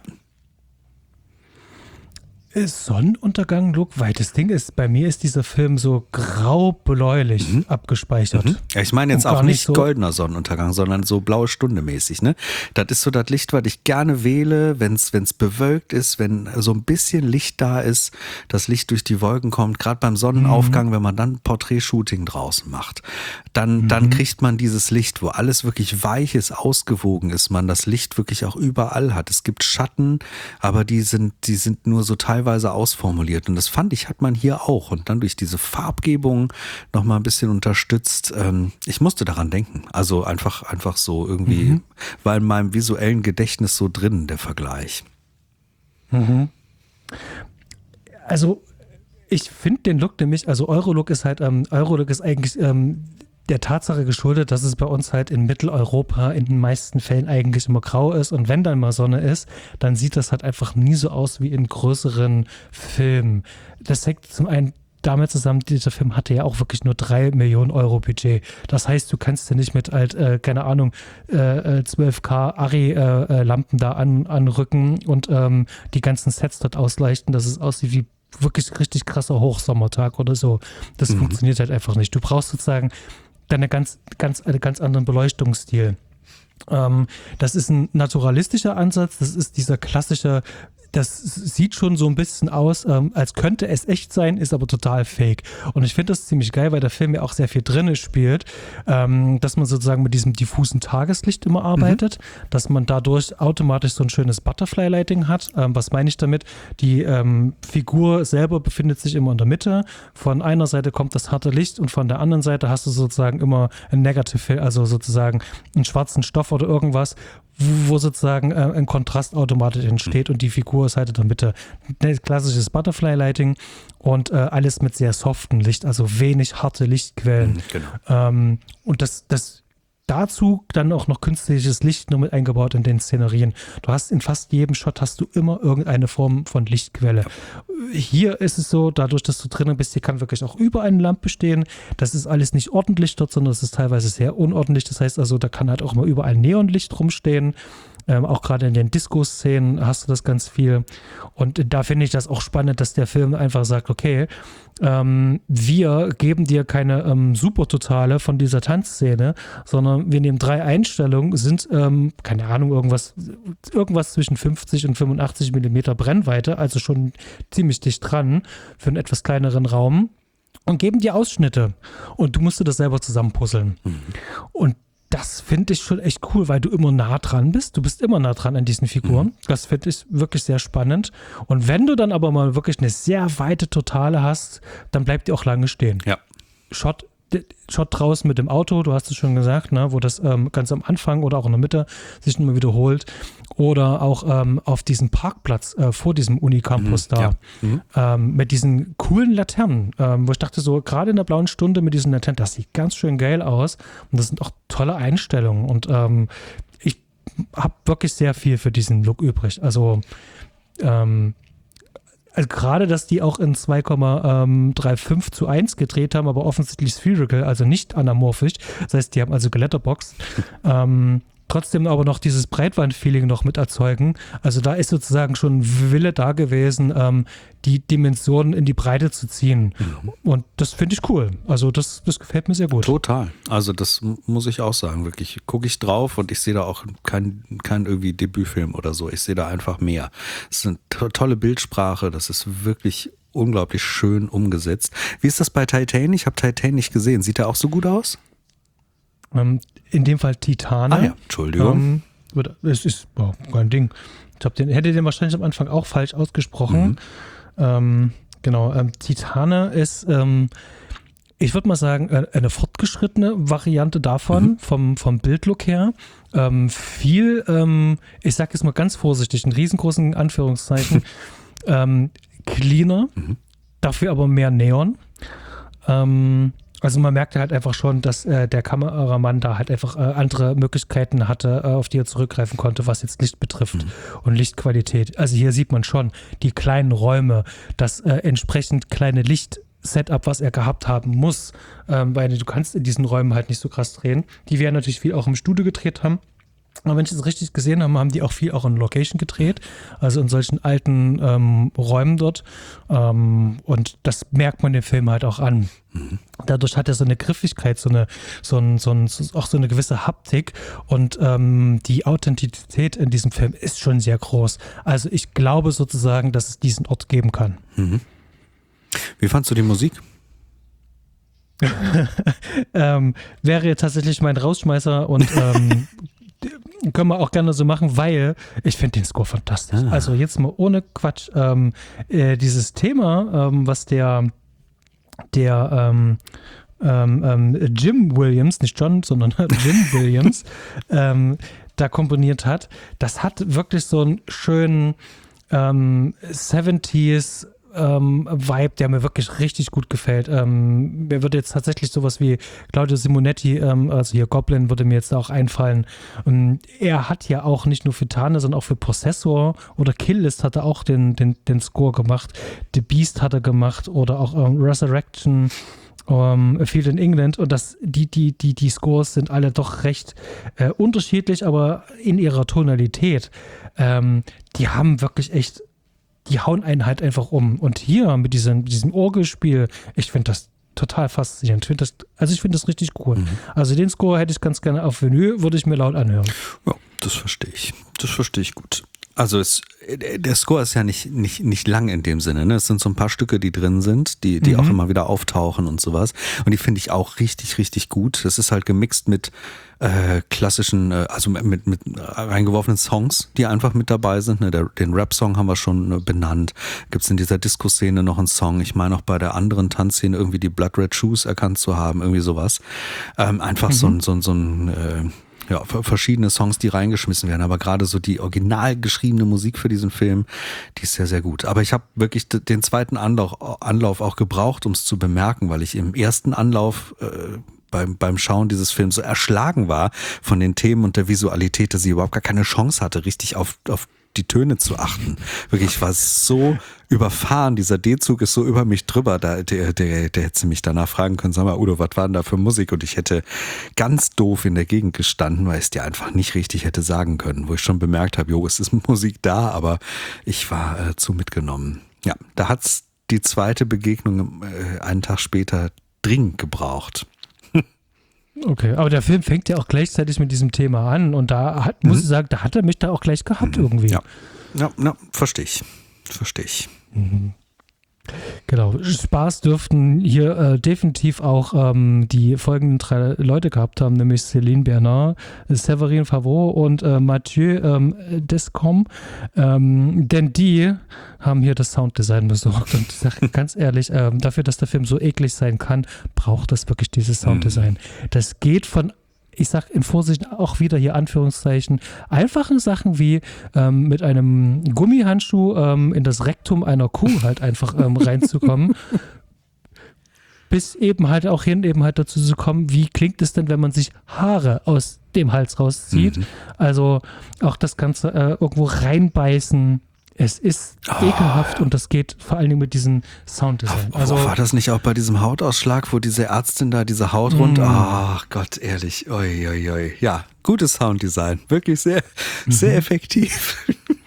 Sonnenuntergang-Look, weil das Ding ist, bei mir ist dieser Film so grau-bläulich mhm. abgespeichert. Mhm. Ja, ich meine jetzt auch nicht so goldener Sonnenuntergang, sondern so blaue Stunde mäßig, ne? Das ist so das Licht, was ich gerne wähle, wenn es bewölkt ist, wenn so ein bisschen Licht da ist, das Licht durch die Wolken kommt, gerade beim Sonnenaufgang, mhm. wenn man dann Porträtshooting draußen macht, dann, mhm. dann kriegt man dieses Licht, wo alles wirklich weich ist, ausgewogen ist, man das Licht wirklich auch überall hat. Es gibt Schatten, aber die sind, die sind nur so teilweise ausformuliert, und das fand ich, hat man hier auch, und dann durch diese Farbgebung nochmal ein bisschen unterstützt. Ähm, ich musste daran denken, also einfach, einfach so irgendwie, mhm. war in meinem visuellen Gedächtnis so drin, der Vergleich. Mhm. Also ich finde den Look nämlich, also Euro-Look ist halt, ähm, Euro-Look ist eigentlich ähm, der Tatsache geschuldet, dass es bei uns halt in Mitteleuropa in den meisten Fällen eigentlich immer grau ist, und wenn dann mal Sonne ist, dann sieht das halt einfach nie so aus wie in größeren Filmen. Das hängt zum einen damit zusammen, dieser Film hatte ja auch wirklich nur drei Millionen Euro Budget. Das heißt, du kannst ja nicht mit halt, äh, keine Ahnung, äh, zwölf K Arri-Lampen äh, da an, anrücken und ähm, die ganzen Sets dort ausleuchten, dass es aussieht wie wirklich richtig krasser Hochsommertag oder so. Das mhm. funktioniert halt einfach nicht. Du brauchst sozusagen dann eine ganz, ganz, einen ganz anderen Beleuchtungsstil. Ähm, das ist ein naturalistischer Ansatz, das ist dieser klassische das sieht schon so ein bisschen aus, ähm, als könnte es echt sein, ist aber total fake. Und ich finde das ziemlich geil, weil der Film ja auch sehr viel drin spielt, ähm, dass man sozusagen mit diesem diffusen Tageslicht immer arbeitet, mhm. dass man dadurch automatisch so ein schönes Butterfly-Lighting hat. Ähm, was meine ich damit? Die ähm, Figur selber befindet sich immer in der Mitte. Von einer Seite kommt das harte Licht und von der anderen Seite hast du sozusagen immer ein Negative, also sozusagen einen schwarzen Stoff oder irgendwas, wo sozusagen äh, ein Kontrast automatisch entsteht und die Figur ist halt in der Mitte. Klassisches Butterfly-Lighting und äh, alles mit sehr softem Licht, also wenig harte Lichtquellen. Genau. Ähm, und das, das dazu dann auch noch künstliches Licht nur mit eingebaut in den Szenerien. Du hast in fast jedem Shot hast du immer irgendeine Form von Lichtquelle. Hier ist es so, dadurch, dass du drinnen bist, hier kann wirklich auch überall eine Lampe stehen. Das ist alles nicht ordentlich dort, sondern es ist teilweise sehr unordentlich. Das heißt also, da kann halt auch mal überall Neonlicht rumstehen. Ähm, auch gerade in den Disco-Szenen hast du das ganz viel. Und da finde ich das auch spannend, dass der Film einfach sagt, okay, ähm, wir geben dir keine ähm, Supertotale von dieser Tanzszene, sondern wir nehmen drei Einstellungen, sind, ähm, keine Ahnung, irgendwas, irgendwas zwischen fünfzig und fünfundachtzig Millimeter Brennweite, also schon ziemlich dicht dran für einen etwas kleineren Raum und geben dir Ausschnitte. Und du musst dir das selber zusammenpuzzeln. Mhm. Und das finde ich schon echt cool, weil du immer nah dran bist. Du bist immer nah dran an diesen Figuren. Mhm. Das finde ich wirklich sehr spannend. Und wenn du dann aber mal wirklich eine sehr weite Totale hast, dann bleibt die auch lange stehen. Ja. Shot, Shot draußen mit dem Auto, du hast es schon gesagt, ne, wo das ähm, ganz am Anfang oder auch in der Mitte sich immer wiederholt. Oder auch ähm, auf diesem Parkplatz äh, vor diesem Unicampus mhm, da, ja. mhm. ähm, mit diesen coolen Laternen, ähm, wo ich dachte so, gerade in der blauen Stunde mit diesen Laternen, das sieht ganz schön geil aus und das sind auch tolle Einstellungen und ähm, ich habe wirklich sehr viel für diesen Look übrig. Also, ähm, also gerade, dass die auch in zwei Komma fünfunddreißig zu eins gedreht haben, aber offensichtlich spherical, also nicht anamorphisch, das heißt, die haben also geletterboxed, ähm, trotzdem aber noch dieses Breitband-Feeling noch mit erzeugen. Also da ist sozusagen schon Wille da gewesen, ähm, die Dimensionen in die Breite zu ziehen. Mhm. Und das finde ich cool. Also das, das gefällt mir sehr gut. Total. Also das muss ich auch sagen. Wirklich gucke ich drauf und ich sehe da auch kein, kein irgendwie Debütfilm oder so. Ich sehe da einfach mehr. Es ist eine to- tolle Bildsprache. Das ist wirklich unglaublich schön umgesetzt. Wie ist das bei Titane? Ich habe Titane nicht gesehen. Sieht der auch so gut aus? Ähm, in dem Fall Titane. Ah ja, Entschuldigung. Ähm, das ist oh, kein Ding. Ich glaube, den hätte den wahrscheinlich am Anfang auch falsch ausgesprochen. Mhm. Ähm, genau, ähm, Titane ist, ähm, ich würde mal sagen, eine fortgeschrittene Variante davon, mhm. vom, vom Bildlook her. Ähm, viel, ähm, ich sage jetzt mal ganz vorsichtig, in riesengroßen Anführungszeichen, ähm, cleaner, mhm. dafür aber mehr Neon. Ähm, Also man merkte halt einfach schon, dass äh, der Kameramann da halt einfach äh, andere Möglichkeiten hatte, äh, auf die er zurückgreifen konnte, was jetzt Licht betrifft mhm. und Lichtqualität. Also hier sieht man schon die kleinen Räume, das äh, entsprechend kleine Lichtsetup, was er gehabt haben muss, ähm, weil du kannst in diesen Räumen halt nicht so krass drehen. Die wir natürlich viel auch im Studio gedreht haben. Aber wenn ich das richtig gesehen habe, haben die auch viel auch in Location gedreht, also in solchen alten ähm, Räumen dort. Ähm, und das merkt man dem Film halt auch an. Mhm. Dadurch hat er so eine Griffigkeit, so eine, so ein, so ein, auch so eine gewisse Haptik. Und ähm, die Authentizität in diesem Film ist schon sehr groß. Also ich glaube sozusagen, dass es diesen Ort geben kann. Mhm. Wie fandst du die Musik? ähm, wäre tatsächlich mein Rausschmeißer und ähm, können wir auch gerne so machen, weil ich finde den Score fantastisch. Ah. Also jetzt mal ohne Quatsch. Ähm, äh, dieses Thema, ähm, was der, der ähm, ähm, Jim Williams, nicht John, sondern Jim Williams, ähm, da komponiert hat, das hat wirklich so einen schönen ähm, siebziger Ähm, Vibe, der mir wirklich richtig gut gefällt. Ähm, mir würde jetzt tatsächlich sowas wie Claudio Simonetti, ähm, also hier Goblin, würde mir jetzt auch einfallen. Und er hat ja auch nicht nur für Tane, sondern auch für Possessor oder Killlist hat er auch den, den, den Score gemacht. The Beast hat er gemacht oder auch ähm, Resurrection, um, A Field in England. Und das, die, die, die, die Scores sind alle doch recht äh, unterschiedlich, aber in ihrer Tonalität. Ähm, die haben wirklich echt die hauen einen halt einfach um. Und hier mit diesem, diesem Orgelspiel, ich finde das total faszinierend. Ich find das, also ich finde das richtig cool. Mhm. Also den Score hätte ich ganz gerne auf Vinyl, würde ich mir laut anhören. Ja, das verstehe ich. Das verstehe ich gut. Also es, der Score ist ja nicht, nicht, nicht lang in dem Sinne. Ne? Es sind so ein paar Stücke, die drin sind, die, die mhm. auch immer wieder auftauchen und sowas. Und die finde ich auch richtig, richtig gut. Das ist halt gemixt mit äh, klassischen, äh, also mit, mit reingeworfenen Songs, die einfach mit dabei sind. Ne? Der, den Rap-Song haben wir schon äh, benannt. Gibt es in dieser Disco-Szene noch einen Song? Ich meine auch bei der anderen Tanzszene irgendwie die Blood Red Shoes erkannt zu haben, irgendwie sowas. Ähm, einfach mhm. so ein, so ein, so ein äh, ja, verschiedene Songs, die reingeschmissen werden, aber gerade so die original geschriebene Musik für diesen Film, die ist sehr, sehr gut. Aber ich habe wirklich den zweiten Anlauf, Anlauf auch gebraucht, um es zu bemerken, weil ich im ersten Anlauf äh, beim, beim Schauen dieses Films so erschlagen war von den Themen und der Visualität, dass ich überhaupt gar keine Chance hatte, richtig auf, auf die Töne zu achten. Wirklich, ich war so überfahren, dieser D-Zug ist so über mich drüber, da, der, der, der hätte mich danach fragen können, sag mal, Udo, was war denn da für Musik? Und ich hätte ganz doof in der Gegend gestanden, weil ich es dir einfach nicht richtig hätte sagen können, wo ich schon bemerkt habe, jo, es ist Musik da, aber ich war äh, zu mitgenommen. Ja, da hat's die zweite Begegnung äh, einen Tag später dringend gebraucht. Okay, aber der Film fängt ja auch gleichzeitig mit diesem Thema an und da hat, muss mhm. ich sagen, da hat er mich da auch gleich gehabt mhm. irgendwie. Ja, ja, ja verstehe ich. Verstehe ich. Mhm. Genau, Spaß dürften hier äh, definitiv auch ähm, die folgenden drei Leute gehabt haben, nämlich Céline Bernard, Séverine Favreau und äh, Mathieu ähm, Descombe, ähm, denn die haben hier das Sounddesign besorgt und ich sage ganz ehrlich, ähm, dafür, dass der Film so eklig sein kann, braucht das wirklich dieses Sounddesign. Mhm. Das geht von ich sag in Vorsicht auch wieder hier Anführungszeichen, einfachen Sachen wie ähm, mit einem Gummihandschuh ähm, in das Rektum einer Kuh halt einfach ähm, reinzukommen, bis eben halt auch hin eben halt dazu zu kommen, wie klingt es denn, wenn man sich Haare aus dem Hals rauszieht. Mhm. Also auch das Ganze äh, irgendwo reinbeißen. Es ist oh. ekelhaft und das geht vor allen Dingen mit diesem Sounddesign. Also, oh, war das nicht auch bei diesem Hautausschlag, wo diese Ärztin da diese Haut rund... Mm. Ach Gott, ehrlich. Oi, oi, oi. Ja, gutes Sounddesign. Wirklich sehr, mhm. sehr effektiv.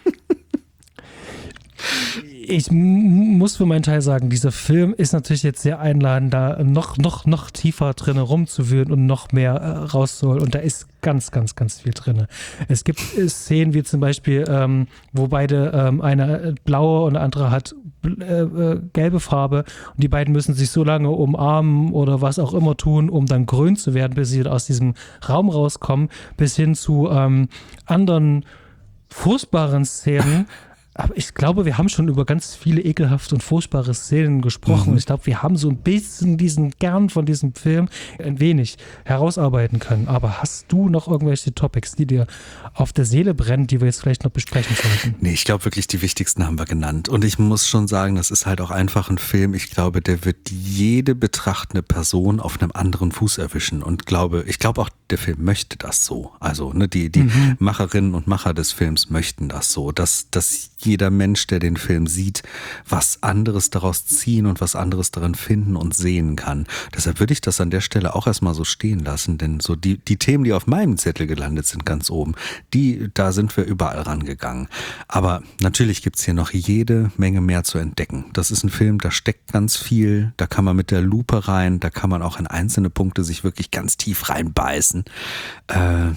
Ich m- muss für meinen Teil sagen, dieser Film ist natürlich jetzt sehr einladend, da noch, noch, noch tiefer drin rumzuwühlen und noch mehr äh, rauszuholen. Und da ist ganz, ganz, ganz viel drin. Es gibt Szenen wie zum Beispiel, ähm, wo beide, ähm, eine blaue und eine andere hat äh, äh, gelbe Farbe und die beiden müssen sich so lange umarmen oder was auch immer tun, um dann grün zu werden, bis sie aus diesem Raum rauskommen, bis hin zu ähm, anderen furchtbaren Szenen. Aber ich glaube, wir haben schon über ganz viele ekelhafte und furchtbare Szenen gesprochen. Mhm. Ich glaube, wir haben so ein bisschen diesen Kern von diesem Film ein wenig herausarbeiten können. Aber hast du noch irgendwelche Topics, die dir auf der Seele brennen, die wir jetzt vielleicht noch besprechen sollten? Nee, ich glaube wirklich, die wichtigsten haben wir genannt. Und ich muss schon sagen, das ist halt auch einfach ein Film. Ich glaube, der wird jede betrachtende Person auf einem anderen Fuß erwischen. Und glaube, ich glaube auch, der Film möchte das so. Also ne, die, die mhm. Macherinnen und Macher des Films möchten das so, dass, dass jeder Mensch, der den Film sieht, was anderes daraus ziehen und was anderes darin finden und sehen kann. Deshalb würde ich das an der Stelle auch erstmal so stehen lassen, denn so die, die Themen, die auf meinem Zettel gelandet sind, ganz oben, die, da sind wir überall rangegangen. Aber natürlich gibt's hier noch jede Menge mehr zu entdecken. Das ist ein Film, da steckt ganz viel, da kann man mit der Lupe rein, da kann man auch in einzelne Punkte sich wirklich ganz tief reinbeißen. Äh,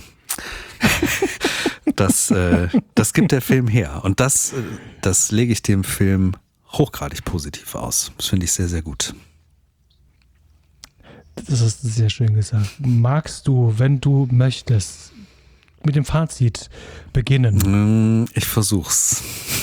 Das, äh, das gibt der Film her. Und das, das lege ich dem Film hochgradig positiv aus. Das finde ich sehr, sehr gut. Das hast du sehr schön gesagt. Magst du, wenn du möchtest, mit dem Fazit beginnen? Ich versuch's.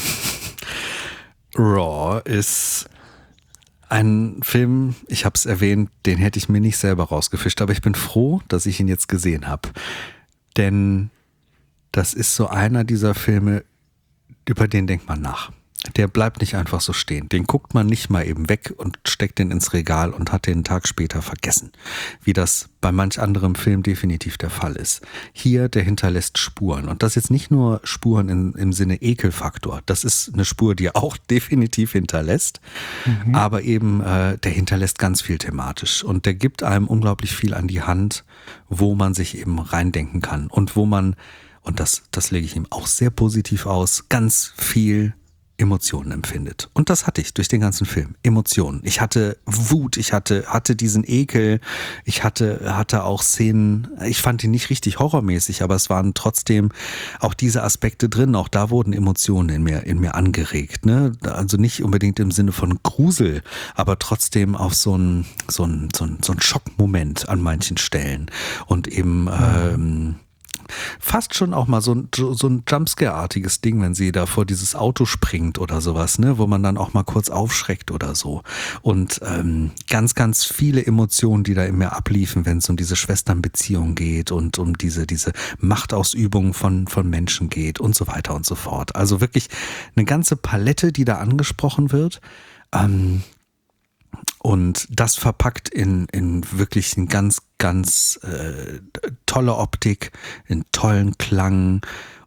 Raw ist ein Film, ich habe es erwähnt, den hätte ich mir nicht selber rausgefischt, aber ich bin froh, dass ich ihn jetzt gesehen habe. Denn das ist so einer dieser Filme, über den denkt man nach. Der bleibt nicht einfach so stehen. Den guckt man nicht mal eben weg und steckt den ins Regal und hat den einen Tag später vergessen. Wie das bei manch anderem Film definitiv der Fall ist. Hier, der hinterlässt Spuren. Und das jetzt nicht nur Spuren in, im Sinne Ekelfaktor. Das ist eine Spur, die er auch definitiv hinterlässt. Mhm. Aber eben, äh, der hinterlässt ganz viel thematisch. Und der gibt einem unglaublich viel an die Hand, wo man sich eben reindenken kann. Und wo man, und das, das lege ich ihm auch sehr positiv aus, ganz viel Emotionen empfindet. Und das hatte ich durch den ganzen Film. Emotionen. Ich hatte Wut, ich hatte, hatte diesen Ekel, ich hatte, hatte auch Szenen, ich fand die nicht richtig horrormäßig, aber es waren trotzdem auch diese Aspekte drin. Auch da wurden Emotionen in mir, in mir angeregt, ne? Also nicht unbedingt im Sinne von Grusel, aber trotzdem auf so ein, so ein, so ein, so ein Schockmoment an manchen Stellen. Und eben, ähm, fast schon auch mal so ein, so ein Jumpscare-artiges Ding, wenn sie da vor dieses Auto springt oder sowas, ne, wo man dann auch mal kurz aufschreckt oder so. Und ähm, ganz, ganz viele Emotionen, die da in mir abliefen, wenn es um diese Schwesternbeziehung geht und um diese, diese Machtausübung von, von Menschen geht und so weiter und so fort. Also wirklich eine ganze Palette, die da angesprochen wird. Ähm, Und das verpackt in, in wirklich ein ganz, ganz äh, tolle Optik, in tollen Klang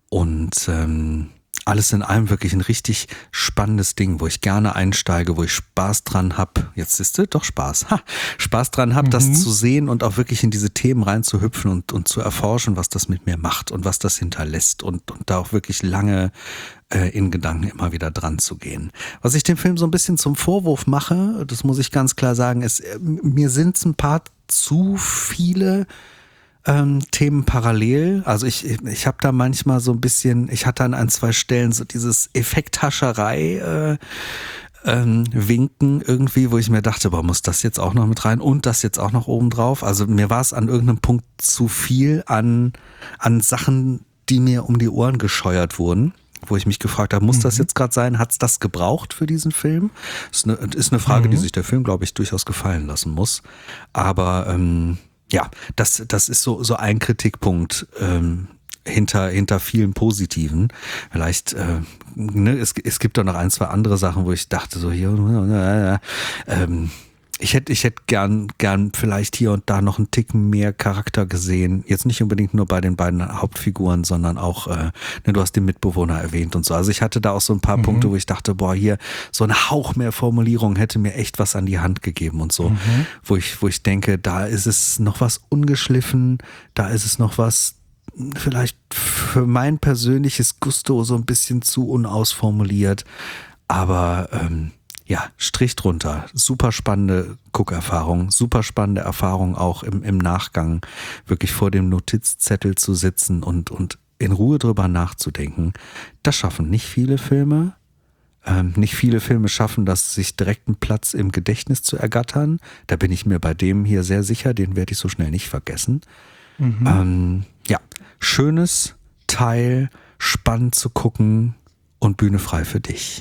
und ähm, alles in allem wirklich ein richtig spannendes Ding, wo ich gerne einsteige, wo ich Spaß dran habe. Jetzt ist es doch Spaß. Ha, Spaß dran habe, mhm. das zu sehen und auch wirklich in diese Themen reinzuhüpfen und, und zu erforschen, was das mit mir macht und was das hinterlässt und, und da auch wirklich lange äh, in Gedanken immer wieder dran zu gehen. Was ich dem Film so ein bisschen zum Vorwurf mache, das muss ich ganz klar sagen, ist, äh, mir sind es ein paar zu viele Ähm, Themen parallel. Also ich, ich habe da manchmal so ein bisschen, ich hatte an ein, zwei Stellen so dieses Effekthascherei äh, ähm, Winken irgendwie, wo ich mir dachte, boah, muss das jetzt auch noch mit rein und das jetzt auch noch oben drauf. Also mir war es an irgendeinem Punkt zu viel an, an Sachen, die mir um die Ohren gescheuert wurden, wo ich mich gefragt habe, muss mhm. das jetzt gerade sein? Hat es das gebraucht für diesen Film? Das ist eine, ist eine Frage, mhm. die sich der Film, glaube ich, durchaus gefallen lassen muss. Aber ähm, ja, das, das ist so, so ein Kritikpunkt ähm, hinter, hinter vielen Positiven. Vielleicht, äh, ne, es, es gibt auch noch ein, zwei andere Sachen, wo ich dachte, so hier, äh, ähm, ich hätte, ich hätte gern, gern vielleicht hier und da noch einen Ticken mehr Charakter gesehen. Jetzt nicht unbedingt nur bei den beiden Hauptfiguren, sondern auch, äh, ne, du hast den Mitbewohner erwähnt und so. Also ich hatte da auch so ein paar mhm. Punkte, wo ich dachte, boah, hier so ein Hauch mehr Formulierung hätte mir echt was an die Hand gegeben und so. Mhm. Wo ich, wo ich denke, da ist es noch was ungeschliffen, da ist es noch was vielleicht für mein persönliches Gusto so ein bisschen zu unausformuliert. Aber, ähm, ja, Strich drunter. Super spannende Guckerfahrung, super spannende Erfahrung auch im, im Nachgang, wirklich vor dem Notizzettel zu sitzen und, und in Ruhe drüber nachzudenken. Das schaffen nicht viele Filme. Ähm, nicht viele Filme schaffen das, sich direkt einen Platz im Gedächtnis zu ergattern. Da bin ich mir bei dem hier sehr sicher, den werde ich so schnell nicht vergessen. Mhm. Ähm, ja, schönes Teil, spannend zu gucken und Bühne frei für dich.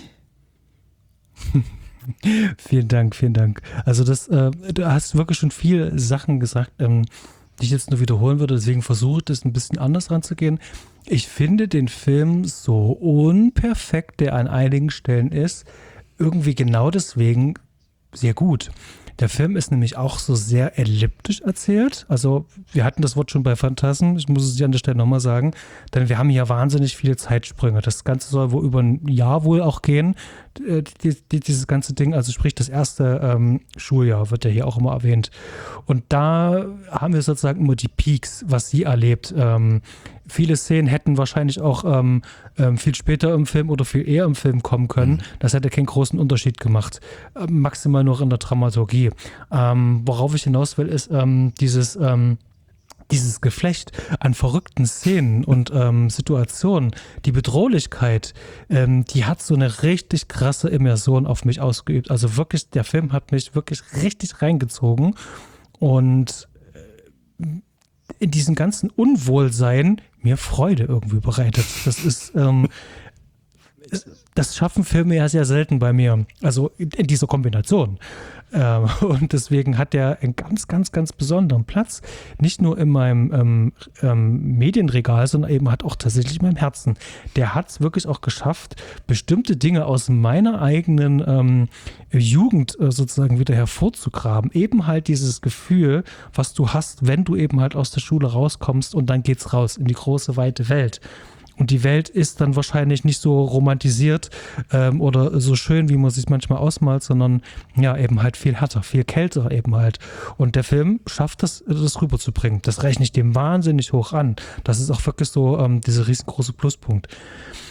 Vielen Dank, vielen Dank. Also das, äh, du hast wirklich schon viele Sachen gesagt, ähm, die ich jetzt nur wiederholen würde, deswegen versuche ich das ein bisschen anders ranzugehen. Ich finde den Film so unperfekt, der an einigen Stellen ist, irgendwie genau deswegen sehr gut. Der Film ist nämlich auch so sehr elliptisch erzählt. Also wir hatten das Wort schon bei Phantasm, ich muss es dir an der Stelle nochmal sagen, denn wir haben hier wahnsinnig viele Zeitsprünge. Das Ganze soll wohl über ein Jahr wohl auch gehen, die, die, dieses ganze Ding, also sprich das erste ähm, Schuljahr wird ja hier auch immer erwähnt. Und da haben wir sozusagen immer die Peaks, was sie erlebt. Ähm, viele Szenen hätten wahrscheinlich auch ähm, ähm, viel später im Film oder viel eher im Film kommen können. Mhm. Das hätte keinen großen Unterschied gemacht. Ähm, maximal nur in der Dramaturgie. Ähm, worauf ich hinaus will, ist ähm, dieses ähm, dieses Geflecht an verrückten Szenen und ähm, Situationen, die Bedrohlichkeit, ähm, die hat so eine richtig krasse Immersion auf mich ausgeübt. Also wirklich, der Film hat mich wirklich richtig reingezogen und in diesem ganzen Unwohlsein mir Freude irgendwie bereitet. Das ist, ähm, das schaffen Filme ja sehr selten bei mir. Also in dieser Kombination. Ähm, und deswegen hat der einen ganz, ganz, ganz besonderen Platz. Nicht nur in meinem ähm, ähm, Medienregal, sondern eben hat auch tatsächlich in meinem Herzen. Der hat es wirklich auch geschafft, bestimmte Dinge aus meiner eigenen ähm, Jugend äh, sozusagen wieder hervorzugraben. Eben halt dieses Gefühl, was du hast, wenn du eben halt aus der Schule rauskommst und dann geht's raus in die große, weite Welt. Und die Welt ist dann wahrscheinlich nicht so romantisiert ähm, oder so schön, wie man sich manchmal ausmalt, sondern ja, eben halt viel härter, viel kälter eben halt. Und der Film schafft das, das rüberzubringen. Das rechne ich dem wahnsinnig hoch an. Das ist auch wirklich so ähm, dieser riesengroße Pluspunkt.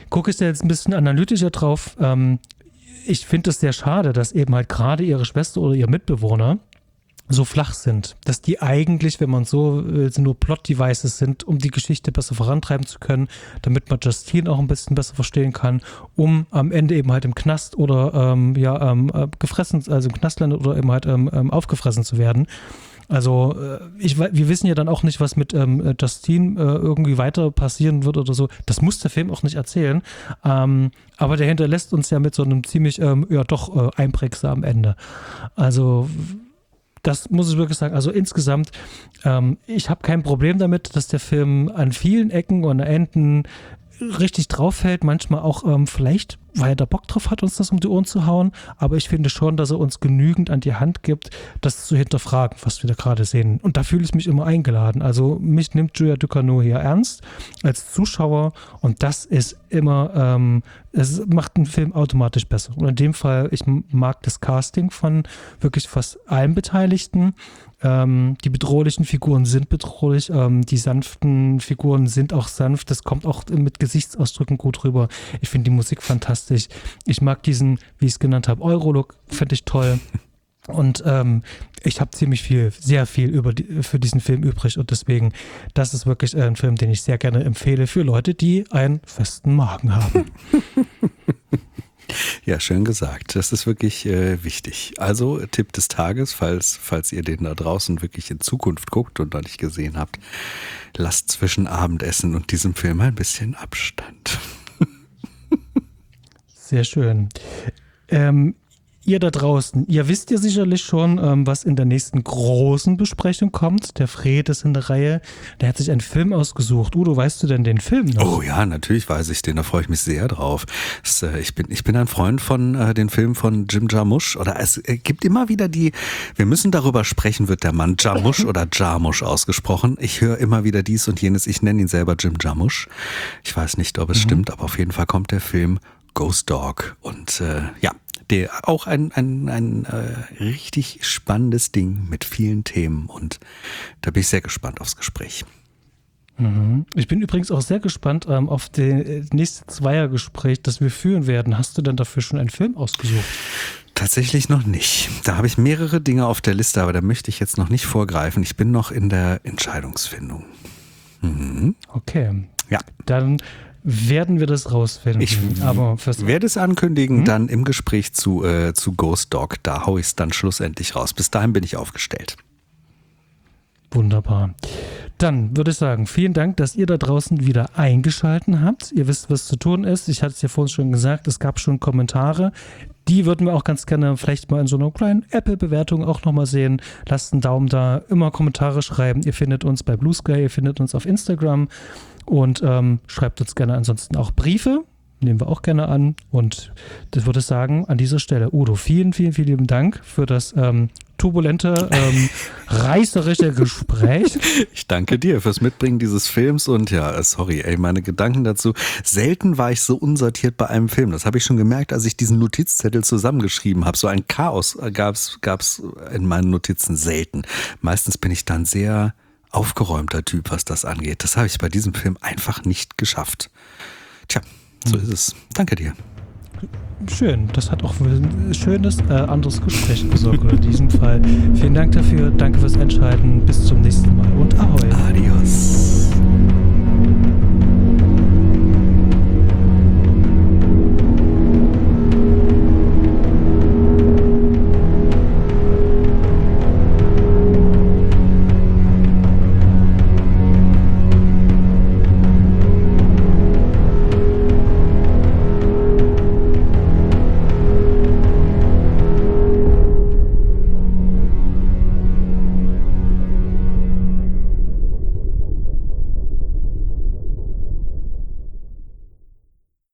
gucke ich da jetzt ein bisschen analytischer drauf. Ähm, ich finde es sehr schade, dass eben halt gerade ihre Schwester oder ihr Mitbewohner so flach sind, dass die eigentlich, wenn man so will, nur Plot-Devices sind, um die Geschichte besser vorantreiben zu können, damit man Justine auch ein bisschen besser verstehen kann, um am Ende eben halt im Knast oder ähm, ja ähm, gefressen, also im Knast landet oder eben halt ähm, aufgefressen zu werden. Also äh, ich, wir wissen ja dann auch nicht, was mit ähm, Justine äh, irgendwie weiter passieren wird oder so. Das muss der Film auch nicht erzählen. Ähm, aber der hinterlässt uns ja mit so einem ziemlich, ähm, ja doch, äh, einprägsamen Ende. Also das muss ich wirklich sagen. Also insgesamt, ähm, ich habe kein Problem damit, dass der Film an vielen Ecken und Enden richtig drauf fällt. Manchmal auch ähm, vielleicht, weil er da Bock drauf hat, uns das um die Ohren zu hauen. Aber ich finde schon, dass er uns genügend an die Hand gibt, das zu hinterfragen, was wir da gerade sehen. Und da fühle ich mich immer eingeladen. Also mich nimmt Julia Ducournau hier ernst als Zuschauer. Und das ist immer, ähm, es macht einen Film automatisch besser. Und in dem Fall, ich mag das Casting von wirklich fast allen Beteiligten. Ähm, die bedrohlichen Figuren sind bedrohlich, ähm, die sanften Figuren sind auch sanft, das kommt auch mit Gesichtsausdrücken gut rüber. Ich finde die Musik fantastisch. Ich mag diesen, wie ich es genannt habe, Euro-Look, finde ich toll. Und ähm, ich habe ziemlich viel, sehr viel über die, für diesen Film übrig und deswegen, das ist wirklich ein Film, den ich sehr gerne empfehle für Leute, die einen festen Magen haben. Ja, schön gesagt. Das ist wirklich äh, wichtig. Also Tipp des Tages, falls, falls ihr den da draußen wirklich in Zukunft guckt und noch nicht gesehen habt, lasst zwischen Abendessen und diesem Film ein bisschen Abstand. Sehr schön. Ähm, ihr da draußen, ihr wisst ja sicherlich schon, ähm, was in der nächsten großen Besprechung kommt. Der Fred ist in der Reihe. Der hat sich einen Film ausgesucht. Udo, weißt du denn den Film noch? Oh ja, natürlich weiß ich den. Da freue ich mich sehr drauf. Das, äh, ich, bin, ich bin ein Freund von äh, den Filmen von Jim Jarmusch. Oder es äh, gibt immer wieder die, wir müssen darüber sprechen, wird der Mann Jarmusch oder Jarmusch ausgesprochen. Ich höre immer wieder dies und jenes. Ich nenne ihn selber Jim Jarmusch. Ich weiß nicht, ob es mhm. stimmt, aber auf jeden Fall kommt der Film Ghost Dog. Und äh, ja, der auch ein, ein, ein äh, richtig spannendes Ding mit vielen Themen. Und da bin ich sehr gespannt aufs Gespräch. Mhm. Ich bin übrigens auch sehr gespannt ähm, auf das nächste Zweiergespräch, das wir führen werden. Hast du denn dafür schon einen Film ausgesucht? Tatsächlich noch nicht. Da habe ich mehrere Dinge auf der Liste, aber da möchte ich jetzt noch nicht vorgreifen. Ich bin noch in der Entscheidungsfindung. Mhm. Okay. Ja. Dann werden wir das rausfinden. Ich aber fürs werde es ankündigen, hm? dann im Gespräch zu, äh, zu Ghost Dog. Da haue ich es dann schlussendlich raus. Bis dahin bin ich aufgestellt. Wunderbar. Dann würde ich sagen, vielen Dank, dass ihr da draußen wieder eingeschalten habt. Ihr wisst, was zu tun ist. Ich hatte es ja vorhin schon gesagt, es gab schon Kommentare. Die würden wir auch ganz gerne vielleicht mal in so einer kleinen Apple-Bewertung auch nochmal sehen. Lasst einen Daumen da, immer Kommentare schreiben. Ihr findet uns bei Blue Sky, ihr findet uns auf Instagram und ähm, schreibt uns gerne ansonsten auch Briefe. Nehmen wir auch gerne an. Und das würde ich sagen, an dieser Stelle, Udo, vielen, vielen, vielen lieben Dank für das ähm, turbulente, ähm, reißerische Gespräch. Ich danke dir fürs Mitbringen dieses Films und ja, sorry, ey, meine Gedanken dazu. Selten war ich so unsortiert bei einem Film. Das habe ich schon gemerkt, als ich diesen Notizzettel zusammengeschrieben habe. So ein Chaos gab's, gab's in meinen Notizen selten. Meistens bin ich dann sehr aufgeräumter Typ, was das angeht. Das habe ich bei diesem Film einfach nicht geschafft. Tja, so ist es. Danke dir. Schön, das hat auch für ein schönes äh, anderes Gespräch gesorgt in diesem Fall. Vielen Dank dafür, danke fürs Einschalten, bis zum nächsten Mal und Ahoi. Adios.